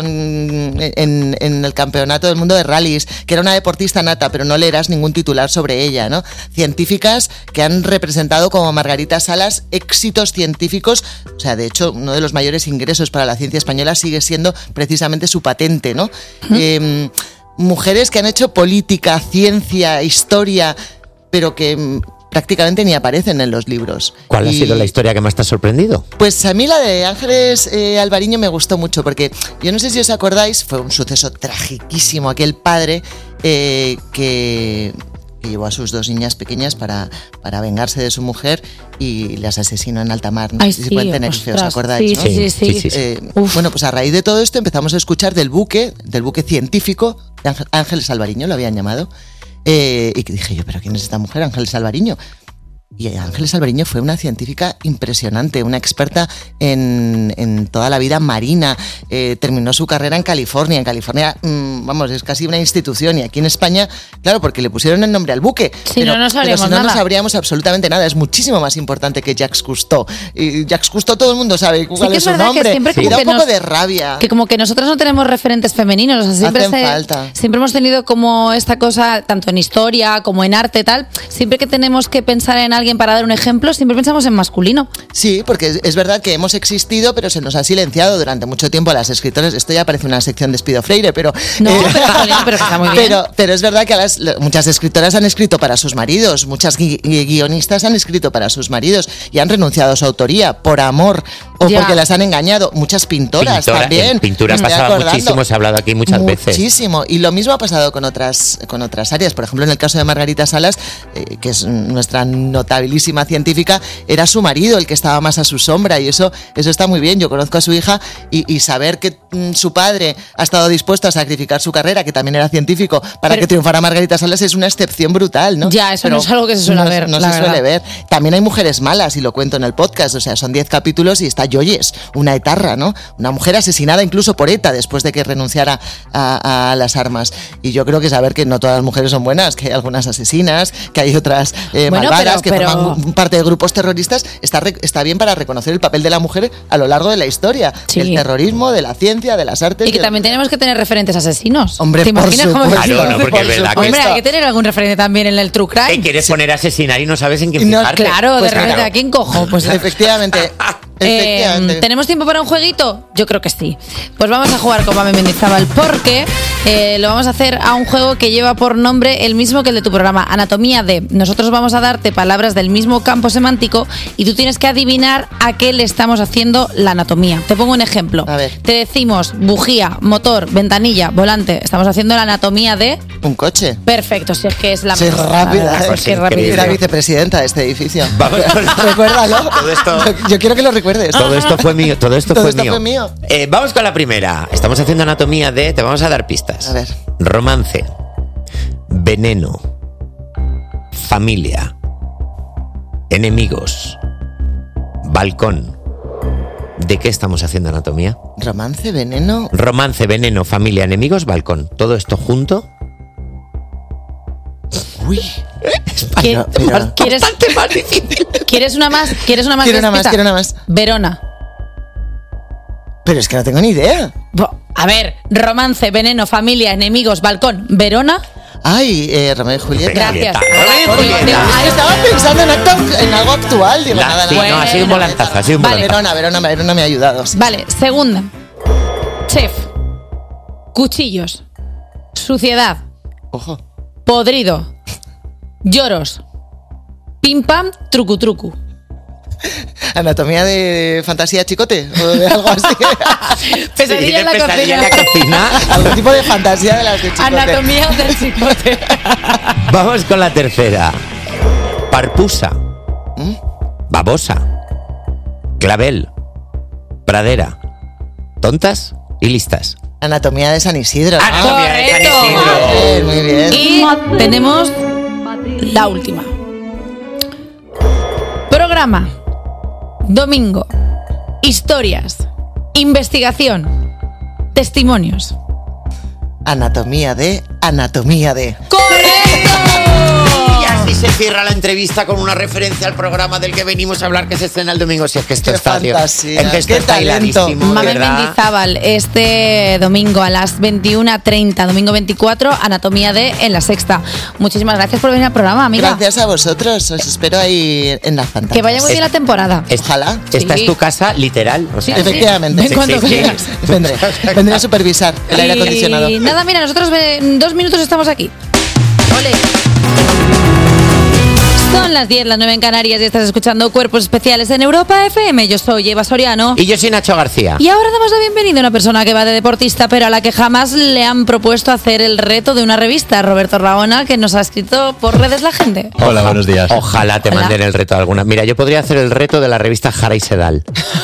en, en el campeonato del mundo de rallies, que era una deportista nata, pero no leerás ningún titular sobre ella, ¿no? Científicas que han representado como Margarita Salas éxitos científicos, o sea, de hecho, uno de los mayores ingresos para la ciencia española sigue siendo precisamente su patente, ¿no? Uh-huh. Eh, Mujeres que han hecho política, ciencia, historia, pero que prácticamente ni aparecen en los libros. ¿Cuál y, ha sido la historia que más te ha sorprendido? Pues a mí la de Ángeles eh, Alvariño me gustó mucho, porque yo no sé si os acordáis, fue un suceso tragiquísimo, aquel padre eh, que... que llevó a sus dos niñas pequeñas para, para vengarse de su mujer y las asesinó en alta mar. No Ay, sé si sí, pueden tener ostras, ¿os acordáis? Sí, ¿no? sí, sí. sí, sí, sí. Eh, bueno, pues a raíz de todo esto empezamos a escuchar del buque, del buque científico, de Ángeles Alvariño, lo habían llamado, eh, y que dije yo, ¿pero quién es esta mujer, Ángeles Alvariño? Y Ángeles Alvariño fue una científica impresionante, una experta en, en toda la vida marina. Eh, terminó su carrera en California. En California, mmm, vamos, es casi una institución. Y aquí en España, claro, porque le pusieron el nombre al buque. Si pero, no, no sabríamos pero si no, nada. no sabríamos absolutamente nada. Es muchísimo más importante que Jacques Cousteau. Y Jacques Cousteau todo el mundo sabe cuál sí que es es su nombre. Que y da un poco nos, de rabia. Que como que nosotros no tenemos referentes femeninos. O sea, siempre, Hacen se, falta. siempre hemos tenido como esta cosa, tanto en historia como en arte, tal. Siempre que tenemos que pensar en alguien para dar un ejemplo, siempre pensamos en masculino. Sí, porque es, es verdad que hemos existido, pero se nos ha silenciado durante mucho tiempo a las escritoras. Esto ya parece una sección de Espido Freire, pero... No, eh, pero, pero que está muy bien. Pero, pero es verdad que a las, muchas escritoras han escrito para sus maridos, muchas gui, guionistas han escrito para sus maridos y han renunciado a su autoría por amor o ya. porque las han engañado. Muchas pintoras Pintora, también. En pintura pasaba muchísimo, se ha hablado aquí muchas muchísimo. veces. Muchísimo. Y lo mismo ha pasado con otras, con otras áreas. Por ejemplo, en el caso de Margarita Salas, eh, que es nuestra not notabilísima científica, era su marido el que estaba más a su sombra, y eso, eso está muy bien. Yo conozco a su hija y, y saber que mm, su padre ha estado dispuesto a sacrificar su carrera, que también era científico, para Pero- que triunfara Margarita Salas, es una excepción brutal, ¿no? Ya, eso Pero no es algo que se suele no, ver, No la se suele verdad. ver. También hay mujeres malas, y lo cuento en el podcast, o sea, son diez capítulos y está Joyes, una etarra, ¿no? Una mujer asesinada incluso por ETA después de que renunciara a, a las armas. Y yo creo que saber que no todas las mujeres son buenas, que hay algunas asesinas, que hay otras eh, Bueno, malvadas, pero- que pero- forman parte de grupos terroristas, está, re- está bien para reconocer el papel de la mujer a lo largo de la historia, Sí. del terrorismo, de la ciencia, de las artes. Y que del- también tenemos que tener referentes asesinos. Hombre, ¿Te por imaginas cómo supuesto. Claro, no, porque es verdad que Hombre, esto- hay que tener algún referente también en el true crime. ¿Qué quieres poner a asesinar y no sabes en quién No, fijarte? Claro, Pues de repente, claro. ¿a quién cojo? Pues Efectivamente. Eh, Efectivamente. ¿Tenemos tiempo para un jueguito? Yo creo que sí. Pues vamos a jugar con Mame Mendizábal porque eh, lo vamos a hacer a un juego que lleva por nombre el mismo que el de tu programa, Anatomía de. Nosotros vamos a darte palabras del mismo campo semántico y tú tienes que adivinar a qué le estamos haciendo la anatomía. Te pongo un ejemplo. A ver. Te decimos bujía, motor, ventanilla, volante. Estamos haciendo la anatomía de... Un coche. Perfecto, si es que es la Sí, mejor, la rápida, verdad, ¿eh? es que es rapidísimo. Era vicepresidenta de este edificio. Vamos con la- Recuérdalo. Todo esto- Yo, yo quiero que lo recuerdes. Todo esto fue mío, todo esto Todo fue esto mío. fue mío. Eh, vamos con la primera. Estamos haciendo anatomía de. Te vamos a dar pistas. A ver. Romance. Veneno. Familia. Enemigos. Balcón. ¿De qué estamos haciendo anatomía? Romance, veneno. Romance, veneno, familia, enemigos, balcón. Todo esto junto. Uy. ¿Qui- pero- ¿Quieres, ¿Quieres una más? ¿Quieres una más? Quiero una más, Pista? quiero una más. Verona. Pero es que no tengo ni idea. Bo- A ver, romance, veneno, familia, enemigos, balcón, Verona. Ay, eh, Romeo y Julieta. Gracias. Romeo y Julieta. Digo, Es que estaba pensando en, acto- en algo actual. Digo, La- nada, sí, nada. no, ha sido un volantazo, ha sido un Vale. volantazo. Verona, Verona, Verona me ha ayudado. sí. Vale, segunda. Chef. Cuchillos. Suciedad. Ojo. Podrido. Lloros. Pim pam, trucu trucu. Anatomía de fantasía chicote o de algo así. Pesadilla en la pesadilla en la cocina. cocina. Algún tipo de fantasía de las de chicote. Anatomía del chicote. Vamos con la tercera. Parpusa. Babosa. Clavel. Pradera. Tontas y listas. Anatomía de San Isidro. Anatomía de San correcto. Isidro. Muy bien, muy bien. Y tenemos la última. Programa. Domingo. Historias. Investigación. Testimonios. Anatomía de, anatomía de. Y así se cierra la entrevista con una referencia al programa del que venimos a hablar, que se estrena el domingo. Si es que esto Qué está, tío. fantasía, Es que esto qué está talento. hiladísimo, de Mame verdad. Mendizábal, este domingo a las veintiuna treinta, domingo veinticuatro, Anatomía de en la Sexta. Muchísimas gracias por venir al programa, amiga. Gracias a vosotros. Os espero ahí en las pantallas. Que vaya muy bien la temporada. Es- Ojalá. Esta Sí. es tu casa literal. O sea, Sí, sí. Efectivamente. Ven cuando sí, sí. quieras. Vendré. Vendré a supervisar el aire acondicionado. Y nada, mira, nosotros en dos minutos estamos aquí. Ole. Son las diez, las nueve en Canarias y estás escuchando Cuerpos Especiales en Europa F M. Yo soy Eva Soriano. Y yo soy Nacho García. Y ahora damos la bienvenida a una persona que va de deportista, pero a la que jamás le han propuesto hacer el reto de una revista. Roberto Raona, que nos ha escrito por redes la gente. Hola, buenos días. Ojalá te Hola. manden el reto de alguna. Mira, yo podría hacer el reto de la revista Jara y Sedal.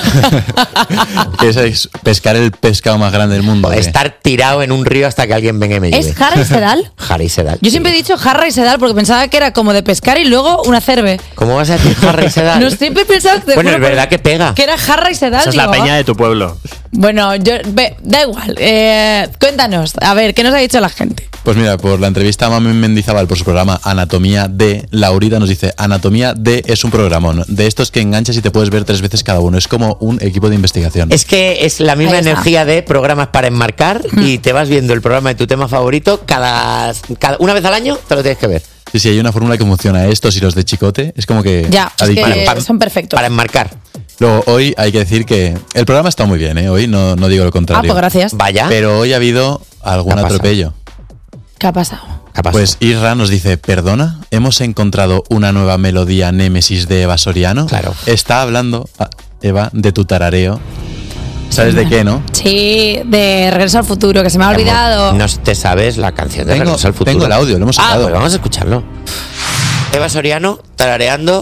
Ese es pescar el pescado más grande del mundo. ¿o qué? Estar tirado en un río hasta que alguien venga y me lleve. ¿Es Jara y Sedal? Jara y Sedal. Yo siempre he dicho jarra y sedal porque pensaba que era como de pescar y luego una cerve. ¿Cómo vas a decir Jara y Sedal? No, siempre he pensado que, Bueno, es verdad que pega. que era jarra y sedal. Esa es la digo, peña de tu pueblo. Bueno, yo, ve, da igual. Eh, cuéntanos, a ver, ¿qué nos ha dicho la gente? Pues mira, por la entrevista a Mame Mendizábal por su programa Anatomía de, Laurita nos dice: Anatomía de es un programón de estos que enganchas y te puedes ver tres veces cada uno. Es como un equipo de investigación. Es que es la misma Ahí está. energía de programas para enmarcar y te vas viendo el programa de tu tema favorito cada, cada una vez al año, te lo tienes que ver. Sí, sí, hay una fórmula que funciona. Estos y los de Chicote es como que Ya, es adictivo. que Para- son perfectos. Para enmarcar. Luego, hoy hay que decir que el programa está muy bien, ¿eh? Hoy no, no digo lo Ah, contrario. pues gracias. Vaya. Pero hoy ha habido algún ¿Qué ha pasado? atropello. ¿Qué ha pasado? ¿Qué ha pasado? Pues Isra nos dice: perdona, hemos encontrado una nueva melodía Némesis de Eva Soriano. Claro. Está hablando, ah, Eva, de tu tarareo. ¿Sabes de qué, no? Sí, de Regreso al Futuro, que se me ha olvidado. No te sabes la canción de Tengo- Regreso al Futuro. tengo el audio, lo hemos Ah, sacado. pues vamos a escucharlo. Eva Soriano tarareando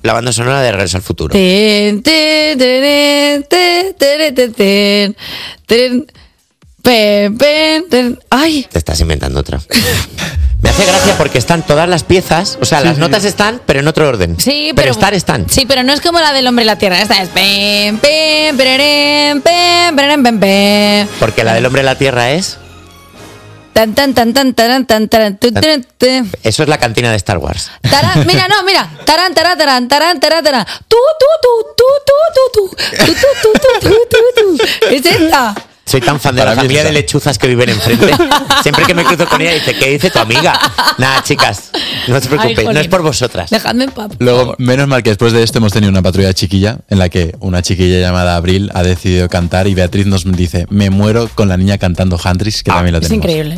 la banda sonora de Regreso al Futuro. Ten, ten, ten, ten, ten, ten, ten, ten, pen, pen, ten. Ay. Te estás inventando otra. Me hace gracia porque están todas las piezas, o sea, Sí, las sí. notas están, pero en otro orden. Sí, pero pero estar están. Sí, pero no es como la del hombre y la tierra. Esta es pen, pen, pereren, pen, pereren, pen, pen. Porque la del hombre en la tierra es. Tan tan tan tan tan tan tan tan tan tan. Eso es la cantina de Star Wars. Tarán, mira, no, mira. Tarán, tarán, tarán, tarán, tarán, tarán. Tú, tú, tú, tú, tú, tú, tú, tú, tú, tú, tú, tú, tú. Es esta. Soy tan fan de Para la mí familia es de esa. lechuzas que viven enfrente. Siempre que me cruzo con ella dice, ¿qué dice tu amiga? Nada, chicas, no os preocupéis, Ay, no es jolín. por vosotras. Dejadme en paz. Luego, menos mal que después de esto hemos tenido una patrulla chiquilla en la que una chiquilla llamada Abril ha decidido cantar y Beatriz nos dice, me muero con la niña cantando Handrix, que también la Es tenemos. increíble.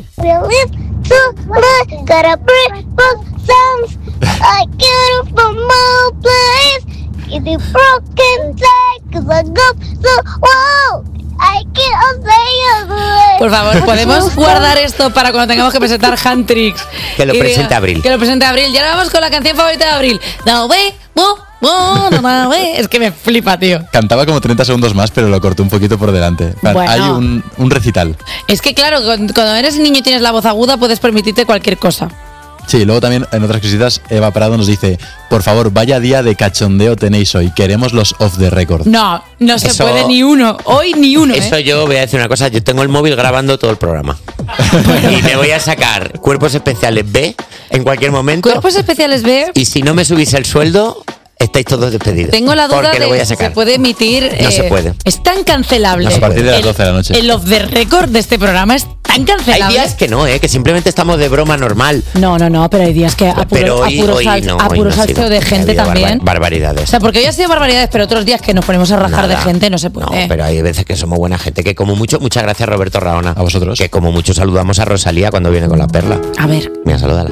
Gotta bring book songs. I get it from my place. It's a broken side, cause I go so wow. I can't say it. Por favor, ¿podemos guardar esto para cuando tengamos que presentar Handtrix? Que lo Y presente diga- Abril. Que lo presente Abril. Y ahora vamos con la canción favorita de Abril. No way, no, no, no, no, way. Es que me flipa, tío. Cantaba como treinta segundos más, pero lo cortó un poquito por delante. En plan, Bueno. Hay un, un recital. Es que claro, cuando cuando eres niño y tienes la voz aguda, puedes permitirte cualquier cosa. Sí, luego también en otras cositas, Eva Prado nos dice, por favor, vaya día de cachondeo tenéis hoy, queremos los off the record. No, no se Eso- puede ni uno. Hoy ni uno. ¿eh? Eso yo voy a decir una cosa, yo tengo el móvil grabando todo el programa. Y me voy a sacar Cuerpos Especiales B en cualquier momento. Cuerpos especiales B. Y si no me subís el sueldo, estáis todos despedidos. Tengo la duda porque de lo voy a si sacar. se puede emitir. No se eh, puede. Es tan cancelable. A partir de las El- doce de la noche. El off the record de este programa es tan Hay cancelable. días que no, ¿eh? Que simplemente estamos de broma normal. No, no, no, pero hay días que a puro, Pero a hoy, puro hoy sal- no. a hoy puro no ha sido. salseo de Ha gente habido también. barbar- barbaridades. O sea, porque hoy ha sido barbaridades, pero otros días que nos ponemos a rajar de Nada. gente no se puede. No, pero hay veces que somos buena gente. Que como mucho, muchas gracias Roberto Raona. A vosotros. Que como mucho saludamos a Rosalía cuando viene con la perla. A ver. Mira, salúdala.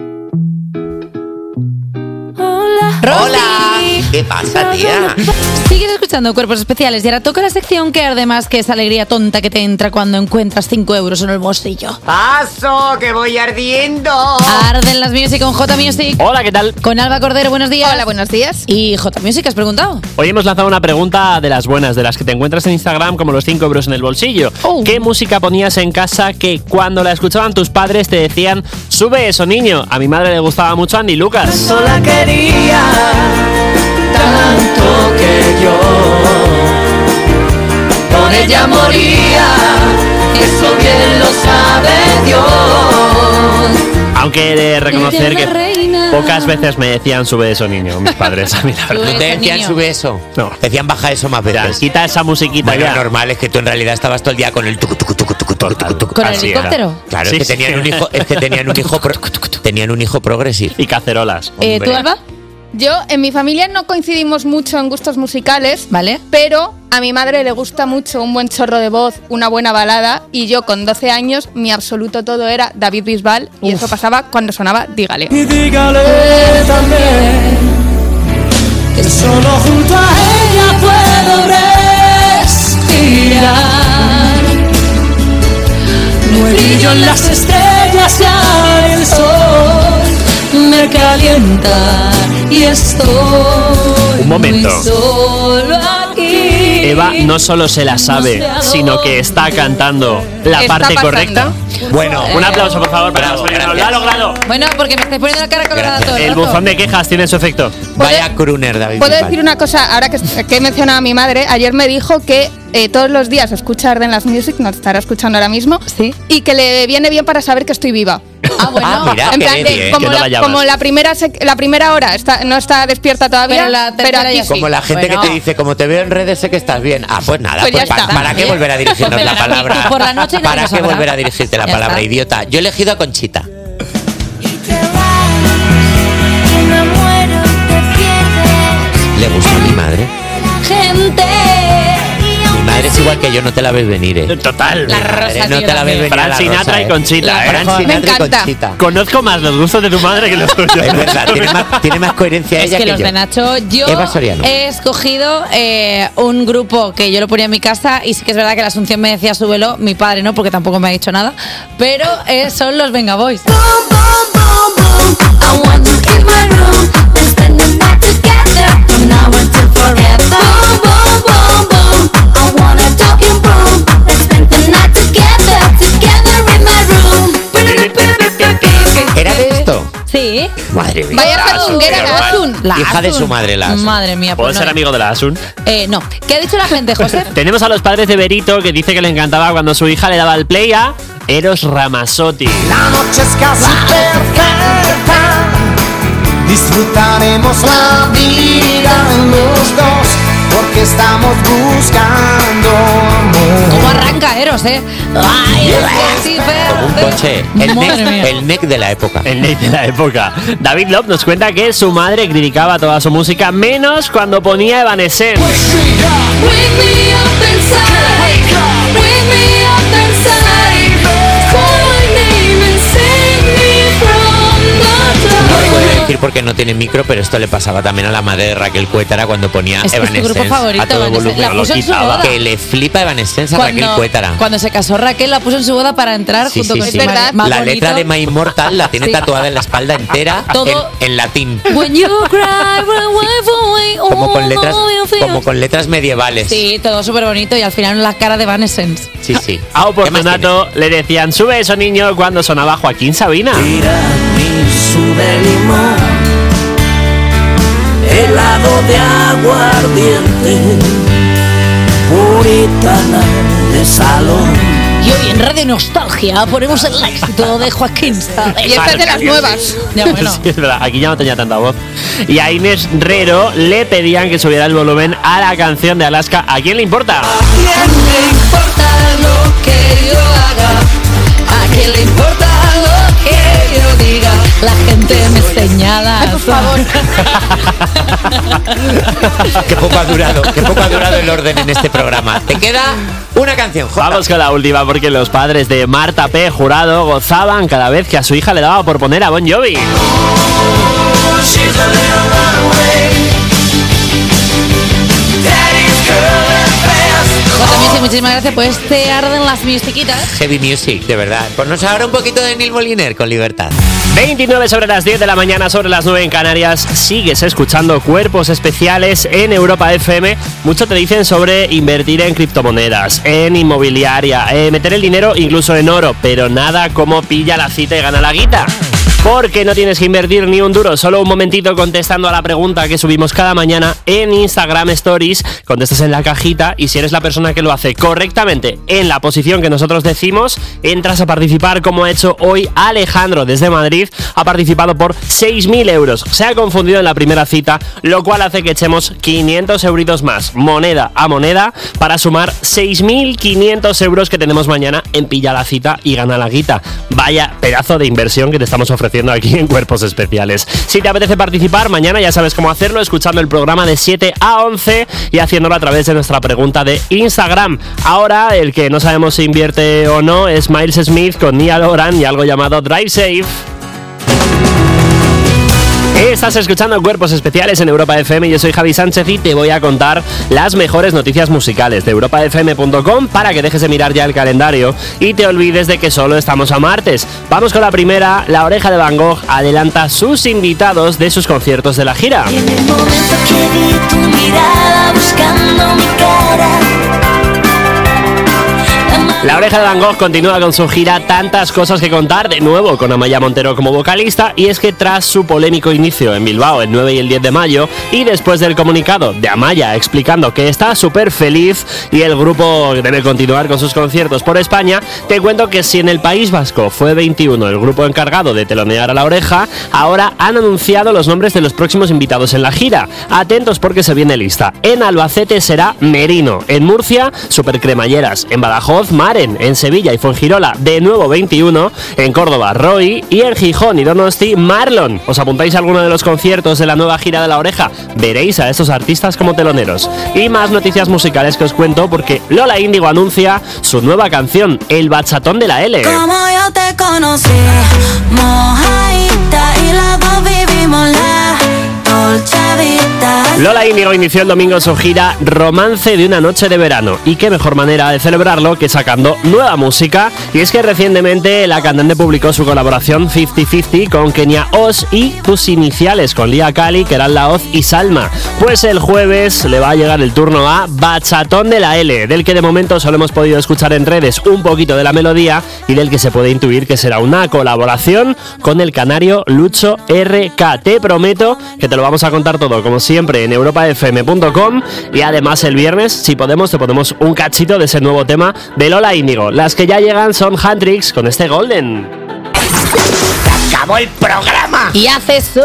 Rosy. ¿Qué pasa, tía? Sigues escuchando Cuerpos Especiales y ahora toca la sección que además que es alegría tonta que te entra cuando encuentras cinco euros en el bolsillo. ¡Paso, que voy ardiendo! Arden las Music con J Music. Hola, ¿qué tal? Con Alba Cordero, buenos días. Hola, buenos días. Y J Music, ¿has preguntado? Hoy hemos lanzado una pregunta de las buenas, de las que te encuentras en Instagram como los cinco euros en el bolsillo. Oh. ¿Qué música ponías en casa que cuando la escuchaban tus padres te decían, sube eso, niño? A mi madre le gustaba mucho Andy Lucas. Sola quería tanto que yo por ella moría, eso bien lo sabe Dios. Aunque he de reconocer Ella que es la reina. pocas veces me decían, sube eso, niño, mis padres a mi lado. ¿No te Sube eso, decían niño. sube eso? No. Te decían baja eso más Ya, veces. quita esa musiquita Bueno, ya. normal es que tú en realidad estabas todo el día con el tucu, tucu, tucu, tucu, tucu, tucu, tucu. ¿Con el Así era. helicóptero? Claro, Sí, es que sí. tenían un hijo, es que tenían un hijo pro- tenían un hijo progresivo. Y cacerolas. Eh, ¿Tú, Hombre. Alba? Yo, en mi familia no coincidimos mucho en gustos musicales, Vale. pero a mi madre le gusta mucho un buen chorro de voz, una buena balada, y yo con doce años, mi absoluto todo era David Bisbal, y eso pasaba cuando sonaba Dígale. Y dígale también que solo junto a ella puedo respirar. No hay brillo en las estrellas, ya el sol me calienta y estoy Un momento. muy solo aquí. Eva no solo se la sabe, sino que está cantando la Está parte pasando. correcta. Bueno, Un aplauso, por favor, para Bravo, Rosalía. Lo ha gracias. logrado. Bueno, porque me estáis poniendo la cara colorada Gracias. todo el El rato. buzón de quejas tiene su efecto. vaya crooner, David. ¿Puedo Bisbal. decir una cosa? Ahora que, que he mencionado a mi madre, ayer me dijo que eh, todos los días escucha Arden las Music, nos estará escuchando ahora mismo, Sí. y que le viene bien para saber que estoy viva. Ah, bueno. Ah, mira, en qué plan de, bien. como, que no la, la llamas. como la primera sec- la primera hora está, no está despierta todavía, Pero la pero, tercera aquí ya sí. Como la gente Bueno. que te dice, como te veo en redes, sé que estás bien. Ah, pues nada, Pues pues, ya pa- está. ¿para qué volver a dirigirnos Pues la verá, palabra? por la noche nadie ¿Para lo qué sabrá. volver a dirigirte la Ya palabra, está. idiota? Yo he elegido a Conchita. Me muero, te pierdes. Le gusta a mi madre. Gente. Mi madre es igual que yo, no te la ves venir, eh. Total. La Mi madre Rosa, no tío, te la ves también. venir. Fran a la Sinatra Rosa, y eh. Conchita, La ¿eh? Fran Me Sinatra y encanta. Conchita. Conozco más los gustos de tu madre que los tuyos. Es verdad, tiene más, tiene más coherencia Es ella que que los yo. de Nacho, yo Eva Soriano. he escogido eh, un grupo que yo lo ponía en mi casa y sí que es verdad que la Asunción me decía súbelo, mi padre no, porque tampoco me ha dicho nada, pero eh, son los Venga Boys. Boom, boom, boom, boom. I want to keep my room and spend the night together. forever. Boom, boom, boom, boom. I wanna talk you boom. Let's spend the night together, together in my room. ¿Era de esto? Sí. Madre mía. Vaya sandunguera, la Asun. La Hija de Asun. su madre, la Asun. Madre mía. ¿Puedo pues ser no. amigo de la Asun? Eh, no. ¿Qué ha dicho la gente, José? Tenemos a los padres de Berito, que dice que le encantaba cuando su hija le daba el play a Eros Ramazzotti. La noche es casi perfecta. Disfrutaremos la vida los dos, porque estamos buscando amor. ¿Cómo arranca Eros, eh? Ay, es que sí, Como un coche. El Madre mía. neck, el neck de la época. El Nate de la época. David Love nos cuenta que su madre criticaba toda su música, menos cuando ponía Evanescence. Wake me up inside. Wake me up inside. Call my name and save me from the No dark. lo puedo decir porque no tiene micro, pero esto le pasaba también a la madre de Raquel Cuétara cuando ponía Es que es tu Evanescence grupo favorito, a todo Evanescence. volumen. La puso en su Quitaba. boda. Que le flipa Evanescence a Raquel Cuétara. cuando se casó Raquel, la puso en su boda para entrar Sí, junto sí, con sí. su marido. Más La bonito. letra de My Immortal la tiene Sí. tatuada en la espalda entera Todo- en, en latín. When you cry, run away from me, oh, Como con letras, how you feel. como con letras medievales. Sí, todo súper bonito y al final la cara de Evanescence. Sí, sí. A Oportunato le decían, sube eso niño, cuando sonaba Joaquín Sabina. Sube limón, helado de aguardiente, puritana de salón. Y hoy en Radio Nostalgia ponemos el éxito de Joaquín Sabina. Y esta es de las nuevas. Ya, bueno. Sí, es verdad, aquí ya no tenía tanta voz. Y a Inés Rero le pedían que subiera el volumen a la canción de Alaska. ¿A quién le importa? ¿A quién le importa lo que yo haga? ¿A quién le importa lo que yo diga? La gente me señala. Por favor. Qué poco ha durado, qué poco ha durado el orden en este programa. Te queda una canción, Jota. Vamos con la última, porque los padres de Marta P. Jurado gozaban cada vez que a su hija le daba por poner a Bon Jovi. Jota Music, muchísimas gracias. Pues te arden las musiquitas. Heavy music, de verdad. Ponnos ahora un poquito de Neil Moliner con libertad. veintinueve sobre las diez de la mañana, sobre las nueve en Canarias. Sigues escuchando Cuerpos Especiales en Europa F M. Mucho te dicen sobre invertir en criptomonedas, en inmobiliaria, eh, meter el dinero incluso en oro, pero nada como pilla la cita y gana la guita. Porque no tienes que invertir ni un duro, solo un momentito contestando a la pregunta que subimos cada mañana en Instagram Stories. Contestas en la cajita y si eres la persona que lo hace correctamente en la posición que nosotros decimos, entras a participar, como ha hecho hoy Alejandro desde Madrid. Ha participado por seis mil euros. Se ha confundido en la primera cita, lo cual hace que echemos quinientos euritos más, moneda a moneda, para sumar seis mil quinientos euros que tenemos mañana en Pilla la Cita y Gana la Guita. Vaya pedazo de inversión que te estamos ofreciendo aquí en Cuerpos Especiales. Si te apetece participar, mañana ya sabes cómo hacerlo, escuchando el programa de siete a once y haciéndolo a través de nuestra pregunta de Instagram. Ahora, el que no sabemos si invierte o no es Miles Smith con Nia Loran y algo llamado Drive Safe. Estás escuchando Cuerpos Especiales en Europa F M. Yo soy Javi Sánchez y te voy a contar las mejores noticias musicales de europa f m punto com para que dejes de mirar ya el calendario y te olvides de que solo estamos a martes. Vamos con la primera. La Oreja de Van Gogh adelanta sus invitados de sus conciertos de la gira. En el momento que vi tu mirada buscando mi cara. La Oreja de Van Gogh continúa con su gira Tantas Cosas que Contar, de nuevo con Amaya Montero como vocalista, y es que tras su polémico inicio en Bilbao el nueve y el diez de mayo, y después del comunicado de Amaya explicando que está súper feliz y el grupo debe continuar con sus conciertos por España, te cuento que si en el País Vasco fue veintiuno el grupo encargado de telonear a La Oreja, ahora han anunciado los nombres de los próximos invitados en la gira. Atentos porque se viene lista. En Albacete será Merino, en Murcia Super Cremalleras, en Badajoz Maren, en Sevilla y Fuengirola de nuevo veintiuno, en Córdoba Roy y en Gijón y Donosti Marlon. ¿Os apuntáis a alguno de los conciertos de la nueva gira de La Oreja? Veréis a estos artistas como teloneros. Y más noticias musicales que os cuento porque Lola Índigo anuncia su nueva canción, El Bachatón de la L. Como yo te conocí, mojadita y las dos vivimos la Dolce Vita. Lola Índigo inició el domingo su gira Romance de una noche de verano. Y qué mejor manera de celebrarlo que sacando nueva música. Y es que recientemente la cantante publicó su colaboración cincuenta cincuenta con Kenia Oz y tus iniciales con Lia Kali, que eran La Oz y Salma. Pues el jueves le va a llegar el turno a Bachatón de la L, del que de momento solo hemos podido escuchar en redes un poquito de la melodía y del que se puede intuir que será una colaboración con el canario Lucho R K. Te prometo que te lo vamos a contar todo, como siempre, en europa f m punto com, y además el viernes, si podemos, te ponemos un cachito de ese nuevo tema de Lola Índigo. Las que ya llegan son Handrix con este Golden. ¡Acabó el programa! Y hace sol.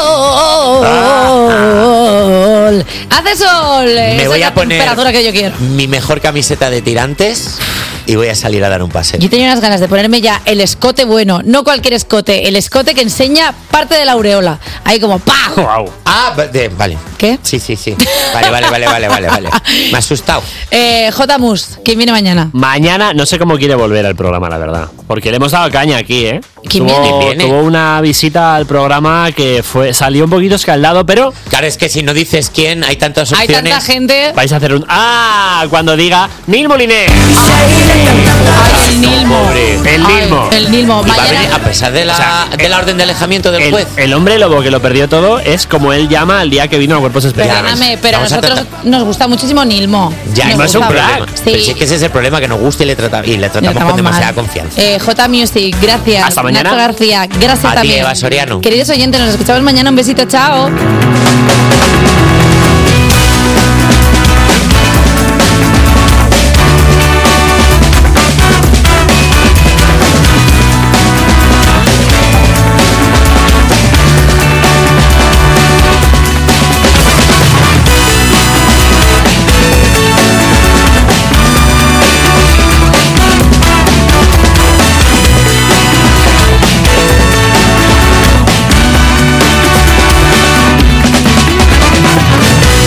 Ah. Hace sol. Me Esa voy es la a poner temperatura que yo quiero. mi mejor camiseta de tirantes y voy a salir a dar un paseo. Yo tenía unas ganas de ponerme ya el escote bueno, no cualquier escote, el escote que enseña parte de la aureola. Ahí como ¡pa! Wow. Ah, de- vale. ¿Qué? Sí, sí, sí. Vale, vale, vale, vale, vale, vale. Me ha asustado. Eh, J. Mus, ¿quién viene mañana? Mañana no sé cómo quiere volver al programa, la verdad. Porque le hemos dado caña aquí, ¿eh? ¿Quién tuvo, viene? viene? tuvo una visita al programa que fue salió un poquito escaldado, pero Claro, es que si no dices quién, hay tantas Hay opciones. tanta gente. vais a hacer un... ¡Ah! Cuando diga Nil Moliné. Ay, el Nilmo. Pobre, el Ay, Nilmo. El Nilmo. Y va a Mañana- venir, a pesar de la, O sea, de la orden de alejamiento del El, juez. el hombre lobo que lo perdió todo es como él llama al día que vino a Cuerpos Especiales. Perdóname, pero a Vamos a nosotros tratar- nos gusta muchísimo Nilmo. Ya, Nos no es un gusta. problema. Sí. Pero sí es que ese es el problema, que nos gusta y le, trata, y le Le tratamos tratamos con demasiada mal. confianza. Eh, J Music, gracias. Hasta mañana. Nacho García, gracias A ti, también. Eva Soriano. Queridos oyentes, nos escuchamos mañana. Un besito, chao.